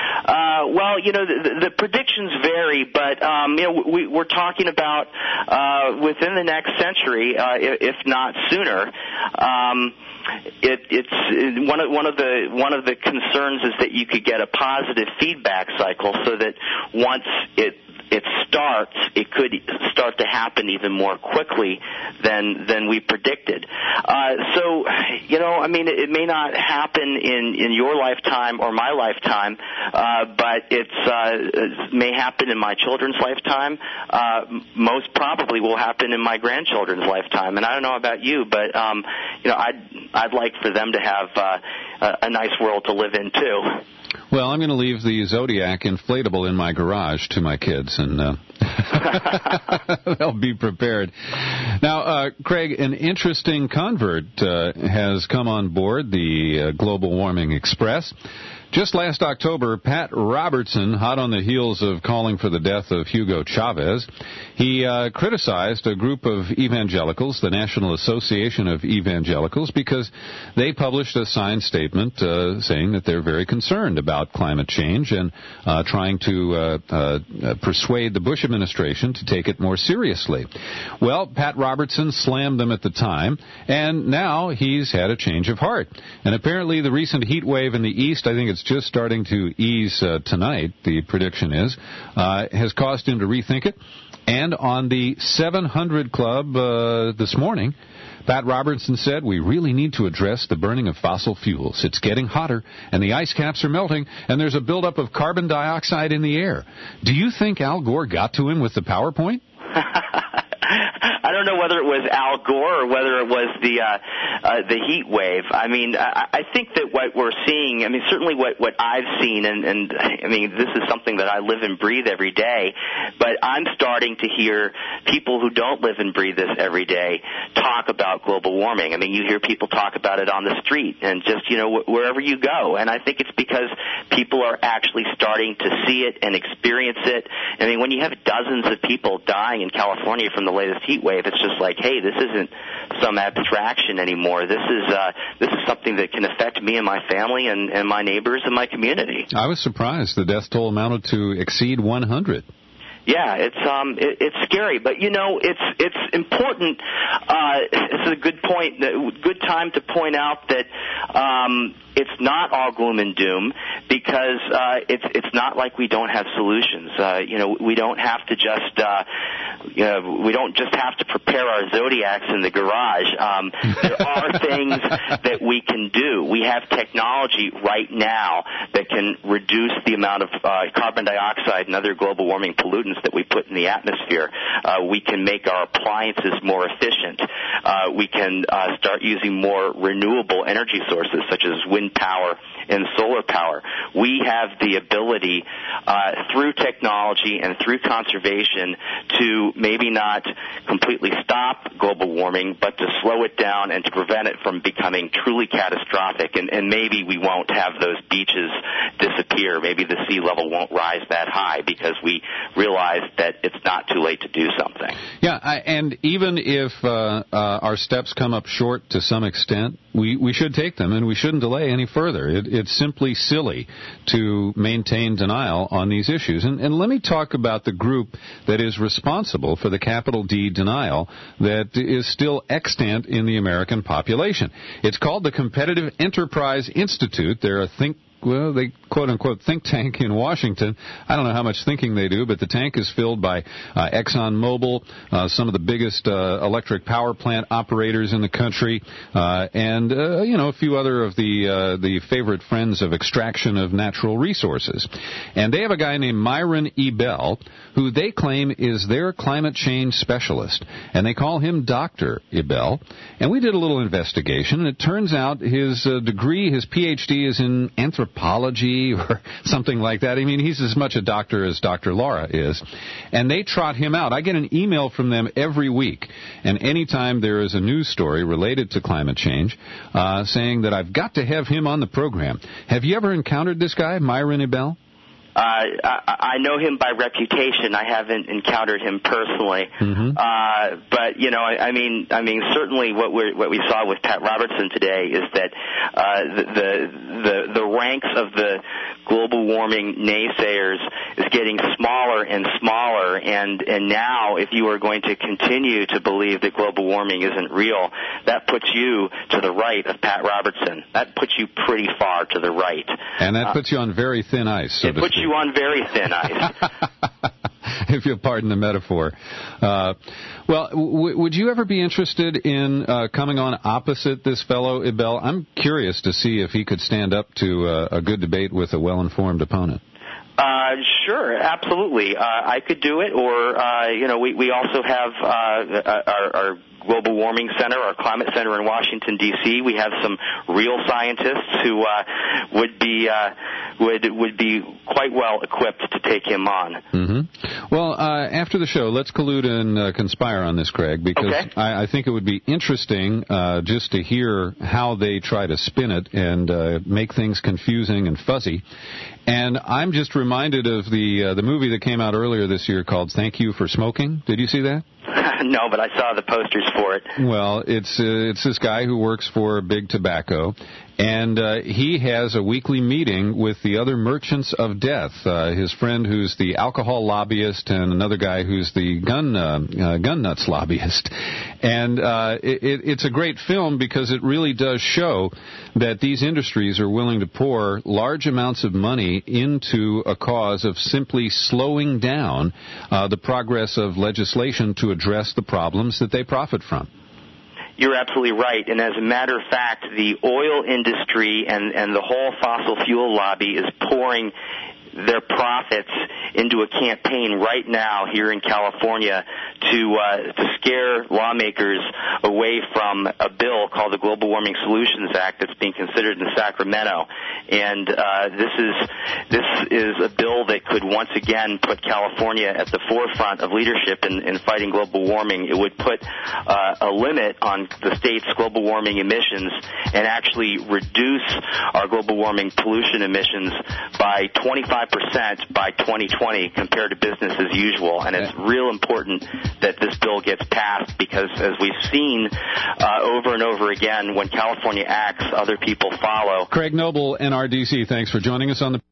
Uh, well, you know, the, the predictions vary, but, um, you know, we, we're talking about uh, within the next century, uh, if not sooner. Um, it, it's one of, one of the one of the concerns is that you could get a positive feedback cycle, so that once it it starts, it could start to happen even more quickly than than we predicted. Uh, so, you know, I mean, it, it may not happen in, in your lifetime or my lifetime, uh, but it's, uh, it may happen in my children's lifetime. Uh, most probably will happen in my grandchildren's lifetime. And I don't know about you, but um, you know, I'd I'd like for them to have uh, a, a nice world to live in too. Well, I'm going to leave the Zodiac inflatable in my garage to my kids, and uh, They'll be prepared. Now, uh, Craig, an interesting convert uh, has come on board the uh, Global Warming Express. Just last October, Pat Robertson, hot on the heels of calling for the death of Hugo Chavez, he uh, criticized a group of evangelicals, the National Association of Evangelicals, because they published a signed statement uh, saying that they're very concerned about climate change and uh, trying to uh, uh, persuade the Bush administration to take it more seriously. Well, Pat Robertson slammed them at the time, and now he's had a change of heart. And apparently the recent heat wave in the East, I think it's just starting to ease uh, tonight, the prediction is, uh, has caused him to rethink it. And on the seven hundred Club uh, this morning, Pat Robertson said, we really need to address the burning of fossil fuels. It's getting hotter, and the ice caps are melting, and there's a buildup of carbon dioxide in the air. Do you think Al Gore got to him with the PowerPoint? I don't know whether it was Al Gore or whether it was the uh, uh, the heat wave. I mean, I, I think that what we're seeing, I mean, certainly what, what I've seen, and, and I mean, this is something that I live and breathe every day, but I'm starting to hear people who don't live and breathe this every day talk about global warming. I mean, you hear people talk about it on the street and just, you know, wh- wherever you go. And I think it's because people are actually starting to see it and experience it. I mean, when you have dozens of people dying in California from the latest heat wave, it's just like, hey, this isn't some abstraction anymore. This is uh, this is something that can affect me and my family and, and my neighbors and my community. I was surprised the death toll amounted to exceed one hundred. Yeah, it's um, it, it's scary, but you know, it's it's important. Uh, it's a good point, good time to point out that um, it's not all gloom and doom, because uh, it's it's not like we don't have solutions. Uh, you know, we don't have to just uh, you know, we don't just have to prepare our zodiacs in the garage. Um, there are things that we can do. We have technology right now that can reduce the amount of uh, carbon dioxide and other global warming pollutants that we put in the atmosphere. Uh, we can make our appliances more efficient. Uh, we can uh, start using more renewable energy sources such as wind power and solar power. We have the ability uh, through technology and through conservation to maybe not completely stop global warming, but to slow it down and to prevent it from becoming truly catastrophic. And, and maybe we won't have those beaches disappear. Maybe the sea level won't rise that high because we realize that it's not too late to do something. Yeah, I, and even if uh, uh, our steps come up short to some extent, we, we should take them, and we shouldn't delay any further. It, it's simply silly to maintain denial on these issues. And, and let me talk about the group that is responsible for the capital D denial that is still extant in the American population. It's called the Competitive Enterprise Institute. They're a think Well, they quote-unquote think tank in Washington. I don't know how much thinking they do, but the tank is filled by uh, ExxonMobil, uh, some of the biggest uh, electric power plant operators in the country, uh, and, uh, you know, a few other of the uh, the favorite friends of extraction of natural resources. And they have a guy named Myron Ebell, who they claim is their climate change specialist. And they call him Doctor Ebell. And we did a little investigation, and it turns out his uh, degree, his P H D, is in anthropology or something like that. I mean, he's as much a doctor as Doctor Laura is. And they trot him out. I get an email from them every week, and anytime there is a news story related to climate change, uh, saying that I've got to have him on the program. Have you ever encountered this guy, Myron Ebell? Uh, I, I know him by reputation. I haven't encountered him personally. Mm-hmm. Uh, but you know, I, I mean, I mean, certainly what we what we saw with Pat Robertson today is that uh, the, the the the ranks of the global warming naysayers is getting smaller and smaller. And and now, if you are going to continue to believe that global warming isn't real, that puts you to the right of Pat Robertson. That puts you pretty far to the right. And that uh, puts you on very thin ice. So it puts you on very thin ice. If you'll pardon the metaphor. Uh, well, w- would you ever be interested in uh, coming on opposite this fellow, Ebell? I'm curious to see if he could stand up to uh, a good debate with a well-informed opponent. Uh, sure, absolutely. Uh, I could do it, or, uh, you know, we, we also have uh, our, our Global Warming Center, our Climate Center in Washington, D C We have some real scientists who uh, would be uh, would would be quite well equipped to take him on. Mm-hmm. Well, uh, after the show, let's collude and uh, conspire on this, Craig, because okay. I, I think it would be interesting uh, just to hear how they try to spin it and uh, make things confusing and fuzzy. And I'm just reminded of the uh, the movie that came out earlier this year called Thank You for Smoking. Did you see that? No, but I saw the posters for it. Well, it's uh, it's this guy who works for Big Tobacco, and uh, he has a weekly meeting with the other merchants of death. Uh, his friend who's the alcohol lobbyist and another guy who's the gun uh, uh, gun nuts lobbyist. And uh, it, it's a great film because it really does show that these industries are willing to pour large amounts of money into a cause of simply slowing down uh, the progress of legislation to address the problems that they profit from. You're absolutely right. And as a matter of fact, the oil industry and, and the whole fossil fuel lobby is pouring their profits into a campaign right now here in California to uh, to scare lawmakers away from a bill called the Global Warming Solutions Act that's being considered in Sacramento. And uh, this is this is a bill that could once again put California at the forefront of leadership in, in fighting global warming. It would put uh, a limit on the state's global warming emissions and actually reduce our global warming pollution emissions by twenty-five percent by twenty twenty compared to business as usual. And it's real important that this bill gets passed because, as we've seen uh, over and over again, when California acts, other people follow. Craig Noble, N R D C, thanks for joining us on the...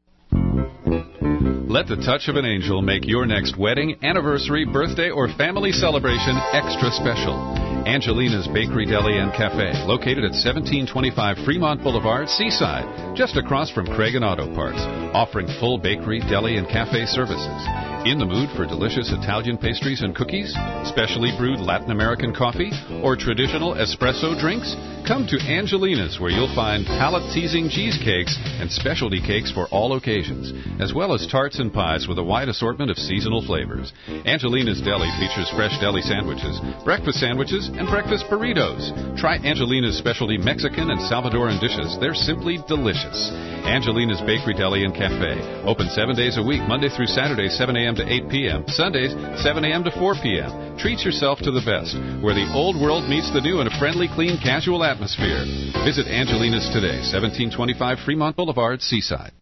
Let the touch of an angel make your next wedding, anniversary, birthday, or family celebration extra special. Angelina's Bakery, Deli, and Cafe, located at seventeen twenty-five Fremont Boulevard, Seaside, just across from Craig and Auto Parts, offering full bakery, deli, and cafe services. In the mood for delicious Italian pastries and cookies, specially brewed Latin American coffee, or traditional espresso drinks? Come to Angelina's, where you'll find palate-teasing cheesecakes and specialty cakes for all occasions, as well as tarts and pies with a wide assortment of seasonal flavors. Angelina's Deli features fresh deli sandwiches, breakfast sandwiches, and breakfast burritos. Try Angelina's specialty Mexican and Salvadoran dishes. They're simply delicious. Angelina's Bakery, Deli, and Cafe. Open seven days a week, Monday through Saturday, seven a.m. to eight p.m., Sundays, seven a.m. to four p.m. Treat yourself to the best, where the old world meets the new in a friendly, clean, casual atmosphere. Visit Angelina's today, seventeen twenty-five Fremont Boulevard, Seaside.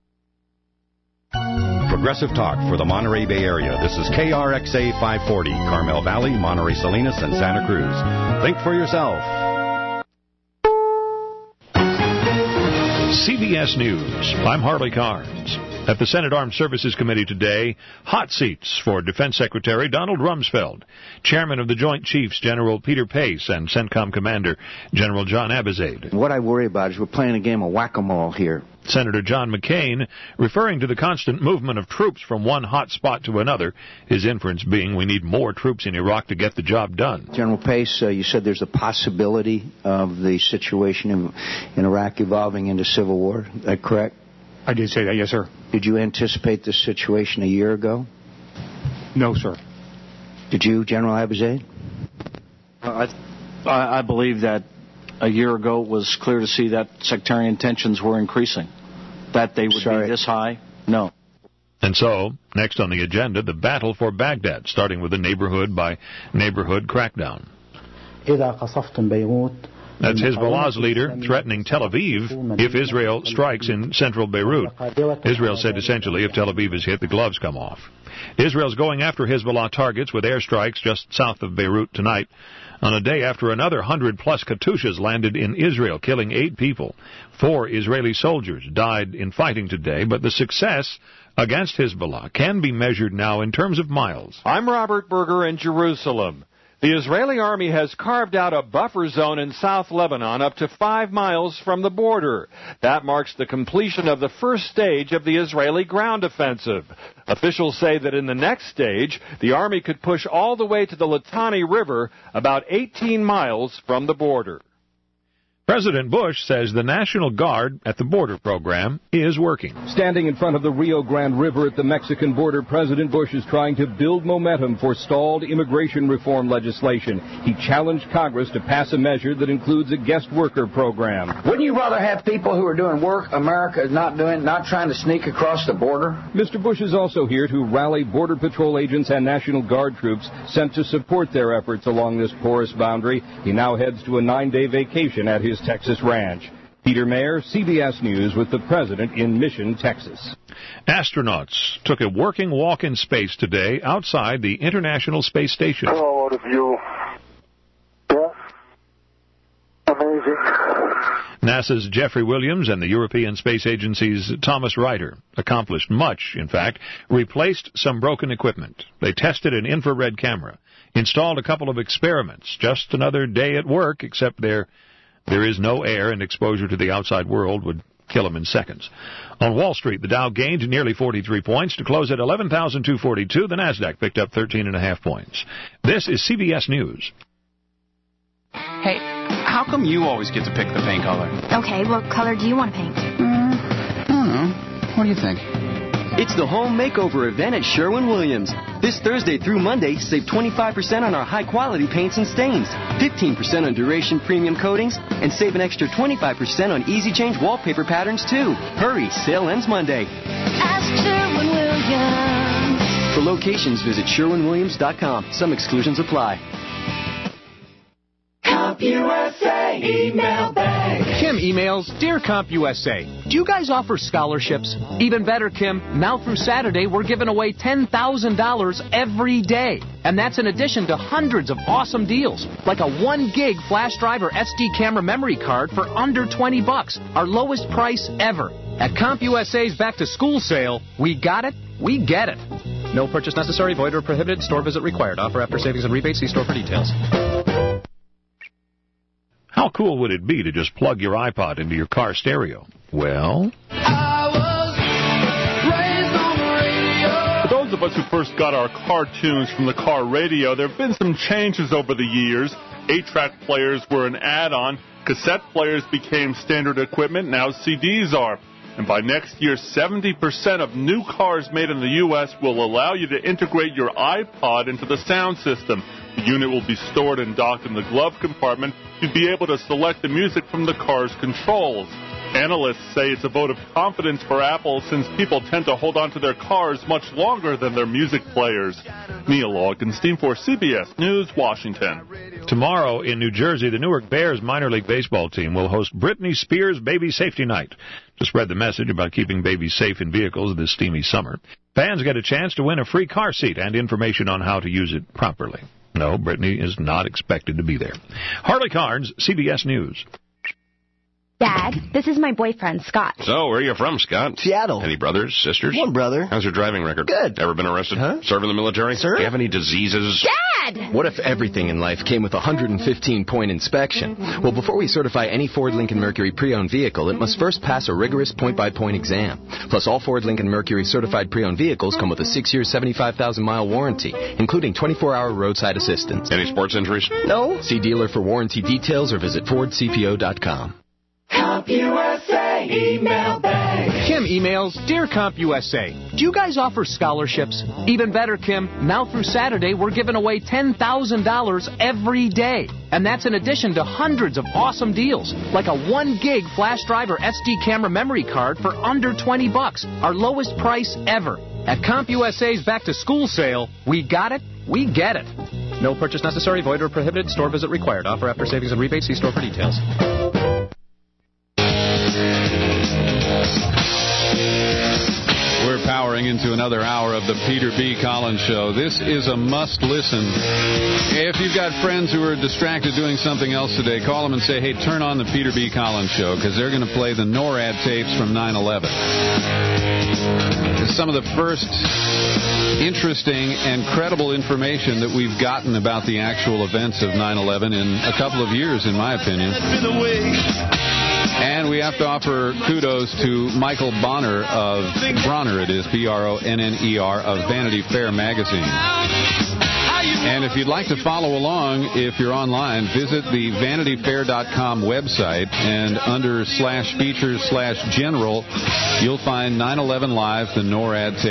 Progressive Talk for the Monterey Bay Area. This is K R X A five forty, Carmel Valley, Monterey Salinas, and Santa Cruz. Think for yourself. C B S News. I'm Harley Carnes. At the Senate Armed Services Committee today, hot seats for Defense Secretary Donald Rumsfeld, Chairman of the Joint Chiefs General Peter Pace, and CENTCOM Commander General John Abizaid. What I worry about is we're playing a game of whack-a-mole here. Senator John McCain, referring to the constant movement of troops from one hot spot to another, his inference being we need more troops in Iraq to get the job done. General Pace, uh, you said there's a possibility of the situation in, in Iraq evolving into civil war. Is that correct? I did say that, yes, sir. Did you anticipate this situation a year ago? No, sir. Did you, General Abizaid? Uh, I, I believe that a year ago it was clear to see that sectarian tensions were increasing. That they would Sorry. be this high, no. And so, next on the agenda, the battle for Baghdad, starting with a neighborhood-by-neighborhood crackdown. That's Hezbollah's leader threatening Tel Aviv if Israel strikes in central Beirut. Israel said essentially if Tel Aviv is hit, the gloves come off. Israel's going after Hezbollah targets with airstrikes just south of Beirut tonight, on a day after another hundred-plus Katyushas landed in Israel, killing eight people. Four Israeli soldiers died in fighting today, but the success against Hezbollah can be measured now in terms of miles. I'm Robert Berger in Jerusalem. The Israeli army has carved out a buffer zone in South Lebanon up to five miles from the border. That marks the completion of the first stage of the Israeli ground offensive. Officials say that in the next stage, the army could push all the way to the Litani River, about eighteen miles from the border. President Bush says the National Guard at the border program is working. Standing in front of the Rio Grande River at the Mexican border, President Bush is trying to build momentum for stalled immigration reform legislation. He challenged Congress to pass a measure that includes a guest worker program. Wouldn't you rather have people who are doing work America is not doing, not trying to sneak across the border? Mister Bush is also here to rally Border Patrol agents and National Guard troops sent to support their efforts along this porous boundary. He now heads to a nine-day vacation at his Texas ranch. Peter Mayer, C B S News, with the president in Mission, Texas. Astronauts took a working walk in space today outside the International Space Station. Hello, all of you. Yeah. Amazing. NASA's Jeffrey Williams and the European Space Agency's Thomas Ryder accomplished much, in fact, replaced some broken equipment. They tested an infrared camera, installed a couple of experiments, just another day at work, except there, there is no air and exposure to the outside world would kill them in seconds. On Wall Street, the Dow gained nearly forty-three points to close at eleven thousand two hundred forty-two. The NASDAQ picked up thirteen and a half points. This is C B S News. Hey, how come you always get to pick the paint color? Okay, what color do you want to paint? Mm, I don't know. What do you think? It's the home makeover event at Sherwin-Williams. This Thursday through Monday, save twenty-five percent on our high-quality paints and stains, fifteen percent on Duration premium coatings, and save an extra twenty-five percent on easy-change wallpaper patterns, too. Hurry, sale ends Monday. Ask Sherwin-Williams. For locations, visit Sherwin Williams dot com. Some exclusions apply. CompUSA email bag. Kim emails, Dear CompUSA, do you guys offer scholarships? Even better, Kim, now through Saturday, we're giving away ten thousand dollars every day. And that's in addition to hundreds of awesome deals, like a one gig flash drive or S D camera memory card for under twenty bucks, our lowest price ever. At CompUSA's Back to School sale, we got it, we get it. No purchase necessary, void or prohibited, store visit required. Offer after savings and rebates, see store for details. How cool would it be to just plug your iPod into your car stereo? Well, for those of us who first got our car tunes from the car radio, there have been some changes over the years. eight-track players were an add-on. Cassette players became standard equipment. Now C Ds are. And by next year, seventy percent of new cars made in the U S will allow you to integrate your iPod into the sound system. The unit will be stored and docked in the glove compartment. You'll be able to select the music from the car's controls. Analysts say it's a vote of confidence for Apple since people tend to hold on to their cars much longer than their music players. Neil Augenstein for C B S News, Washington. Tomorrow in New Jersey, the Newark Bears minor league baseball team will host Britney Spears Baby Safety Night to spread the message about keeping babies safe in vehicles this steamy summer. Fans get a chance to win a free car seat and information on how to use it properly. No, Britney is not expected to be there. Harley Carnes, C B S News. Dad, this is my boyfriend, Scott. So, where are you from, Scott? Seattle. Any brothers, sisters? One brother. How's your driving record? Good. Ever been arrested? Huh? Serve in the military? Sir? Do you have any diseases? Dad! What if everything in life came with a one hundred fifteen point inspection? Well, before we certify any Ford Lincoln Mercury pre-owned vehicle, it must first pass a rigorous point-by-point exam. Plus, all Ford Lincoln Mercury certified pre-owned vehicles come with a six-year, seventy-five thousand mile warranty, including twenty-four hour roadside assistance. Any sports injuries? No. See dealer for warranty details or visit Ford C P O dot com. CompUSA email bag. Kim emails, Dear CompUSA, do you guys offer scholarships? Even better, Kim, now through Saturday, we're giving away ten thousand dollars every day. And that's in addition to hundreds of awesome deals, like a one gig flash drive or S D camera memory card for under twenty bucks, our lowest price ever. At CompUSA's Back to School sale, we got it, we get it. No purchase necessary, void or prohibited, store visit required. Offer after savings and rebates, see store for details. We're powering into another hour of the Peter B. Collins Show. This is a must-listen. If you've got friends who are distracted doing something else today, call them and say, hey, turn on the Peter B. Collins Show, because they're going to play the NORAD tapes from nine eleven. It's some of the first interesting and credible information that we've gotten about the actual events of nine eleven in a couple of years, in my opinion. And we have to offer kudos to Michael Bonner of Bronner, it is, B R O N N E R, of Vanity Fair magazine. And if you'd like to follow along, if you're online, visit the vanity fair dot com website, and under slash features slash general, you'll find nine eleven Live, the NORAD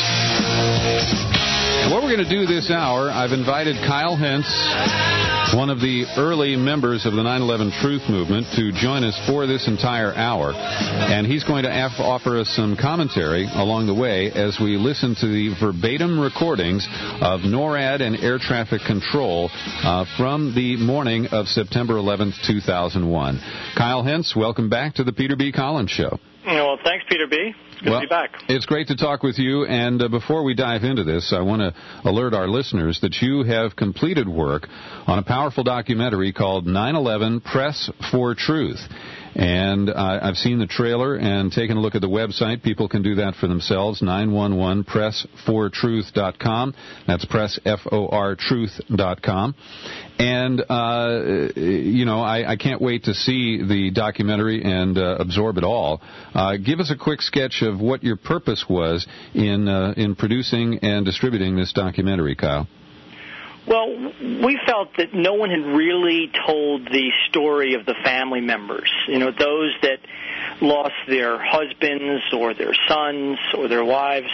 tapes. And what we're going to do this hour, I've invited Kyle Hentz, one of the early members of the nine eleven Truth Movement, to join us for this entire hour. And he's going to af- offer us some commentary along the way as we listen to the verbatim recordings of NORAD and air traffic control uh, from the morning of September eleventh, two thousand one. Kyle Hentz, welcome back to the Peter B. Collins Show. Well, thanks, Peter B. Good well, to be back. It's great to talk with you, and uh, before we dive into this, I want to alert our listeners that you have completed work on a powerful documentary called nine eleven Press for Truth. And uh, I've seen the trailer and taken a look at the website. People can do that for themselves, nine one one press for truth dot com. That's press, F O R, truth dot com. And, uh, you know, I, I can't wait to see the documentary and uh, absorb it all. Uh, give us a quick sketch of what your purpose was in uh, in producing and distributing this documentary, Kyle. Well, we felt that no one had really told the story of the family members, you know, those that lost their husbands or their sons or their wives,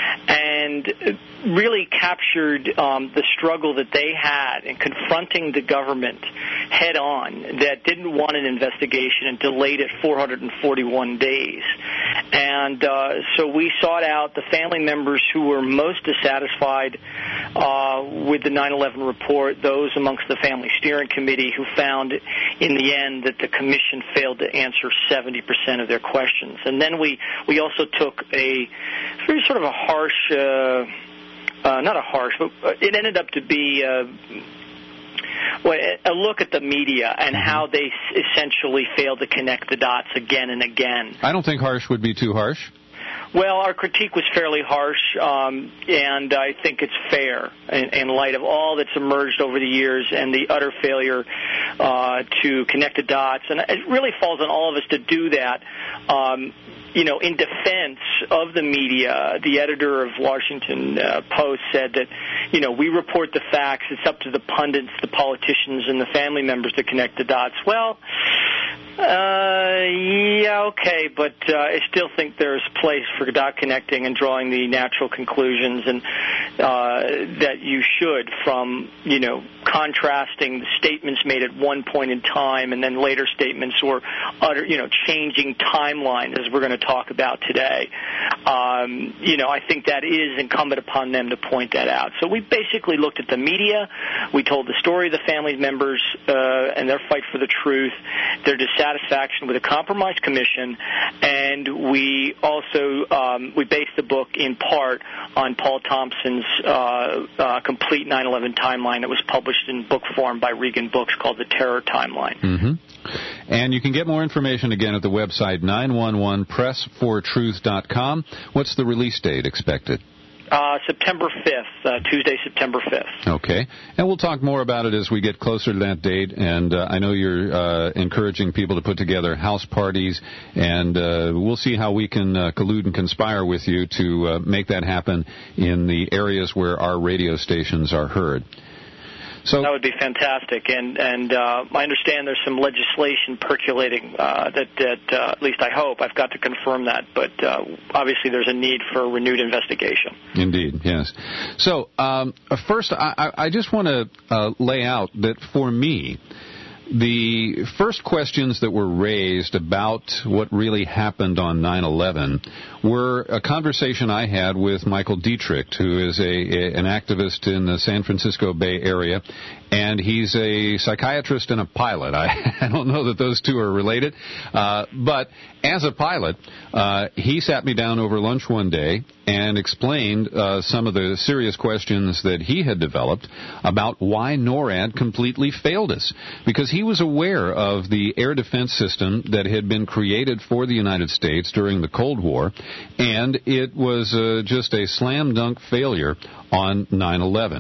and really captured um, the struggle that they had in confronting the government head on that didn't want an investigation and delayed it four hundred forty-one days. And uh, so we sought out the family members who were most dissatisfied uh, with the nine eleven report, those amongst the Family Steering Committee who found in the end that the commission failed to answer seventy percent of their questions. And then we, we also took a very sort of a harsh, uh, uh, not a harsh, but it ended up to be uh, well, a look at the media and how they essentially failed to connect the dots again and again. I don't think harsh would be too harsh. Well, our critique was fairly harsh, um, and I think it's fair in, in light of all that's emerged over the years and the utter failure uh, to connect the dots. And it really falls on all of us to do that. Um, you know, in defense of the media, the editor of Washington uh, Post said that, you know, we report the facts. It's up to the pundits, the politicians, and the family members to connect the dots. Well, uh, yeah, okay, but uh, I still think there's place for dot connecting and drawing the natural conclusions, and uh, that you should from, you know, contrasting the statements made at one point in time and then later statements or utter, you know, changing timeline, as we're going to talk about today. Um, you know, I think that is incumbent upon them to point that out. So we basically looked at the media. We told the story of the family members uh, and their fight for the truth, their dissatisfaction with a compromised commission, and we also um, we based the book in part on Paul Thompson's uh, uh, complete nine eleven timeline that was published in book form by Regan Books called The Terror Timeline. Mm-hmm. And you can get more information again at the website nine one one press for truth dot com. What's the release date expected? Uh, September fifth, uh, Tuesday, September fifth. Okay. And we'll talk more about it as we get closer to that date. And uh, I know you're uh, encouraging people to put together house parties, and uh, we'll see how we can uh, collude and conspire with you to uh, make that happen in the areas where our radio stations are heard. So that would be fantastic, and and uh, I understand there's some legislation percolating uh, that that uh, at least I hope. I've got to confirm that, but uh, obviously there's a need for a renewed investigation. Indeed, yes. So um, first, I, I just want to uh, lay out that for me, the first questions that were raised about what really happened on nine eleven were a conversation I had with Michael Dietrich, who is a, a an activist in the San Francisco Bay Area, and he's a psychiatrist and a pilot. I, I don't know that those two are related, uh, but as a pilot, uh, he sat me down over lunch one day and explained uh, some of the serious questions that he had developed about why NORAD completely failed us, because he was aware of the air defense system that had been created for the United States during the Cold War, and it was uh, just a slam dunk failure on nine eleven.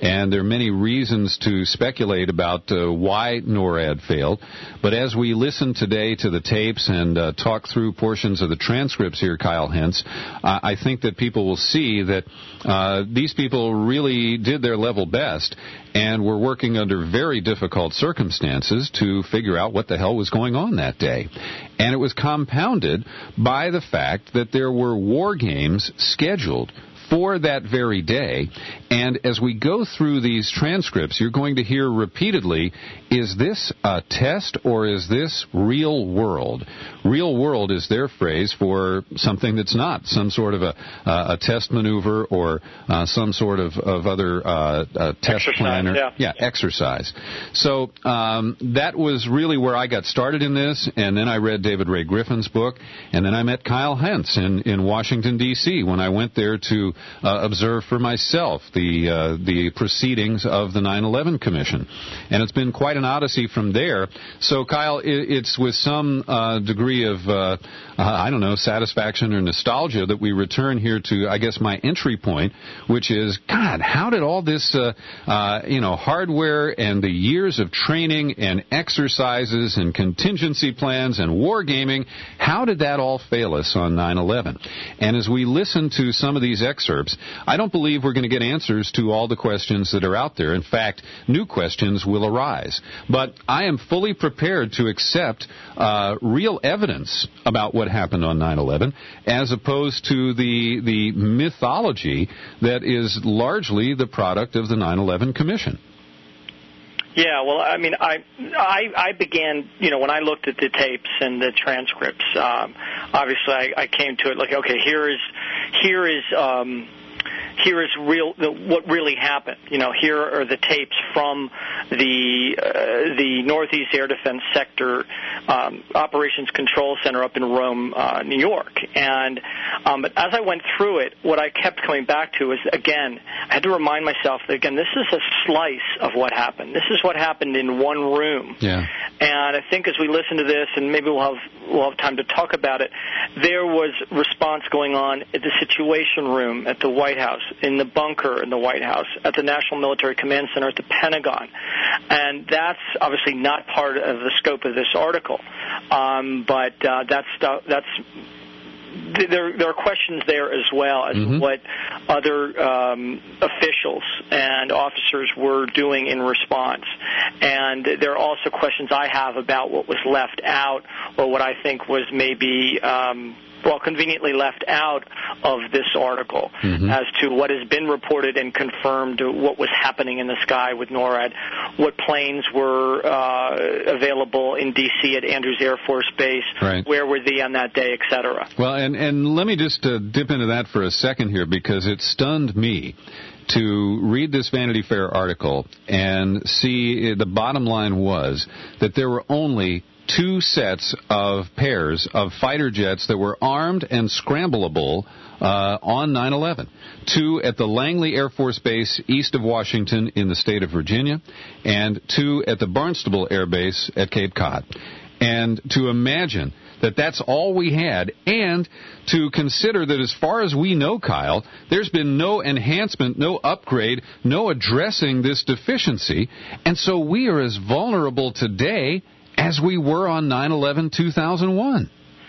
and there are many reasons to speculate about uh, why NORAD failed. But as we listen today to the tapes and uh, talk through portions of the transcripts here, Kyle Hentz, uh, I think that people will see that uh, these people really did their level best and were working under very difficult circumstances to figure out what the hell was going on that day. And it was compounded by the fact that there were war games scheduled for that very day. And as we go through these transcripts, you're going to hear repeatedly, is this a test or is this real world? Real world is their phrase for something that's not, some sort of a, uh, a test maneuver or uh, some sort of, of other uh, uh, test exercise, plan or yeah. yeah, exercise. So um, that was really where I got started in this, and then I read David Ray Griffin's book, and then I met Kyle Hentz in, in Washington, D C when I went there to uh, observe for myself the uh, the proceedings of the nine eleven Commission. And it's been quite an odyssey from there. So, Kyle, it, it's with some uh, degree of, uh, uh, I don't know, satisfaction or nostalgia that we return here to, I guess, my entry point, which is, God, how did all this, uh, uh, you know, hardware and the years of training and exercises and contingency plans and wargaming, how did that all fail us on nine eleven? And as we listen to some of these excerpts, I don't believe we're going to get answers to all the questions that are out there. In fact, new questions will arise. But I am fully prepared to accept uh, real evidence about what happened on nine eleven as opposed to the the mythology that is largely the product of the nine eleven Commission. Yeah, well, I mean, I, I I began, you know, when I looked at the tapes and the transcripts, um, obviously I, I came to it like, okay, here is, here is, um, here is real the, what really happened. You know, here are the tapes from the uh, the Northeast Air Defense Sector um, Operations Control Center up in Rome, uh, New York. And um, but as I went through it, what I kept coming back to is, again, I had to remind myself that, again, this is a slice of what happened. This is what happened in one room. Yeah. And I think as we listen to this, and maybe we'll have we'll have time to talk about it, there was response going on at the Situation Room at the White House, in the bunker in the White House, at the National Military Command Center at the Pentagon. And that's obviously not part of the scope of this article. Um, but uh, that's that's there, there are questions there as well as mm-hmm. what other um, officials and officers were doing in response. And there are also questions I have about what was left out or what I think was maybe um, well, conveniently left out of this article mm-hmm. as to what has been reported and confirmed what was happening in the sky with NORAD, what planes were uh, available in D C at Andrews Air Force Base, right. where were they on that day, et cetera. Well, and, and let me just uh, dip into that for a second here, because it stunned me to read this Vanity Fair article and see the bottom line was that there were only two sets of pairs of fighter jets that were armed and scrambleable uh, on nine eleven. Two at the Langley Air Force Base east of Washington in the state of Virginia, and two at the Barnstable Air Base at Cape Cod. And to imagine that that's all we had, and to consider that as far as we know, Kyle, there's been no enhancement, no upgrade, no addressing this deficiency, and so we are as vulnerable today as we were on nine eleven two thousand one.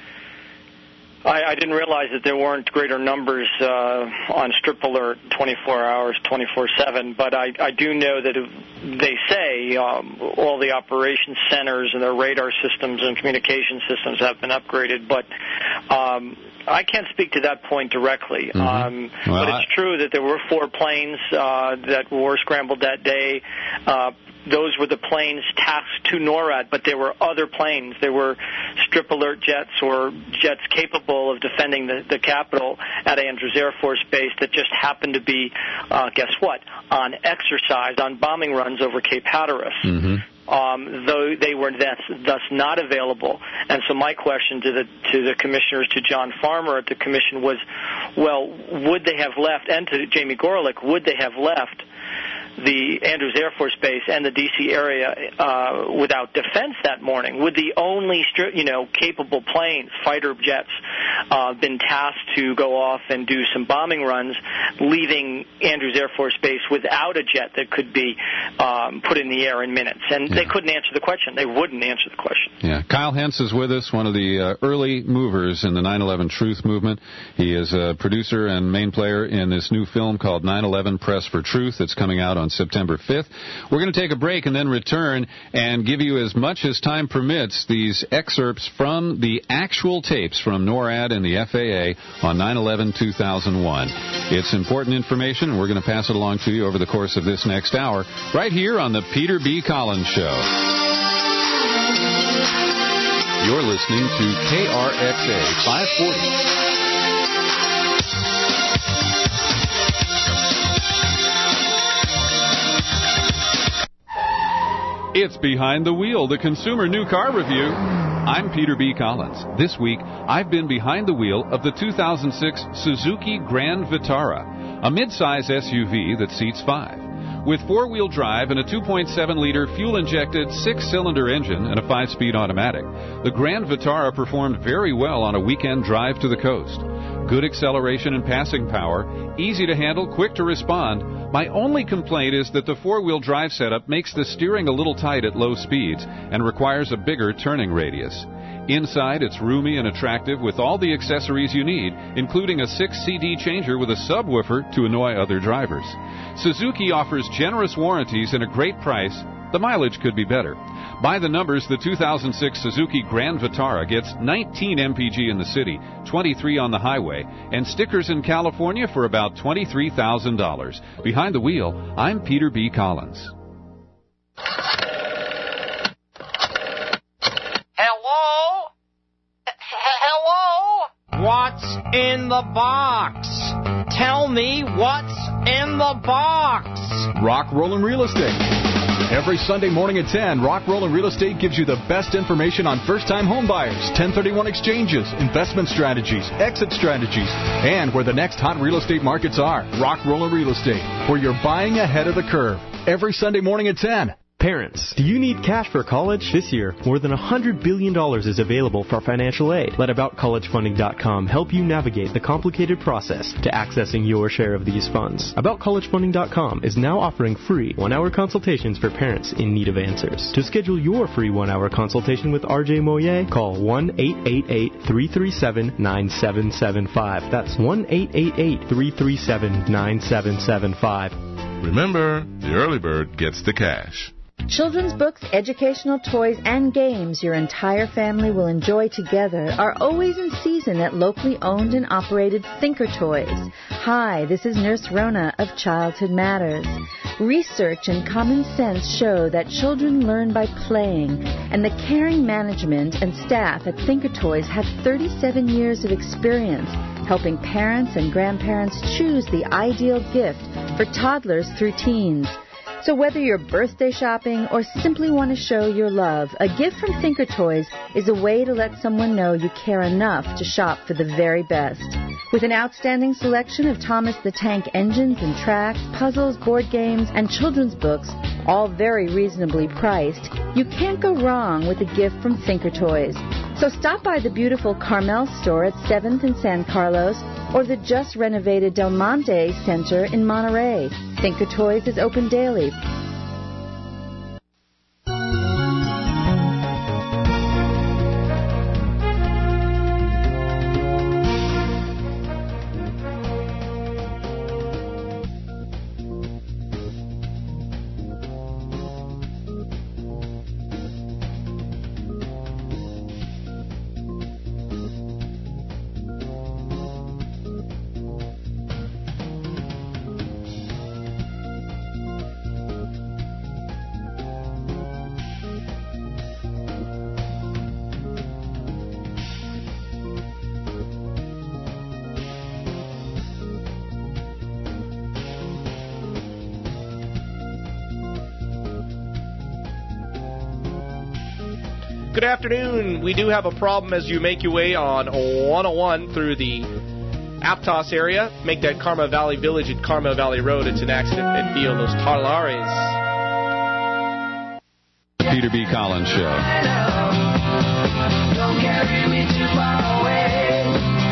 I, I didn't realize that there weren't greater numbers uh, on Strip Alert twenty-four hours, twenty-four seven, but I, I do know that they say um, all the operations centers and their radar systems and communication systems have been upgraded, but um, I can't speak to that point directly. Mm-hmm. Um, well, but it's I... true that there were four planes uh, that were scrambled that day. Uh, Those were the planes tasked to NORAD, but there were other planes. There were Strip Alert jets or jets capable of defending the, the Capitol at Andrews Air Force Base that just happened to be, uh, guess what, on exercise, on bombing runs over Cape Hatteras. Mm-hmm. Um, though they were thus, thus not available. And so my question to the to the commissioners, to John Farmer at the commission was, well, would they have left, and to Jamie Gorelick, would they have left the Andrews Air Force Base and the D C area uh, without defense that morning, with the only you know capable planes, fighter jets, uh, been tasked to go off and do some bombing runs, leaving Andrews Air Force Base without a jet that could be um, put in the air in minutes. And yeah. they couldn't answer the question. They wouldn't answer the question. Yeah. Kyle Hentz is with us, one of the uh, early movers in the nine eleven Truth movement. He is a producer and main player in this new film called nine eleven Press for Truth that's coming out on September fifth. We're going to take a break and then return and give you, as much as time permits, these excerpts from the actual tapes from NORAD and the F A A on nine eleven two thousand one. It's important information, and we're going to pass it along to you over the course of this next hour, right here on the Peter B. Collins Show. You're listening to K R X A five forty. It's Behind the Wheel, the Consumer New Car Review. I'm Peter B. Collins. This week, I've been behind the wheel of the two thousand six Suzuki Grand Vitara, a mid-size S U V that seats five. With four-wheel drive and a two point seven liter fuel-injected six-cylinder engine and a five-speed automatic, the Grand Vitara performed very well on a weekend drive to the coast. Good acceleration and passing power, easy to handle, quick to respond. My only complaint is that the four-wheel drive setup makes the steering a little tight at low speeds and requires a bigger turning radius. Inside, it's roomy and attractive with all the accessories you need, including a six C D changer with a subwoofer to annoy other drivers. Suzuki offers generous warranties and a great price. The mileage could be better. By the numbers, the two thousand six Suzuki Grand Vitara gets nineteen M P G in the city, twenty-three on the highway, and stickers in California for about twenty-three thousand dollars. Behind the wheel, I'm Peter B. Collins. Hello? Hello? What's in the box? Tell me what's in the box. Rock Rollin' Real Estate. Every Sunday morning at ten, Rock Rollin' Real Estate gives you the best information on first-time home buyers, ten thirty-one exchanges, investment strategies, exit strategies, and where the next hot real estate markets are. Rock Rollin' Real Estate, where you're buying ahead of the curve. Every Sunday morning at ten. Parents, do you need cash for college? This year, more than one hundred billion dollars is available for financial aid. Let About College Funding dot com help you navigate the complicated process to accessing your share of these funds. About College Funding dot com is now offering free one-hour consultations for parents in need of answers. To schedule your free one-hour consultation with R J Moyer, call one eight eight eight, three three seven, nine seven seven five. That's one eight eight eight, three three seven, nine seven seven five. Remember, the early bird gets the cash. Children's books, educational toys, and games your entire family will enjoy together are always in season at locally owned and operated Thinker Toys. Hi, this is Nurse Rona of Childhood Matters. Research and common sense show that children learn by playing, and the caring management and staff at Thinker Toys have thirty-seven years of experience helping parents and grandparents choose the ideal gift for toddlers through teens. So whether you're birthday shopping or simply want to show your love, a gift from Thinker Toys is a way to let someone know you care enough to shop for the very best. With an outstanding selection of Thomas the Tank engines and tracks, puzzles, board games, and children's books, all very reasonably priced, you can't go wrong with a gift from Thinker Toys. So stop by the beautiful Carmel store at seventh and San Carlos or the just renovated Del Monte Center in Monterey. Thinker Toys is open daily. Good afternoon. We do have a problem as you make your way on one oh one through the Aptos area, make that Carmel Valley Village at Carmel Valley Road. It's an accident and feel those talares. The Peter B. Collins Show. Don't carry me too far away.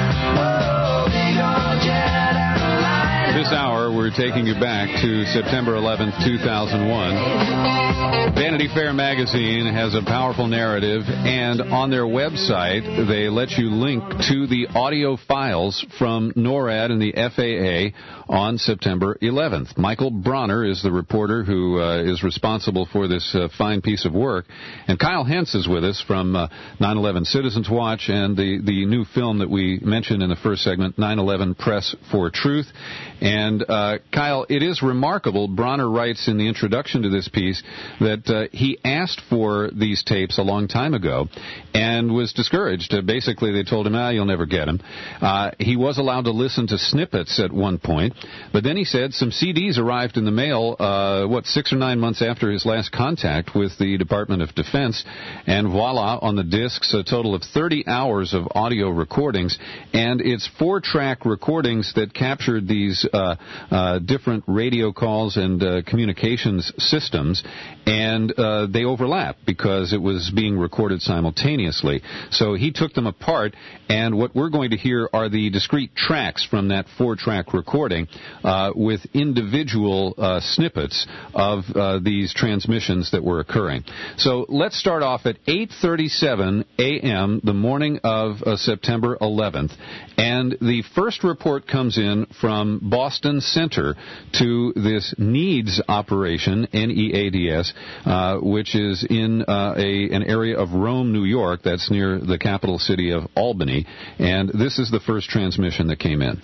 Oh, big old jet airliner. This hour, we're taking you back to September eleventh, two thousand one. Vanity Fair magazine has a powerful narrative, and on their website, they let you link to the audio files from NORAD and the F A A on September eleventh. Michael Bronner is the reporter who uh, is responsible for this uh, fine piece of work, and Kyle Hentz is with us from uh, nine eleven Citizens Watch and the, the new film that we mentioned in the first segment, nine eleven Press for Truth. And, uh, Kyle, it is remarkable. Bronner writes in the introduction to this piece that uh, he asked for these tapes a long time ago and was discouraged. Uh, basically, they told him, ah, you'll never get them. Uh, he was allowed to listen to snippets at one point, but then he said some C Ds arrived in the mail, uh, what, six or nine months after his last contact with the Department of Defense, and voila, on the discs, a total of thirty hours of audio recordings, and it's four-track recordings that captured these uh, uh, different radio calls and uh, communications systems, and uh, they overlap because it was being recorded simultaneously. So he took them apart, and what we're going to hear are the discrete tracks from that four-track recording uh, with individual uh, snippets of uh, these transmissions that were occurring. So let's start off at eight thirty-seven a.m. the morning of uh, September eleventh, and the first report comes in from Boston Center to this NEADS operation, N E A D S, uh, which is in uh, a, an area of Rome, New York. That's near the capital city of Albany, and this is the first transmission that came in.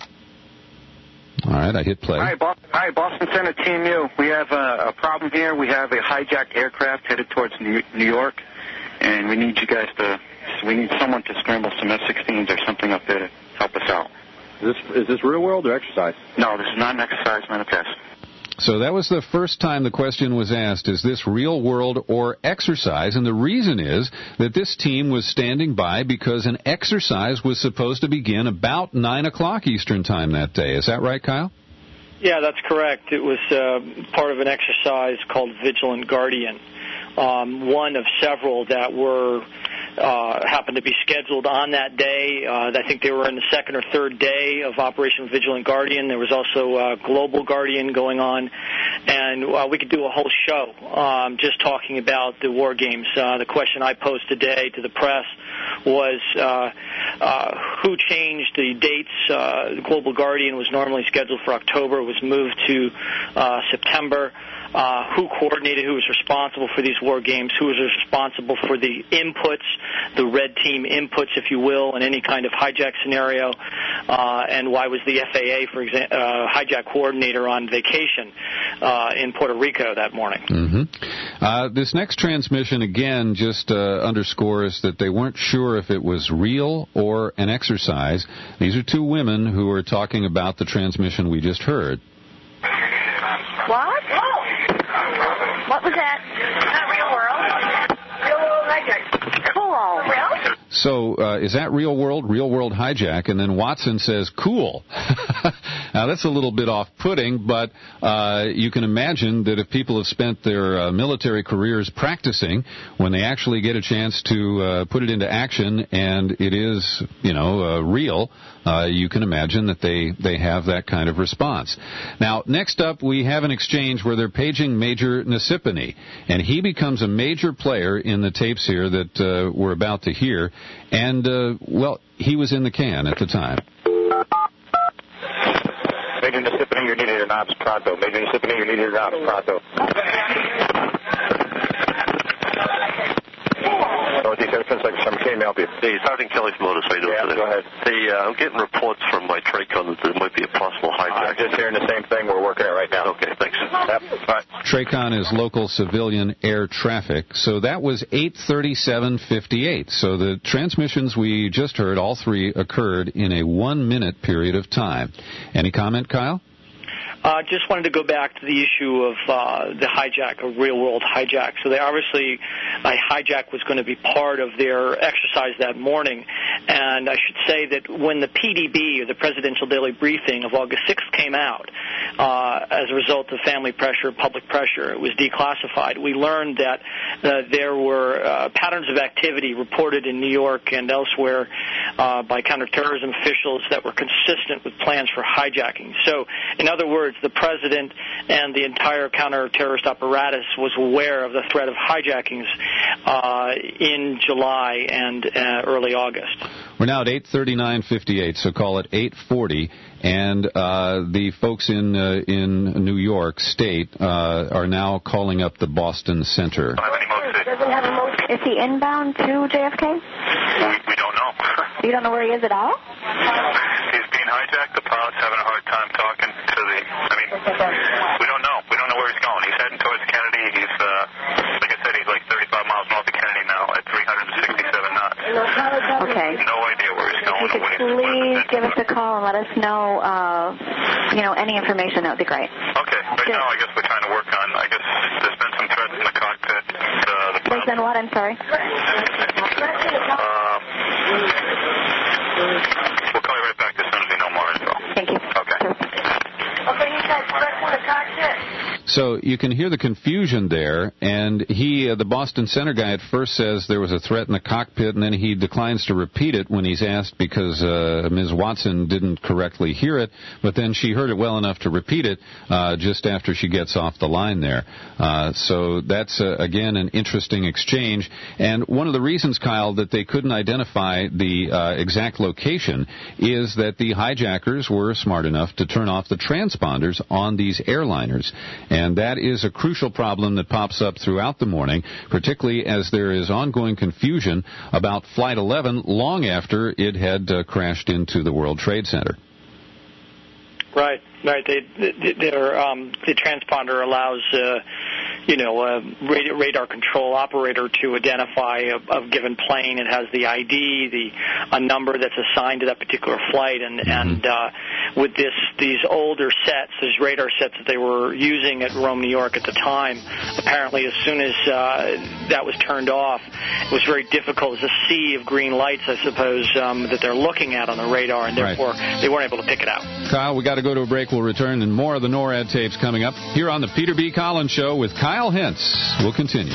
All right, I hit play. Hi, Boston, hi, Boston Center Team U. We have a, a problem here. We have a hijacked aircraft headed towards New, New York, and we need you guys to, we need someone to scramble some F sixteens or something up there to help us out. Is this, is this real world or exercise? No, this is not an exercise, not a test. So that was the first time the question was asked, is this real world or exercise? And the reason is that this team was standing by because an exercise was supposed to begin about nine o'clock Eastern Time that day. Is that right, Kyle? Yeah, that's correct. It was uh, part of an exercise called Vigilant Guardian, um, one of several that were uh, happened to be scheduled on that day. Uh, I think they were in the second or third day of Operation Vigilant Guardian. There was also uh, Global Guardian going on, and uh, we could do a whole show um, just talking about the war games. Uh, the question I posed today to the press was uh, uh, who changed the dates. Uh, Global Guardian was normally scheduled for October, was moved to uh, September. Uh, who coordinated, who was responsible for these war games, who was responsible for the inputs, the red team inputs, if you will, in any kind of hijack scenario, uh, and why was the F A A, for example, uh, hijack coordinator on vacation uh, in Puerto Rico that morning. Mm-hmm. Uh, this next transmission, again, just uh, underscores that they weren't sure if it was real or an exercise. These are two women who are talking about the transmission we just heard. What? What was that? Not real world. Real world hijack. Cool. Real? So uh, is that real world, real world hijack? And then Watson says, cool. Now, that's a little bit off-putting, but uh, you can imagine that if people have spent their uh, military careers practicing, when they actually get a chance to uh, put it into action and it is, you know, uh, real, uh, you can imagine that they, they have that kind of response. Now, next up, we have an exchange where they're paging Major Nasipany, and he becomes a major player in the tapes here that uh, we're about to hear. And, uh, well, he was in the can at the time. Major Nasipany, you're needed in ops pronto. Major Nasipany, you're needed in ops pronto. Northeast Air Defense Secretary, can I help you? Hey, Sergeant Kelly from Lotus. How you doing yeah, today? Go ahead. Hey, uh, I'm getting reports from my TRACON that there might be a possible hijack. Uh, just hearing the same thing. We're working it right now. Okay, thanks. Yep. All right. TRACON is local civilian air traffic. So that was eight thirty-seven fifty-eight. So the transmissions we just heard, all three, occurred in a one-minute period of time. Any comment, Kyle? Uh, just wanted to go back to the issue of uh, the hijack, a real-world hijack. So they obviously, a hijack was going to be part of their exercise that morning. And I should say that when the P D B, or the Presidential Daily Briefing of August sixth, came out, uh, as a result of family pressure, public pressure, it was declassified. We learned that uh, there were uh, patterns of activity reported in New York and elsewhere uh, by counterterrorism officials that were consistent with plans for hijacking. So, in other words, the president and the entire counter-terrorist apparatus was aware of the threat of hijackings uh, in July and uh, early August. We're now at eight thirty-nine fifty-eight, so call it eight forty. And uh, the folks in uh, in New York State uh, are now calling up the Boston Center. Is he inbound to J F K? We don't know. You don't know where he is at all? He's being hijacked. The pilot's having a hard time talking to the... I mean, we don't know. We don't know where he's going. He's heading towards Kennedy. He's, uh, like I said, he's like thirty-five miles north of Kennedy now at three hundred sixty-seven knots. Okay. No idea where he's going. If you could please give us a call and let us know, uh, you know, any information, that would be great. Okay. Right now, I guess we're trying to work on, I guess there's been some threats in the cockpit. Uh, the There's been what? I'm sorry. Um, we'll call you right back as soon as we know more info. Thank you. Okay. Okay, you guys threats in the cockpit. So you can hear the confusion there, and he, uh, the Boston Center guy, at first says there was a threat in the cockpit, and then he declines to repeat it when he's asked because uh, Miz Watson didn't correctly hear it, but then she heard it well enough to repeat it uh, just after she gets off the line there. Uh, so that's, uh, again, an interesting exchange. And one of the reasons, Kyle, that they couldn't identify the uh, exact location is that the hijackers were smart enough to turn off the transponders on these airliners. And that is a crucial problem that pops up throughout the morning, particularly as there is ongoing confusion about Flight eleven long after it had uh, crashed into the World Trade Center. Right, right. They, they, they're, um, the transponder allows, uh, you know, a radar, radar control operator to identify a, a given plane. It has the I D, the a number that's assigned to that particular flight, and mm-hmm. and uh, with this these older sets, these radar sets that they were using at Rome, New York at the time, apparently as soon as uh, that was turned off, it was very difficult. It's a sea of green lights, I suppose, um, that they're looking at on the radar, and therefore right. they weren't able to pick it out. Kyle, we got to go to a break. We'll return, and more of the NORAD tapes coming up here on the Peter B. Collins Show with Kyle Hintz. We'll continue.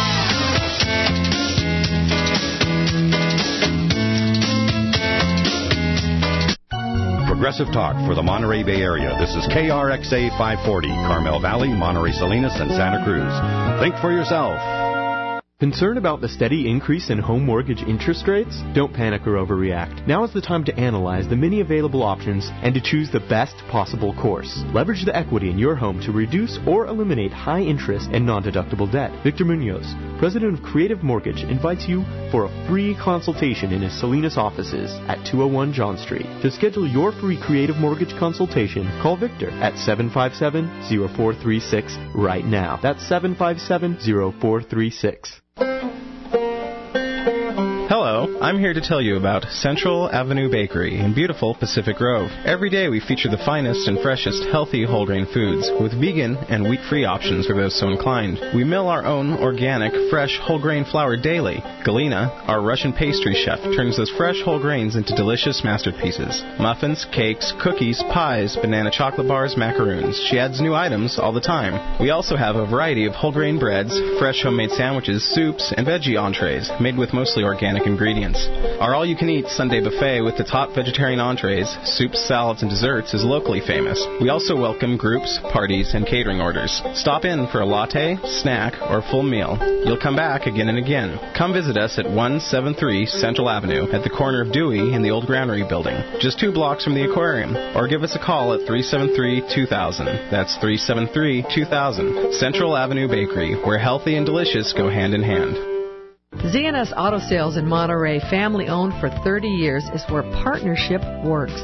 Progressive Talk for the Monterey Bay Area. This is K R X A five forty, Carmel Valley, Monterey Salinas, and Santa Cruz. Think for yourself. Concerned about the steady increase in home mortgage interest rates? Don't panic or overreact. Now is the time to analyze the many available options and to choose the best possible course. Leverage the equity in your home to reduce or eliminate high interest and non-deductible debt. Victor Munoz, president of Creative Mortgage, invites you for a free consultation in his Salinas offices at two oh one John Street. To schedule your free Creative Mortgage consultation, call Victor at seven five seven, zero four three six right now. That's seven five seven, zero four three six. Hello, I'm here to tell you about Central Avenue Bakery in beautiful Pacific Grove. Every day we feature the finest and freshest healthy whole grain foods with vegan and wheat-free options for those so inclined. We mill our own organic, fresh whole grain flour daily. Galina, our Russian pastry chef, turns those fresh whole grains into delicious masterpieces. Muffins, cakes, cookies, pies, banana chocolate bars, macaroons. She adds new items all the time. We also have a variety of whole grain breads, fresh homemade sandwiches, soups, and veggie entrees made with mostly organic ingredients. Our all-you-can-eat Sunday buffet with the top vegetarian entrees, soups, salads, and desserts is locally famous. We also welcome groups, parties, and catering orders. Stop in for a latte, snack, or full meal. You'll come back again and again. Come visit us at one seventy-three Central Avenue at the corner of Dewey and the old Granary Building, just two blocks from the aquarium. Or give us a call at three seven three, two thousand. That's three seven three, two thousand. Central Avenue Bakery, where healthy and delicious go hand in hand. Z and S Auto Sales in Monterey, family-owned for thirty years, is where partnership works.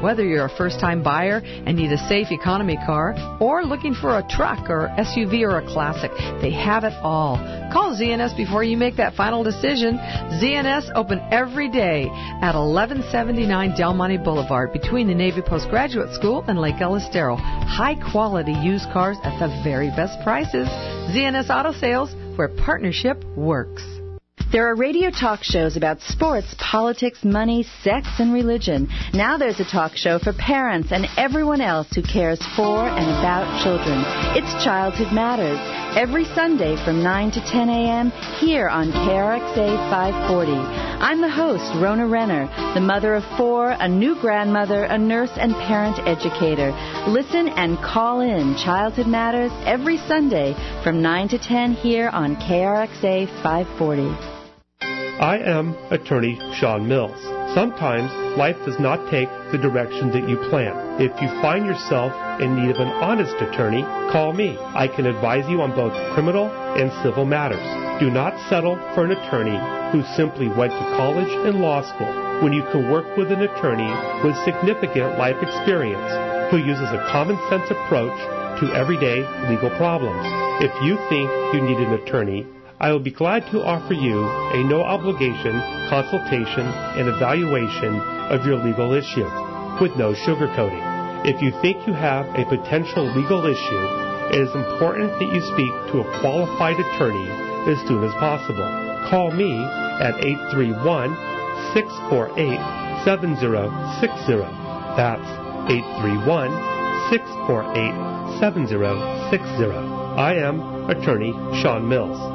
Whether you're a first-time buyer and need a safe economy car, or looking for a truck or S U V or a classic, they have it all. Call Z N S before you make that final decision. Z N S open every day at eleven seventy-nine Del Monte Boulevard between the Navy Postgraduate School and Lake El Estero. High-quality used cars at the very best prices. Z N S Auto Sales, where partnership works. There are radio talk shows about sports, politics, money, sex, and religion. Now there's a talk show for parents and everyone else who cares for and about children. It's Childhood Matters, every Sunday from nine to ten a.m. here on K R X A five forty. I'm the host, Rona Renner, the mother of four, a new grandmother, a nurse, and parent educator. Listen and call in Childhood Matters every Sunday from nine to ten here on K R X A five forty. I am attorney Sean Mills. Sometimes life does not take the direction that you plan. If you find yourself in need of an honest attorney, call me. I can advise you on both criminal and civil matters. Do not settle for an attorney who simply went to college and law school when you can work with an attorney with significant life experience who uses a common sense approach to everyday legal problems. If you think you need an attorney, I will be glad to offer you a no-obligation consultation and evaluation of your legal issue with no sugarcoating. If you think you have a potential legal issue, it is important that you speak to a qualified attorney as soon as possible. Call me at eight three one, six four eight, seven zero six zero. That's eight three one, six four eight, seven zero six zero. I am attorney Sean Mills.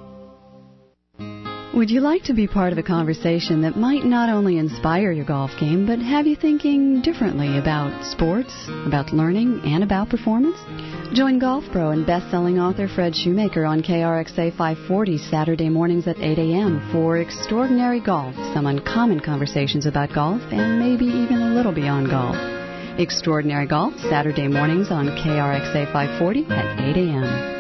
Would you like to be part of a conversation that might not only inspire your golf game, but have you thinking differently about sports, about learning, and about performance? Join golf pro and best-selling author Fred Shoemaker on K R X A five forty Saturday mornings at eight a.m. for Extraordinary Golf, some uncommon conversations about golf and maybe even a little beyond golf. Extraordinary Golf, Saturday mornings on K R X A five forty at eight a.m.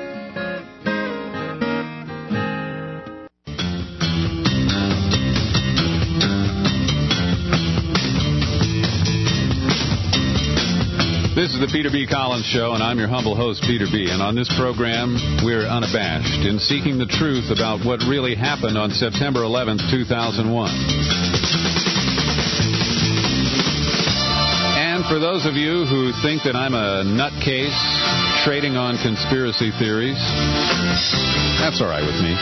This is the Peter B. Collins Show, and I'm your humble host, Peter B. And on this program, we're unabashed in seeking the truth about what really happened on September eleventh, two thousand one. And for those of you who think that I'm a nutcase trading on conspiracy theories, that's all right with me.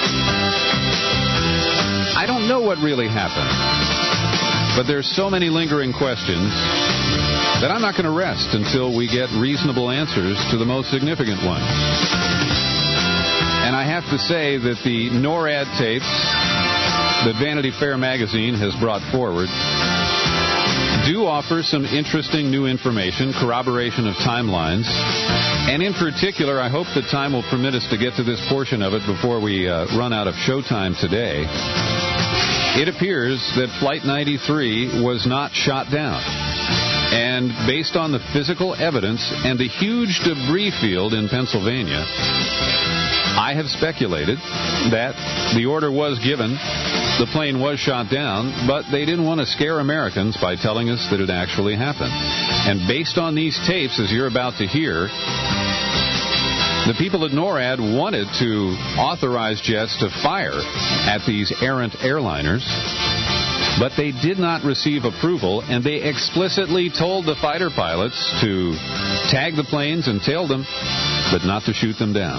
I don't know what really happened, but there's so many lingering questions that I'm not going to rest until we get reasonable answers to the most significant ones. And I have to say that the NORAD tapes that Vanity Fair magazine has brought forward do offer some interesting new information, corroboration of timelines. And in particular, I hope that time will permit us to get to this portion of it before we uh, run out of showtime today. It appears that Flight ninety-three was not shot down. And based on the physical evidence and the huge debris field in Pennsylvania, I have speculated that the order was given, the plane was shot down, but they didn't want to scare Americans by telling us that it actually happened. And based on these tapes, as you're about to hear, the people at NORAD wanted to authorize jets to fire at these errant airliners, but they did not receive approval, and they explicitly told the fighter pilots to tag the planes and tail them, but not to shoot them down.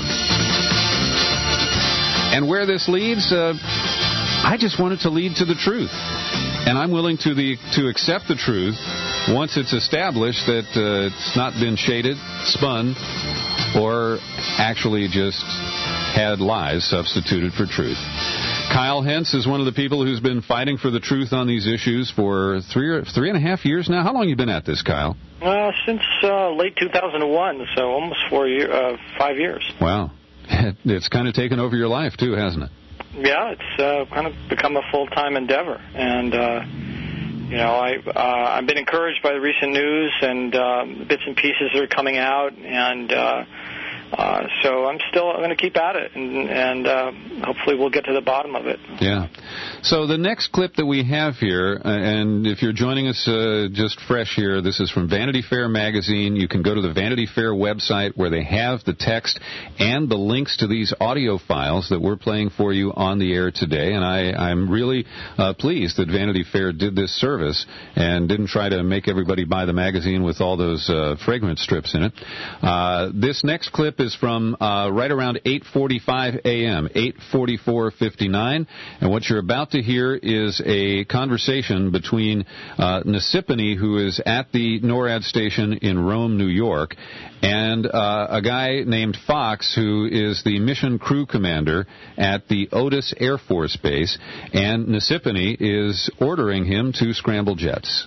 And where this leads, uh, I just want it to lead to the truth. And I'm willing to the to accept the truth once it's established that uh, it's not been shaded, spun, or actually just had lies substituted for truth. Kyle Hentz is one of the people who's been fighting for the truth on these issues for three or three and a half years now. How long have you been at this, Kyle? Uh, since uh, late two thousand one, so almost four year, uh, five years. Wow. It's kind of taken over your life, too, hasn't it? Yeah, it's uh, kind of become a full-time endeavor. And, uh, you know, I, uh, I've been encouraged by the recent news and uh, bits and pieces that are coming out, and uh, Uh, so I'm still going to keep at it, and, and uh, hopefully we'll get to the bottom of it. Yeah. So the next clip that we have here, uh, and if you're joining us uh, just fresh here, this is from Vanity Fair magazine. You can go to the Vanity Fair website where they have the text and the links to these audio files that we're playing for you on the air today. And I, I'm really uh, pleased that Vanity Fair did this service and didn't try to make everybody buy the magazine with all those uh, fragrance strips in it. Uh, this next clip is from uh, right around eight forty-five a.m., eight forty-four fifty-nine, and what you're about to hear is a conversation between uh, Nasipany, who is at the NORAD station in Rome, New York, and uh, a guy named Fox, who is the mission crew commander at the Otis Air Force Base, and Nasipany is ordering him to scramble jets.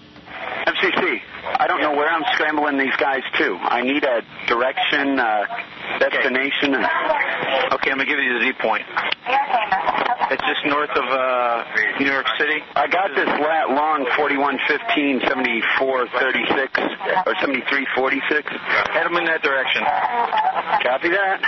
M C C, I don't know where I'm scrambling these guys to. I need a direction, uh, destination. Okay. okay, I'm going to give you the Z point. It's just north of uh, New York City. I got this lat long forty-one fifteen, seventy-four thirty-six, or seventy-three forty-six. Head them in that direction. Copy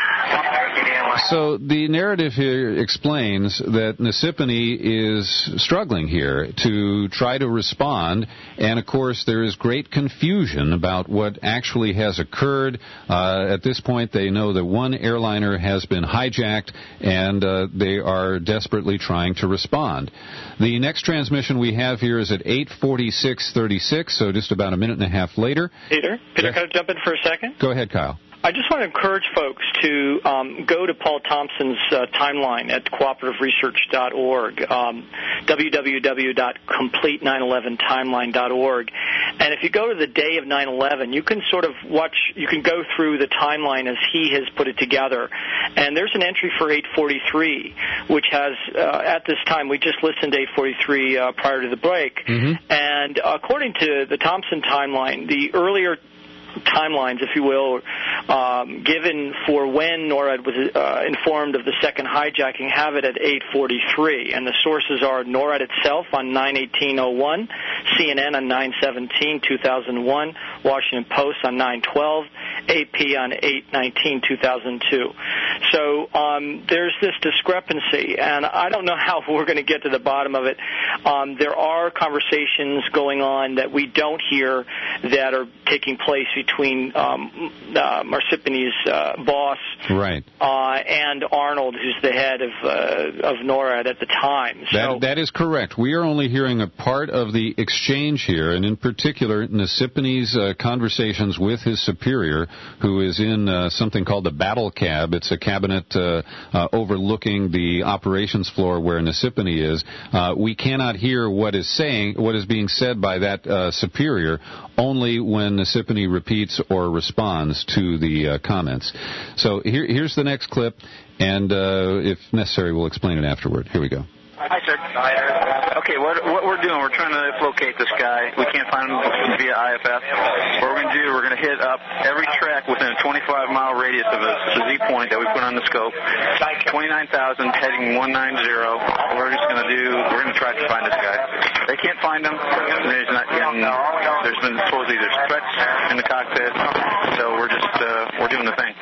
that. So the narrative here explains that Nasipany is struggling here to try to respond, and of course there is great confusion about what actually has occurred. Uh, at this point, they know that one airliner has been hijacked, and uh, they are desperately trying to respond. The next transmission we have here is at eight forty-six thirty-six, so just about a minute and a half later. Peter, Peter, can I jump in for a second? Go ahead, Kyle. I just want to encourage folks to um, go to Paul Thompson's uh, timeline at cooperative research dot org, um, w w w dot complete nine eleven timeline dot org. And if you go to the day of nine eleven, you can sort of watch, you can go through the timeline as he has put it together. And there's an entry for eight forty-three, which has, uh, at this time, we just listened to eight forty-three uh, prior to the break. Mm-hmm. And according to the Thompson timeline, the earlier timelines, if you will, um, given for when NORAD was uh, informed of the second hijacking, have it at eight forty-three. And the sources are NORAD itself on nine eighteen oh one, C N N on nine seventeen two thousand one, Washington Post on nine twelve, A P on eight nineteen two thousand two. So um, there's this discrepancy, and I don't know how we're going to get to the bottom of it. Um, there are conversations going on that we don't hear that are taking place between um, uh, Nasipany's uh, boss, right, uh, and Arnold, who's the head of uh, of NORAD at the time. So that, that is correct. We are only hearing a part of the exchange here, and in particular, Nasipany's uh, conversations with his superior, who is in uh, something called the battle cab. It's a cabinet uh, uh, overlooking the operations floor where Nasipany is. Uh, we cannot hear what is saying, what is being said by that uh, superior, only when Nasipany repeats or responds to the uh, comments. So here, here's the next clip, and uh, if necessary, we'll explain it afterward. Here we go. Hi, sir. Okay, what, what we're doing, we're trying to locate this guy. We can't find him via I F F. What we're going to do, we're going to hit up every track within a twenty-five mile radius of a Z point that we put on the scope. twenty-nine thousand, heading one ninety. We're just going to do, we're going to try to find this guy. They can't find him. There's, not, and there's been supposedly there's threats in the cockpit. So we're just, uh, we're doing the thing.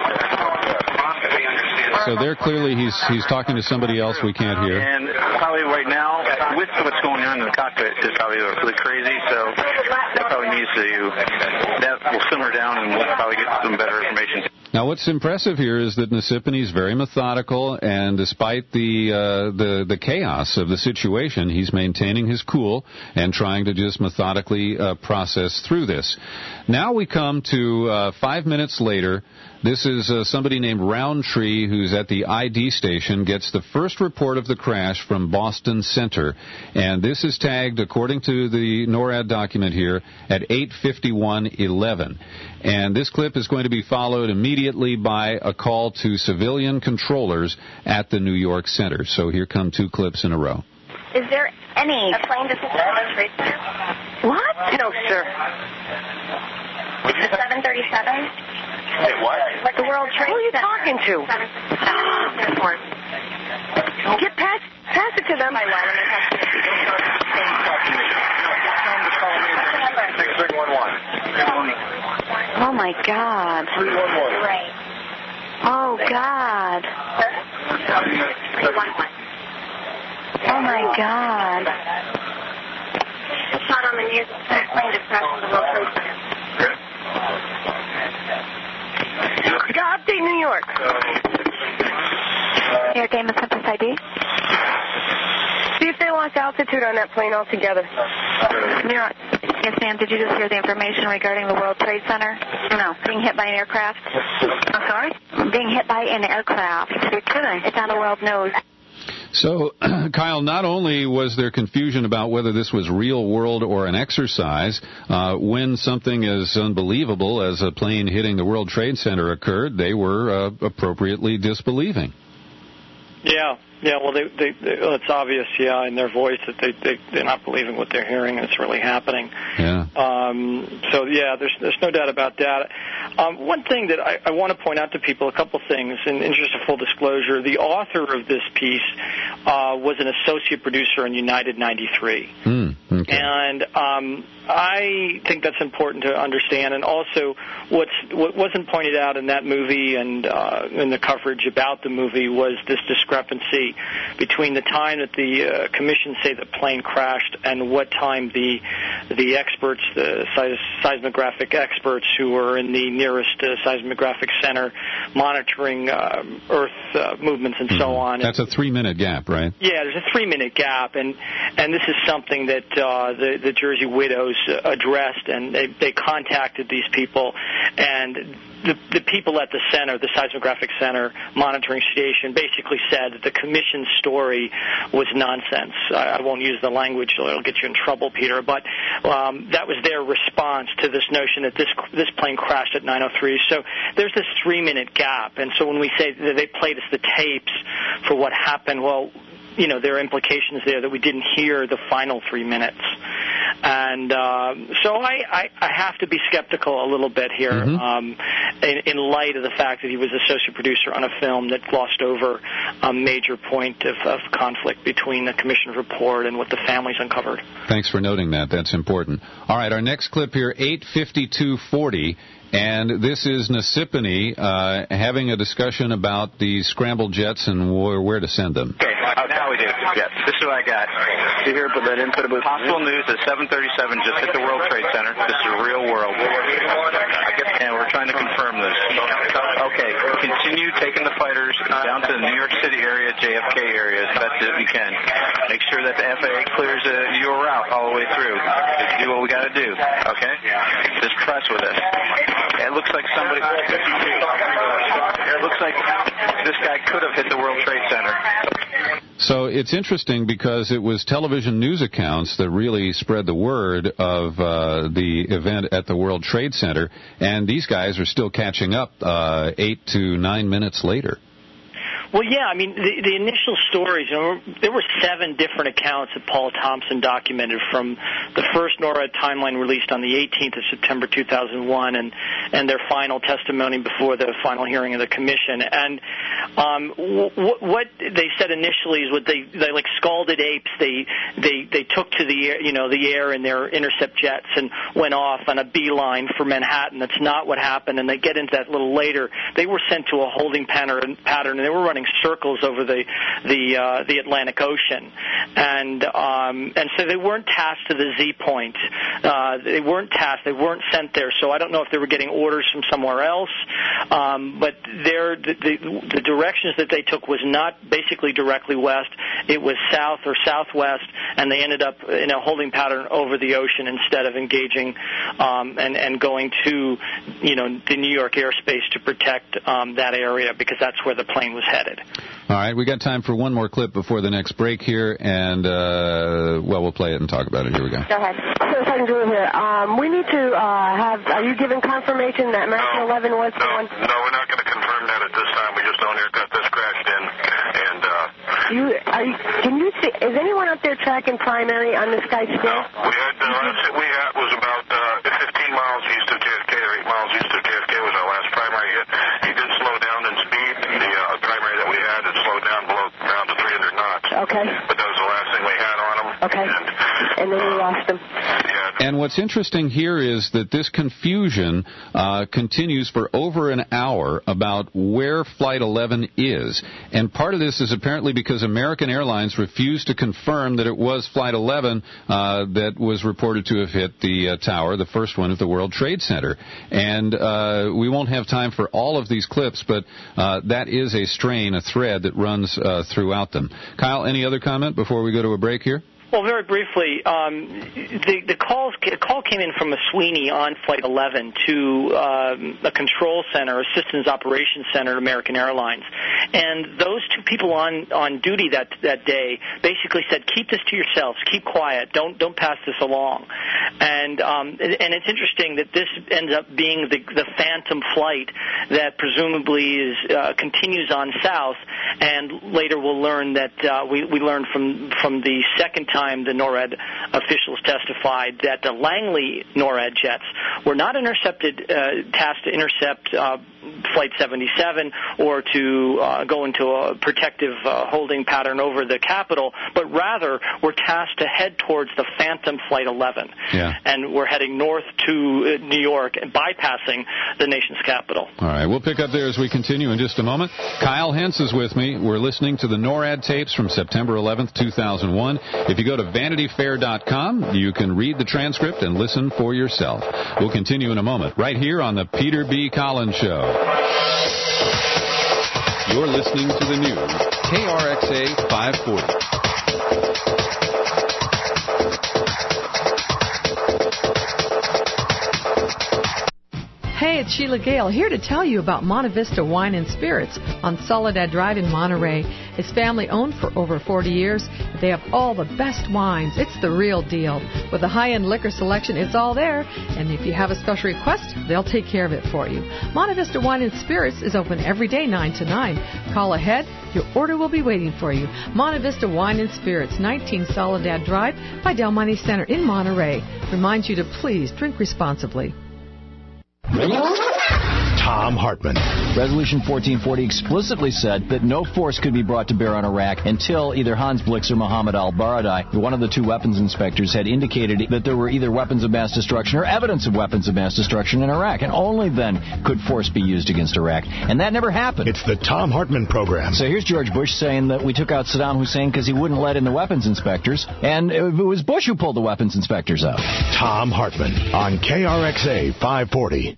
So there clearly he's he's talking to somebody else we can't hear. And probably right now, with what's going on in the cockpit, is probably really crazy. So that probably needs to, that will simmer down and we'll probably get some better information. Now, what's impressive here is that Nasipany is very methodical, and despite the, uh, the the chaos of the situation, he's maintaining his cool and trying to just methodically uh, process through this. Now we come to uh, five minutes later. This is uh, somebody named Roundtree, who's at the I D station, gets the first report of the crash from Boston Center. And this is tagged, according to the NORAD document here, at eight fifty-one eleven. And this clip is going to be followed immediately by a call to civilian controllers at the New York Center. So here come two clips in a row. Is there any a plane to What? No, sir. The seven thirty-seven? Hey, what? Like the World Trade Center. Who are you talking to? Get past, pass it to them. Oh, my God. three one one. Right. Oh, God. Oh, my God. It's not on the news. It's plane just crashed into the World Trade Center. Update New York. New York Amos Tempest I D. See if they lost altitude on that plane altogether. New York. Yes, ma'am. Did you just hear the information regarding the World Trade Center? No. Being hit by an aircraft? I'm sorry? Being hit by an aircraft. You're kidding. It's on the world news. So, Kyle, not only was there confusion about whether this was real world or an exercise, uh, when something as unbelievable as a plane hitting the World Trade Center occurred, they were uh, appropriately disbelieving. Yeah. Yeah, well, they, they, they, it's obvious, yeah, in their voice that they, they, they're not believing what they're hearing and it's really happening. Yeah. Um, so, yeah, there's there's no doubt about that. Um, one thing that I, I want to point out to people, a couple things, in interest of full disclosure, the author of this piece uh, was an associate producer in United ninety-three. Mm, okay. And um, I think that's important to understand. And also, what's, what wasn't pointed out in that movie and uh, in the coverage about the movie was this discrepancy between the time that the uh, commission say the plane crashed and what time the the experts, the seismographic experts who were in the nearest uh, seismographic center monitoring uh, Earth uh, movements and mm-hmm. so on. That's a three-minute gap, right? Yeah, there's a three-minute gap, and and this is something that uh, the, the Jersey widows addressed, and they, they contacted these people, and The, the people at the center, the seismographic center monitoring station, basically said that the commission's story was nonsense. I, I won't use the language, so it'll get you in trouble, Peter, but um, that was their response to this notion that this this plane crashed at nine oh three. So there's this three-minute gap, and so when we say that they played us the tapes for what happened, well, you know, there are implications there that we didn't hear the final three minutes. And uh, so I, I, I have to be skeptical a little bit here mm-hmm. um, in, in light of the fact that he was associate producer on a film that glossed over a major point of, of conflict between the commission report and what the families uncovered. Thanks for noting that. That's important. All right, our next clip here, eight fifty-two forty. And this is Nassipani uh, having a discussion about the scrambled jets and wh- where to send them. Okay, uh, now we do. Yes, this is what I got. You hear, put that in, put a booth. Possible news that seven thirty-seven just hit the World Trade Center. This is real world. I guess, and we're trying to confirm this. Okay, continue taking the fighters down to the New York City area, J F K area as best as you can. Make sure that the F A A clears uh, your route all the way through. Just do what we got to do, okay? Just trust with us. It looks like somebody. It looks like this guy could have hit the World Trade Center. So it's interesting because it was television news accounts that really spread the word of uh, the event at the World Trade Center, and these guys are still catching up uh, eight to nine minutes later. Well, yeah, I mean, the, the initial stories, you know, there were seven different accounts that Paul Thompson documented from the first NORAD timeline released on the eighteenth of September two thousand one and, and their final testimony before the final hearing of the commission. And um, w- what they said initially is what they, they like scalded apes. They, they, they took to the air, you know, the air in their intercept jets and went off on a beeline for Manhattan. That's not what happened, and they get into that a little later. They were sent to a holding pattern, pattern and they were running circles over the the uh, the Atlantic Ocean, and um, and so they weren't tasked to the Z point. Uh, they weren't tasked. They weren't sent there. So I don't know if they were getting orders from somewhere else. Um, but their the, the, the directions that they took was not basically directly west. It was south or southwest, and they ended up in a holding pattern over the ocean instead of engaging um, and and going to you know the New York airspace to protect um, that area because that's where the plane was headed. All right, we got time for one more clip before the next break here, and, uh, well, we'll play it and talk about it. Here we go. Go ahead. So, Sergeant Drew here. Um, we need to uh, have, are you giving confirmation that American no, eleven was no, the one? No, we're not going to confirm that at this time. We just don't hear that this crashed in. And, uh... You, are you, can you see, is anyone out there tracking primary on this guy still? No, we had, the last hit we had was about uh, fifteen miles east of J F K, or eight miles east of J F K was our last primary hit. He did slow down in speed. The uh, primary that we had had slowed down below down to three hundred knots. Okay. But that was the last thing we had on him. Okay. And, and then you lost him. Yeah, And what's interesting here is that this confusion uh, continues for over an hour about where Flight eleven is. And part of this is apparently because American Airlines refused to confirm that it was Flight eleven uh, that was reported to have hit the uh, tower, the first one at the World Trade Center. And uh, we won't have time for all of these clips, but uh, that is a strain, a thread that runs uh, throughout them. Kyle, any other comment before we go to a break here? Well, very briefly, um, the, the calls, the call came in from a Sweeney on Flight eleven to um, a control center, a systems operations center at American Airlines. And those two people on, on duty that that day basically said, keep this to yourselves, keep quiet, don't don't pass this along. And um, and it's interesting that this ends up being the, the phantom flight that presumably is uh, continues on south, and later we'll learn that uh, we, we learned from, from the second time the NORAD officials testified that the Langley NORAD jets were not intercepted, uh, tasked to intercept uh, Flight seventy-seven or to uh, go into a protective uh, holding pattern over the Capitol, but rather were tasked to head towards the Phantom Flight eleven. Yeah. And we're heading north to uh, New York, bypassing the nation's capital. All right, we'll pick up there as we continue in just a moment. Kyle Hentz is with me. We're listening to the NORAD tapes from September eleventh, two thousand one. If you go to vanity fair dot com, you can read the transcript and listen for yourself. We'll continue in a moment, right here on the Peter B. Collins Show. You're listening to the news, K R X A five forty. Hey, it's Sheila Gale here to tell you about Monte Vista Wine and Spirits on Soledad Drive in Monterey. It's family-owned for over forty years. They have all the best wines. It's the real deal. With a high-end liquor selection, it's all there. And if you have a special request, they'll take care of it for you. Monte Vista Wine and Spirits is open every day, nine to nine. Call ahead. Your order will be waiting for you. Monte Vista Wine and Spirits, nineteen Soledad Drive by Del Monte Center in Monterey. Reminds you to please drink responsibly. Tom Hartman. Resolution fourteen forty explicitly said that no force could be brought to bear on Iraq until either Hans Blix or Mohammed al-Baradei, one of the two weapons inspectors, had indicated that there were either weapons of mass destruction or evidence of weapons of mass destruction in Iraq. And only then could force be used against Iraq. And that never happened. It's the Tom Hartman program. So here's George Bush saying that we took out Saddam Hussein because he wouldn't let in the weapons inspectors. And it was Bush who pulled the weapons inspectors out. Tom Hartman on K R X A five forty.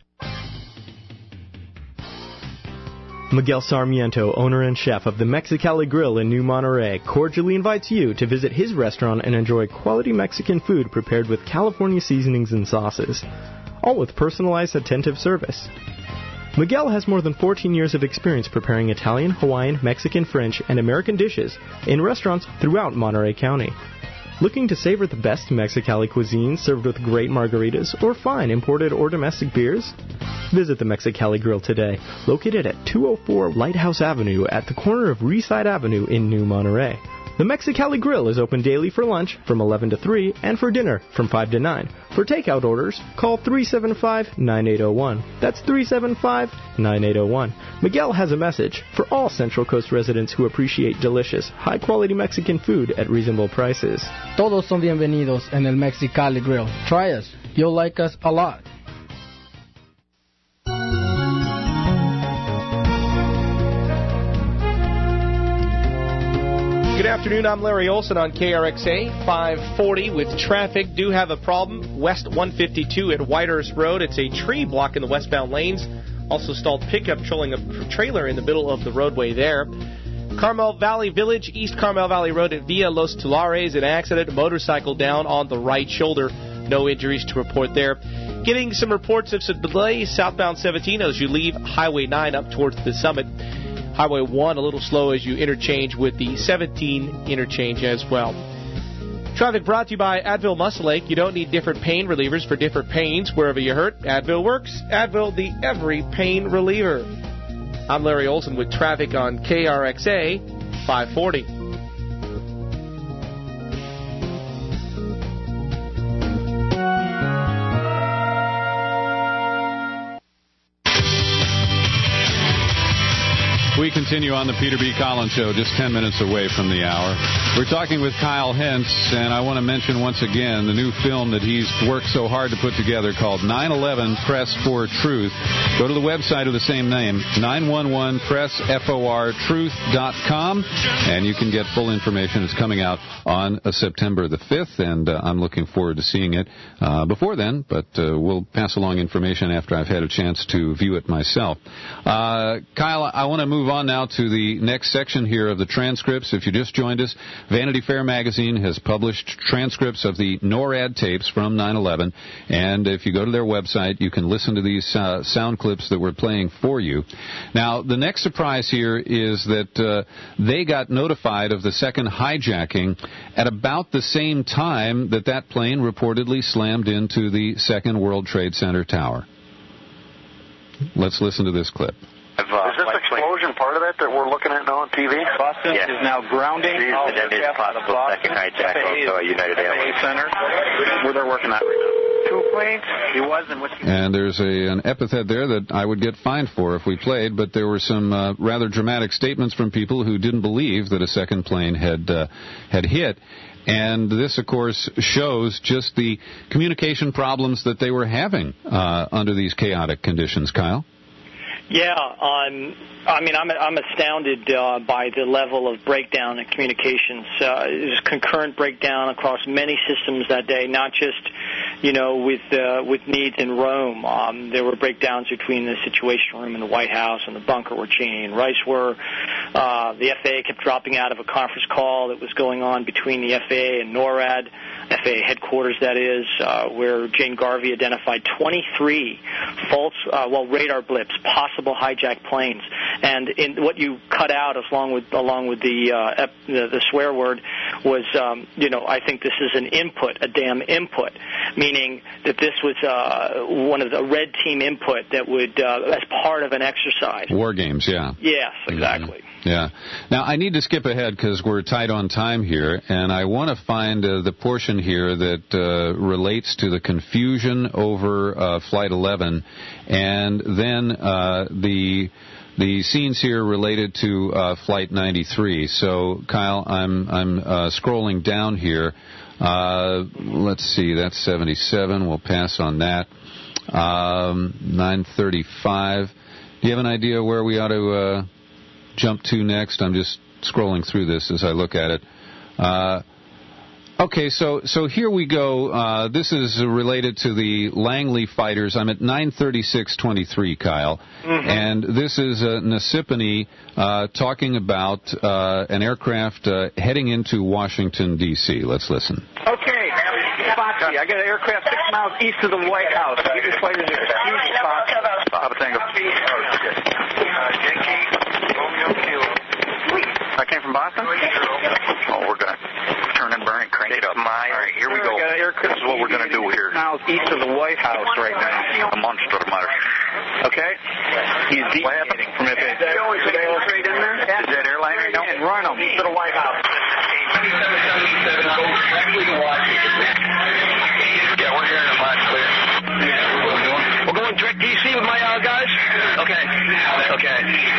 Miguel Sarmiento, owner and chef of the Mexicali Grill in New Monterey, cordially invites you to visit his restaurant and enjoy quality Mexican food prepared with California seasonings and sauces, all with personalized, attentive service. Miguel has more than fourteen years of experience preparing Italian, Hawaiian, Mexican, French, and American dishes in restaurants throughout Monterey County. Looking to savor the best Mexicali cuisine served with great margaritas or fine imported or domestic beers? Visit the Mexicali Grill today, located at two oh four Lighthouse Avenue at the corner of Reeside Avenue in New Monterey. The Mexicali Grill is open daily for lunch from eleven to three and for dinner from five to nine. For takeout orders, call three seven five, nine eight zero one. That's three seven five, nine eight zero one. Miguel has a message for all Central Coast residents who appreciate delicious, high-quality Mexican food at reasonable prices. Todos son bienvenidos en el Mexicali Grill. Try us. You'll like us a lot. Good afternoon, I'm Larry Olson on K R X A five forty with traffic. Do have a problem west one fifty-two at Whitehurst Road. It's a tree blocking the westbound lanes. Also stalled pickup trolling a trailer in the middle of the roadway there. Carmel Valley Village, East Carmel Valley Road at Villa Los Tulares, an accident, motorcycle down on the right shoulder. No injuries to report there. Getting some reports of some delays southbound seventeen as you leave Highway nine up towards the summit. Highway one a little slow as you interchange with the seventeen interchange as well. Traffic brought to you by Advil Muscle-Ache. You don't need different pain relievers for different pains. Wherever you hurt, Advil works. Advil, the every pain reliever. I'm Larry Olson with traffic on K R X A five forty. we continue on the Peter B. Collins Show, just ten minutes away from the hour. We're talking with Kyle Hentz, and I want to mention once again the new film that he's worked so hard to put together called nine eleven Press for Truth. Go to the website of the same name, nine one one press for truth dot com, and you can get full information. It's coming out on uh, September the fifth, and uh, I'm looking forward to seeing it uh, before then, but uh, we'll pass along information after I've had a chance to view it myself. Uh, Kyle, I want to move on now to the next section here of the transcripts. If you just joined us, Vanity Fair magazine has published transcripts of the NORAD tapes from nine eleven, and if you go to their website, you can listen to these uh, sound clips that we're playing for you. Now, the next surprise here is that uh, they got notified of the second hijacking at about the same time that that plane reportedly slammed into the Second World Trade Center tower. Let's listen to this clip. Is this explosion part of that that we're looking at now on T V? Boston yes. is now grounding. All that is possible second hijack also at United Airways Center. Where they're working on right now. Two planes. He wasn't. What's he... And there's a, an epithet there that I would get fined for if we played, but there were some uh, rather dramatic statements from people who didn't believe that a second plane had uh, had hit. And this, of course, shows just the communication problems that they were having uh, under these chaotic conditions, Kyle. Yeah, um, I mean, I'm I'm astounded uh, by the level of breakdown in communications. Uh, There's concurrent breakdown across many systems that day, not just, you know, with uh, with needs in Rome. Um, there were breakdowns between the Situation Room in the White House and the bunker where Cheney and Rice were. Uh, the F A A kept dropping out of a conference call that was going on between the F A A and NORAD, F A A headquarters, that is, uh, where Jane Garvey identified twenty-three false, uh, well, radar blips, possible hijacked planes. And in what you cut out, along with along with the uh, ep, the, the swear word, was, um, you know, I think this is an input, a damn input, meaning that this was uh, one of the red team input that would, uh, as part of an exercise. War games, yeah. Yes, exactly. Mm-hmm. Yeah. Now, I need to skip ahead because we're tight on time here, and I want to find uh, the portion here that uh, relates to the confusion over uh, Flight eleven, and then uh, the the scenes here related to uh, Flight ninety-three. So, Kyle, I'm I'm uh, scrolling down here. Uh, let's see, that's seventy-seven. We'll pass on that. Um, nine thirty-five. Do you have an idea where we ought to uh, jump to next? I'm just scrolling through this as I look at it. Uh, okay, so so here we go. Uh, this is related to the Langley fighters. I'm at nine thirty-six twenty-three, Kyle. Mm-hmm. And this is uh, Nasipany uh, talking about uh, an aircraft uh, heading into Washington, D C Let's listen. Okay, Foxy, I got an aircraft six miles east of the White House. You just waited a huge spot. Papa Tango. I came from Boston? Oh, we're going to turn and burn and crank it up. My, all right, here we go. This is what we're going to do here. Miles east of the White House right now. A monster march. Okay? He's deviating from F A A. Is that straight in there? Is that airline right now? Run them. East of the White House. Yeah, we're hearing them loud and clear. We're going direct D C with my uh, guys? Okay. Okay.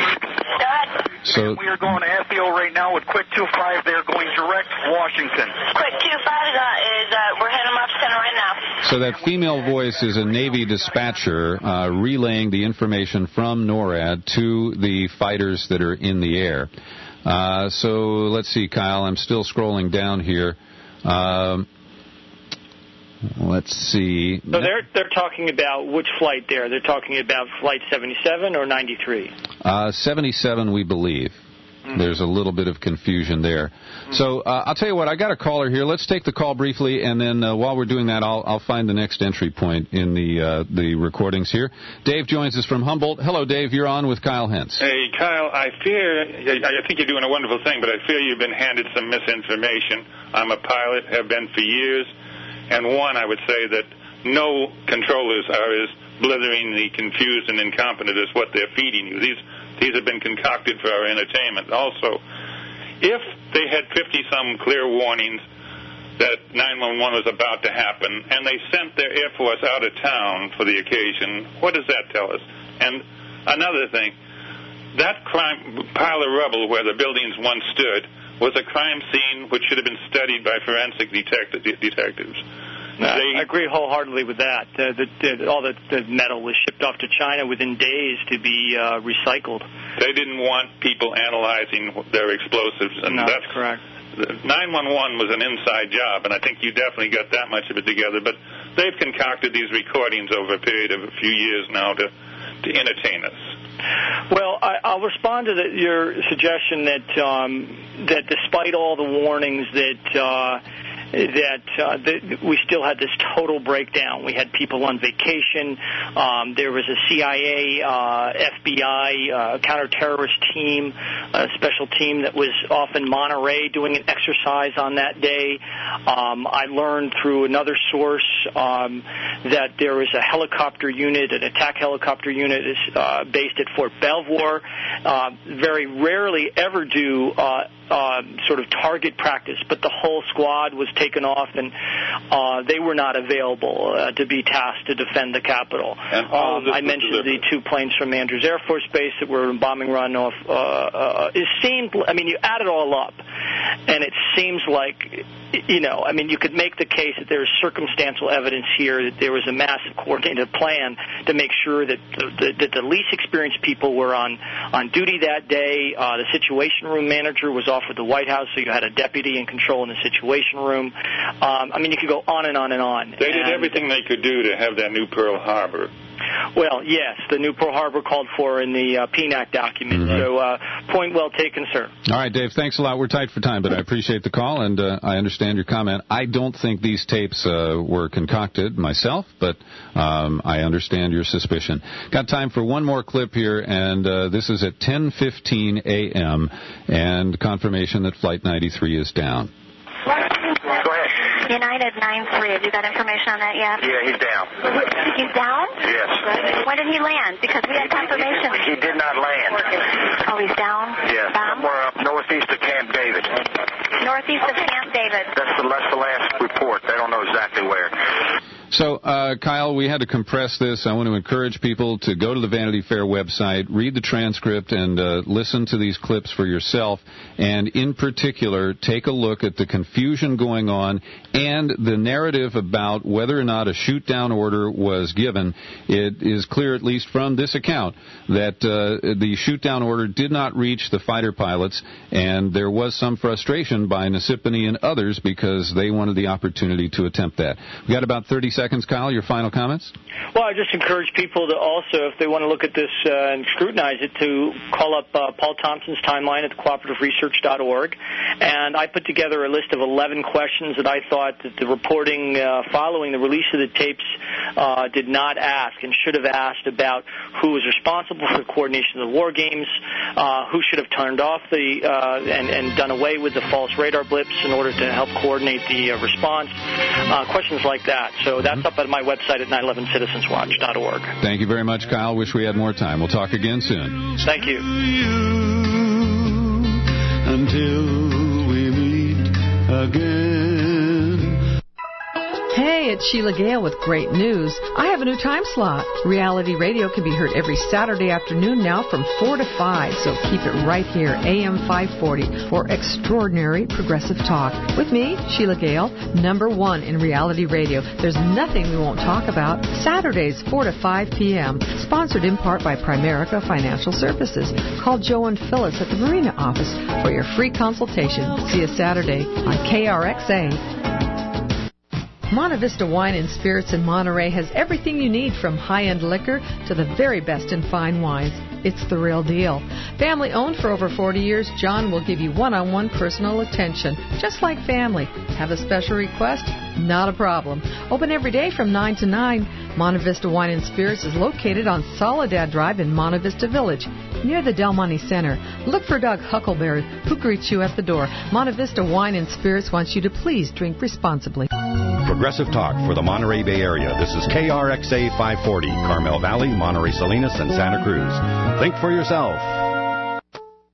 So we are going to F B O right now with Quick two five. They're going direct Washington. Quick two five is, uh, is uh, we're heading them up center right now. So that female voice is a Navy dispatcher uh, relaying the information from NORAD to the fighters that are in the air. Uh, so let's see, Kyle. I'm still scrolling down here. Um, let's see. So they're they're talking about which flight there? They're talking about Flight seventy-seven or ninety-three? Uh, seventy-seven, we believe. Mm-hmm. There's a little bit of confusion there. Mm-hmm. So uh, I'll tell you what, I got a caller here. Let's take the call briefly, and then uh, while we're doing that, I'll I'll find the next entry point in the uh, the recordings here. Dave joins us from Humboldt. Hello, Dave. You're on with Kyle Hentz. Hey, Kyle. I fear I think you're doing a wonderful thing, but I fear you've been handed some misinformation. I'm a pilot, have been for years, and one, I would say that no controllers are as blitheringly confused and incompetent as what they're feeding you. These these have been concocted for our entertainment. Also, if they had fifty-some clear warnings that nine one one was about to happen, and they sent their Air Force out of town for the occasion, what does that tell us? And another thing, that crime pile of rubble where the buildings once stood was a crime scene which should have been studied by forensic detect- detectives. No, I agree wholeheartedly with that. Uh, the, the, all the, the metal was shipped off to China within days to be uh, recycled. They didn't want people analyzing their explosives, and no, that's, that's correct. nine one one was an inside job, and I think you definitely got that much of it together. But they've concocted these recordings over a period of a few years now to, to entertain us. Well, I, I'll respond to the, your suggestion that um, that despite all the warnings that uh, that, uh, that we still had this total breakdown. We had people on vacation. Um, there was a C I A, uh, F B I, uh, counterterrorist team, a special team that was off in Monterey doing an exercise on that day. Um, I learned through another source um, that there was a helicopter unit, an attack helicopter unit is uh, based at Fort Belvoir. Uh, very rarely ever do uh, uh, sort of target practice, but the whole squad was taken off, and uh, they were not available uh, to be tasked to defend the Capitol. And all um, I mentioned the two planes from Andrews Air Force Base that were in bombing run off. Uh, uh, it seemed, I mean, you add it all up, and it seems like, you know, I mean, you could make the case that there is circumstantial evidence here that there was a massive coordinated plan to make sure that the, the, that the least experienced people were on, on duty that day. Uh, the Situation Room manager was off with the White House, so you had a deputy in control in the Situation Room. Um, I mean, you could go on and on and on. They did and, everything they could do to have that new Pearl Harbor. Well, yes, the new Pearl Harbor called for in the uh, P N A C document. Mm-hmm. So, uh, point well taken, sir. All right, Dave, thanks a lot. We're tight for time, but I appreciate the call, and uh, I understand your comment. I don't think these tapes uh, were concocted myself, but um, I understand your suspicion. Got time for one more clip here, and uh, this is at ten fifteen a.m., and confirmation that Flight ninety-three is down. United nine three, have you got information on that yet? Yeah, he's down. He's down? Yes. When did he land? Because we had confirmation. He, he did not land. Oh, he's down? Yeah, Bomb? somewhere up northeast of Camp David. Northeast of Camp David. That's the, that's the last report. They don't know exactly where. So, uh, Kyle, we had to compress this. I want to encourage people to go to the Vanity Fair website, read the transcript, and uh, listen to these clips for yourself. And in particular, take a look at the confusion going on and the narrative about whether or not a shoot-down order was given. It is clear, at least from this account, that uh, the shoot-down order did not reach the fighter pilots, and there was some frustration by Nasipany and others because they wanted the opportunity to attempt that. We got about thirty seconds, Kyle. Your final comments? Well, I just encourage people to also, if they want to look at this uh, and scrutinize it, to call up uh, Paul Thompson's timeline at the cooperative research dot org. And I put together a list of eleven questions that I thought that the reporting uh, following the release of the tapes uh, did not ask and should have asked about who was responsible for the coordination of the war games, uh, who should have turned off the uh, and, and done away with the false radar blips in order to help coordinate the uh, response, uh, questions like that. So that's up at my website at nine eleven citizens watch dot org. Thank you very much, Kyle. Wish we had more time. We'll talk again soon. Thank you. Until we meet again. Hey, it's Sheila Gale with great news. I have a new time slot. Reality Radio can be heard every Saturday afternoon now from four to five, so keep it right here, A M five forty, for extraordinary progressive talk. With me, Sheila Gale, number one in reality radio. There's nothing we won't talk about. Saturdays, four to five p.m., sponsored in part by Primerica Financial Services. Call Joe and Phyllis at the Marina office for your free consultation. See you Saturday on K R X A. Monte Vista Wine and Spirits in Monterey has everything you need, from high-end liquor to the very best in fine wines. It's the real deal. Family owned for over forty years, John will give you one-on-one personal attention, just like family. Have a special request? Not a problem. Open every day from nine to nine. Monte Vista Wine and Spirits is located on Soledad Drive in Monte Vista Village, near the Del Monte Center. Look for Doug Huckleberry, who greets you at the door. Monte Vista Wine and Spirits wants you to please drink responsibly. Progressive Talk for the Monterey Bay Area. This is K R X A five forty, Carmel Valley, Monterey Salinas, and Santa Cruz. Think for yourself.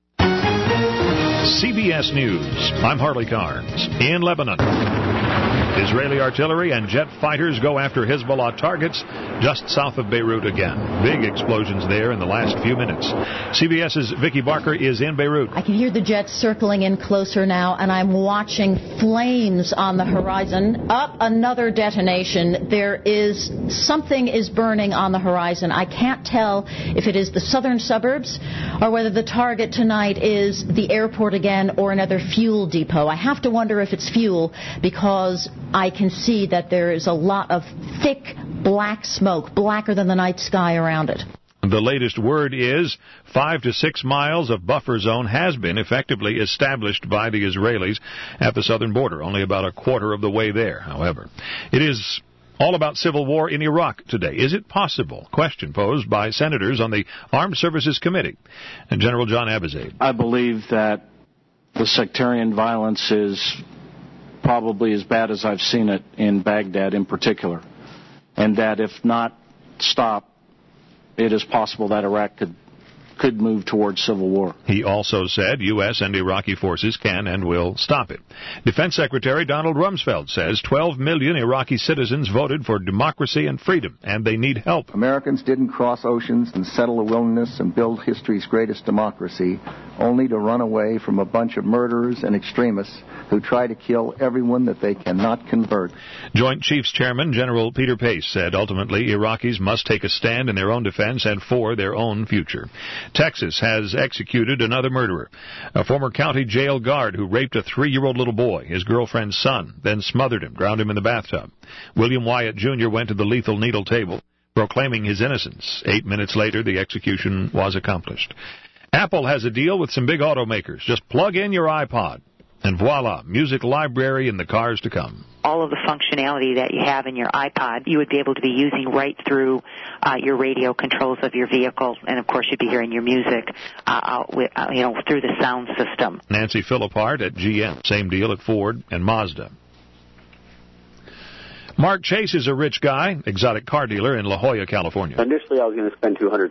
C B S News. I'm Harley Carnes in Lebanon. Israeli artillery and jet fighters go after Hezbollah targets just south of Beirut again. Big explosions there in the last few minutes. C B S's Vicki Barker is in Beirut. I can hear the jets circling in closer now, and I'm watching flames on the horizon. Up another detonation. There is something is burning on the horizon. I can't tell if it is the southern suburbs or whether the target tonight is the airport again or another fuel depot. I have to wonder if it's fuel because I can see that there is a lot of thick black smoke, blacker than the night sky around it. The latest word is five to six miles of buffer zone has been effectively established by the Israelis at the southern border, only about a quarter of the way there, however. It is all about civil war in Iraq today. Is it possible? Question posed by senators on the Armed Services Committee. And General John Abizaid. I believe that the sectarian violence is probably as bad as I've seen it in Baghdad in particular, and that if not stopped, it is possible that Iraq could could move towards civil war. He also said U S and Iraqi forces can and will stop it. Defense Secretary Donald Rumsfeld says twelve million Iraqi citizens voted for democracy and freedom, and they need help. Americans didn't cross oceans and settle the wilderness and build history's greatest democracy, only to run away from a bunch of murderers and extremists who try to kill everyone that they cannot convert. Joint Chiefs Chairman General Peter Pace said ultimately Iraqis must take a stand in their own defense and for their own future. Texas has executed another murderer, a former county jail guard who raped a three-year-old little boy, his girlfriend's son, then smothered him, drowned him in the bathtub. William Wyatt Junior went to the lethal needle table, proclaiming his innocence. Eight minutes later, the execution was accomplished. Apple has a deal with some big automakers. Just plug in your iPod, and voila, music library in the cars to come. All of the functionality that you have in your iPod, you would be able to be using right through uh, your radio controls of your vehicle, and of course you'd be hearing your music, uh, out with, uh, you know, through the sound system. Nancy Philippart at G M, same deal at Ford and Mazda. Mark Chase is a rich guy, exotic car dealer in La Jolla, California. Initially, I was going to spend two hundred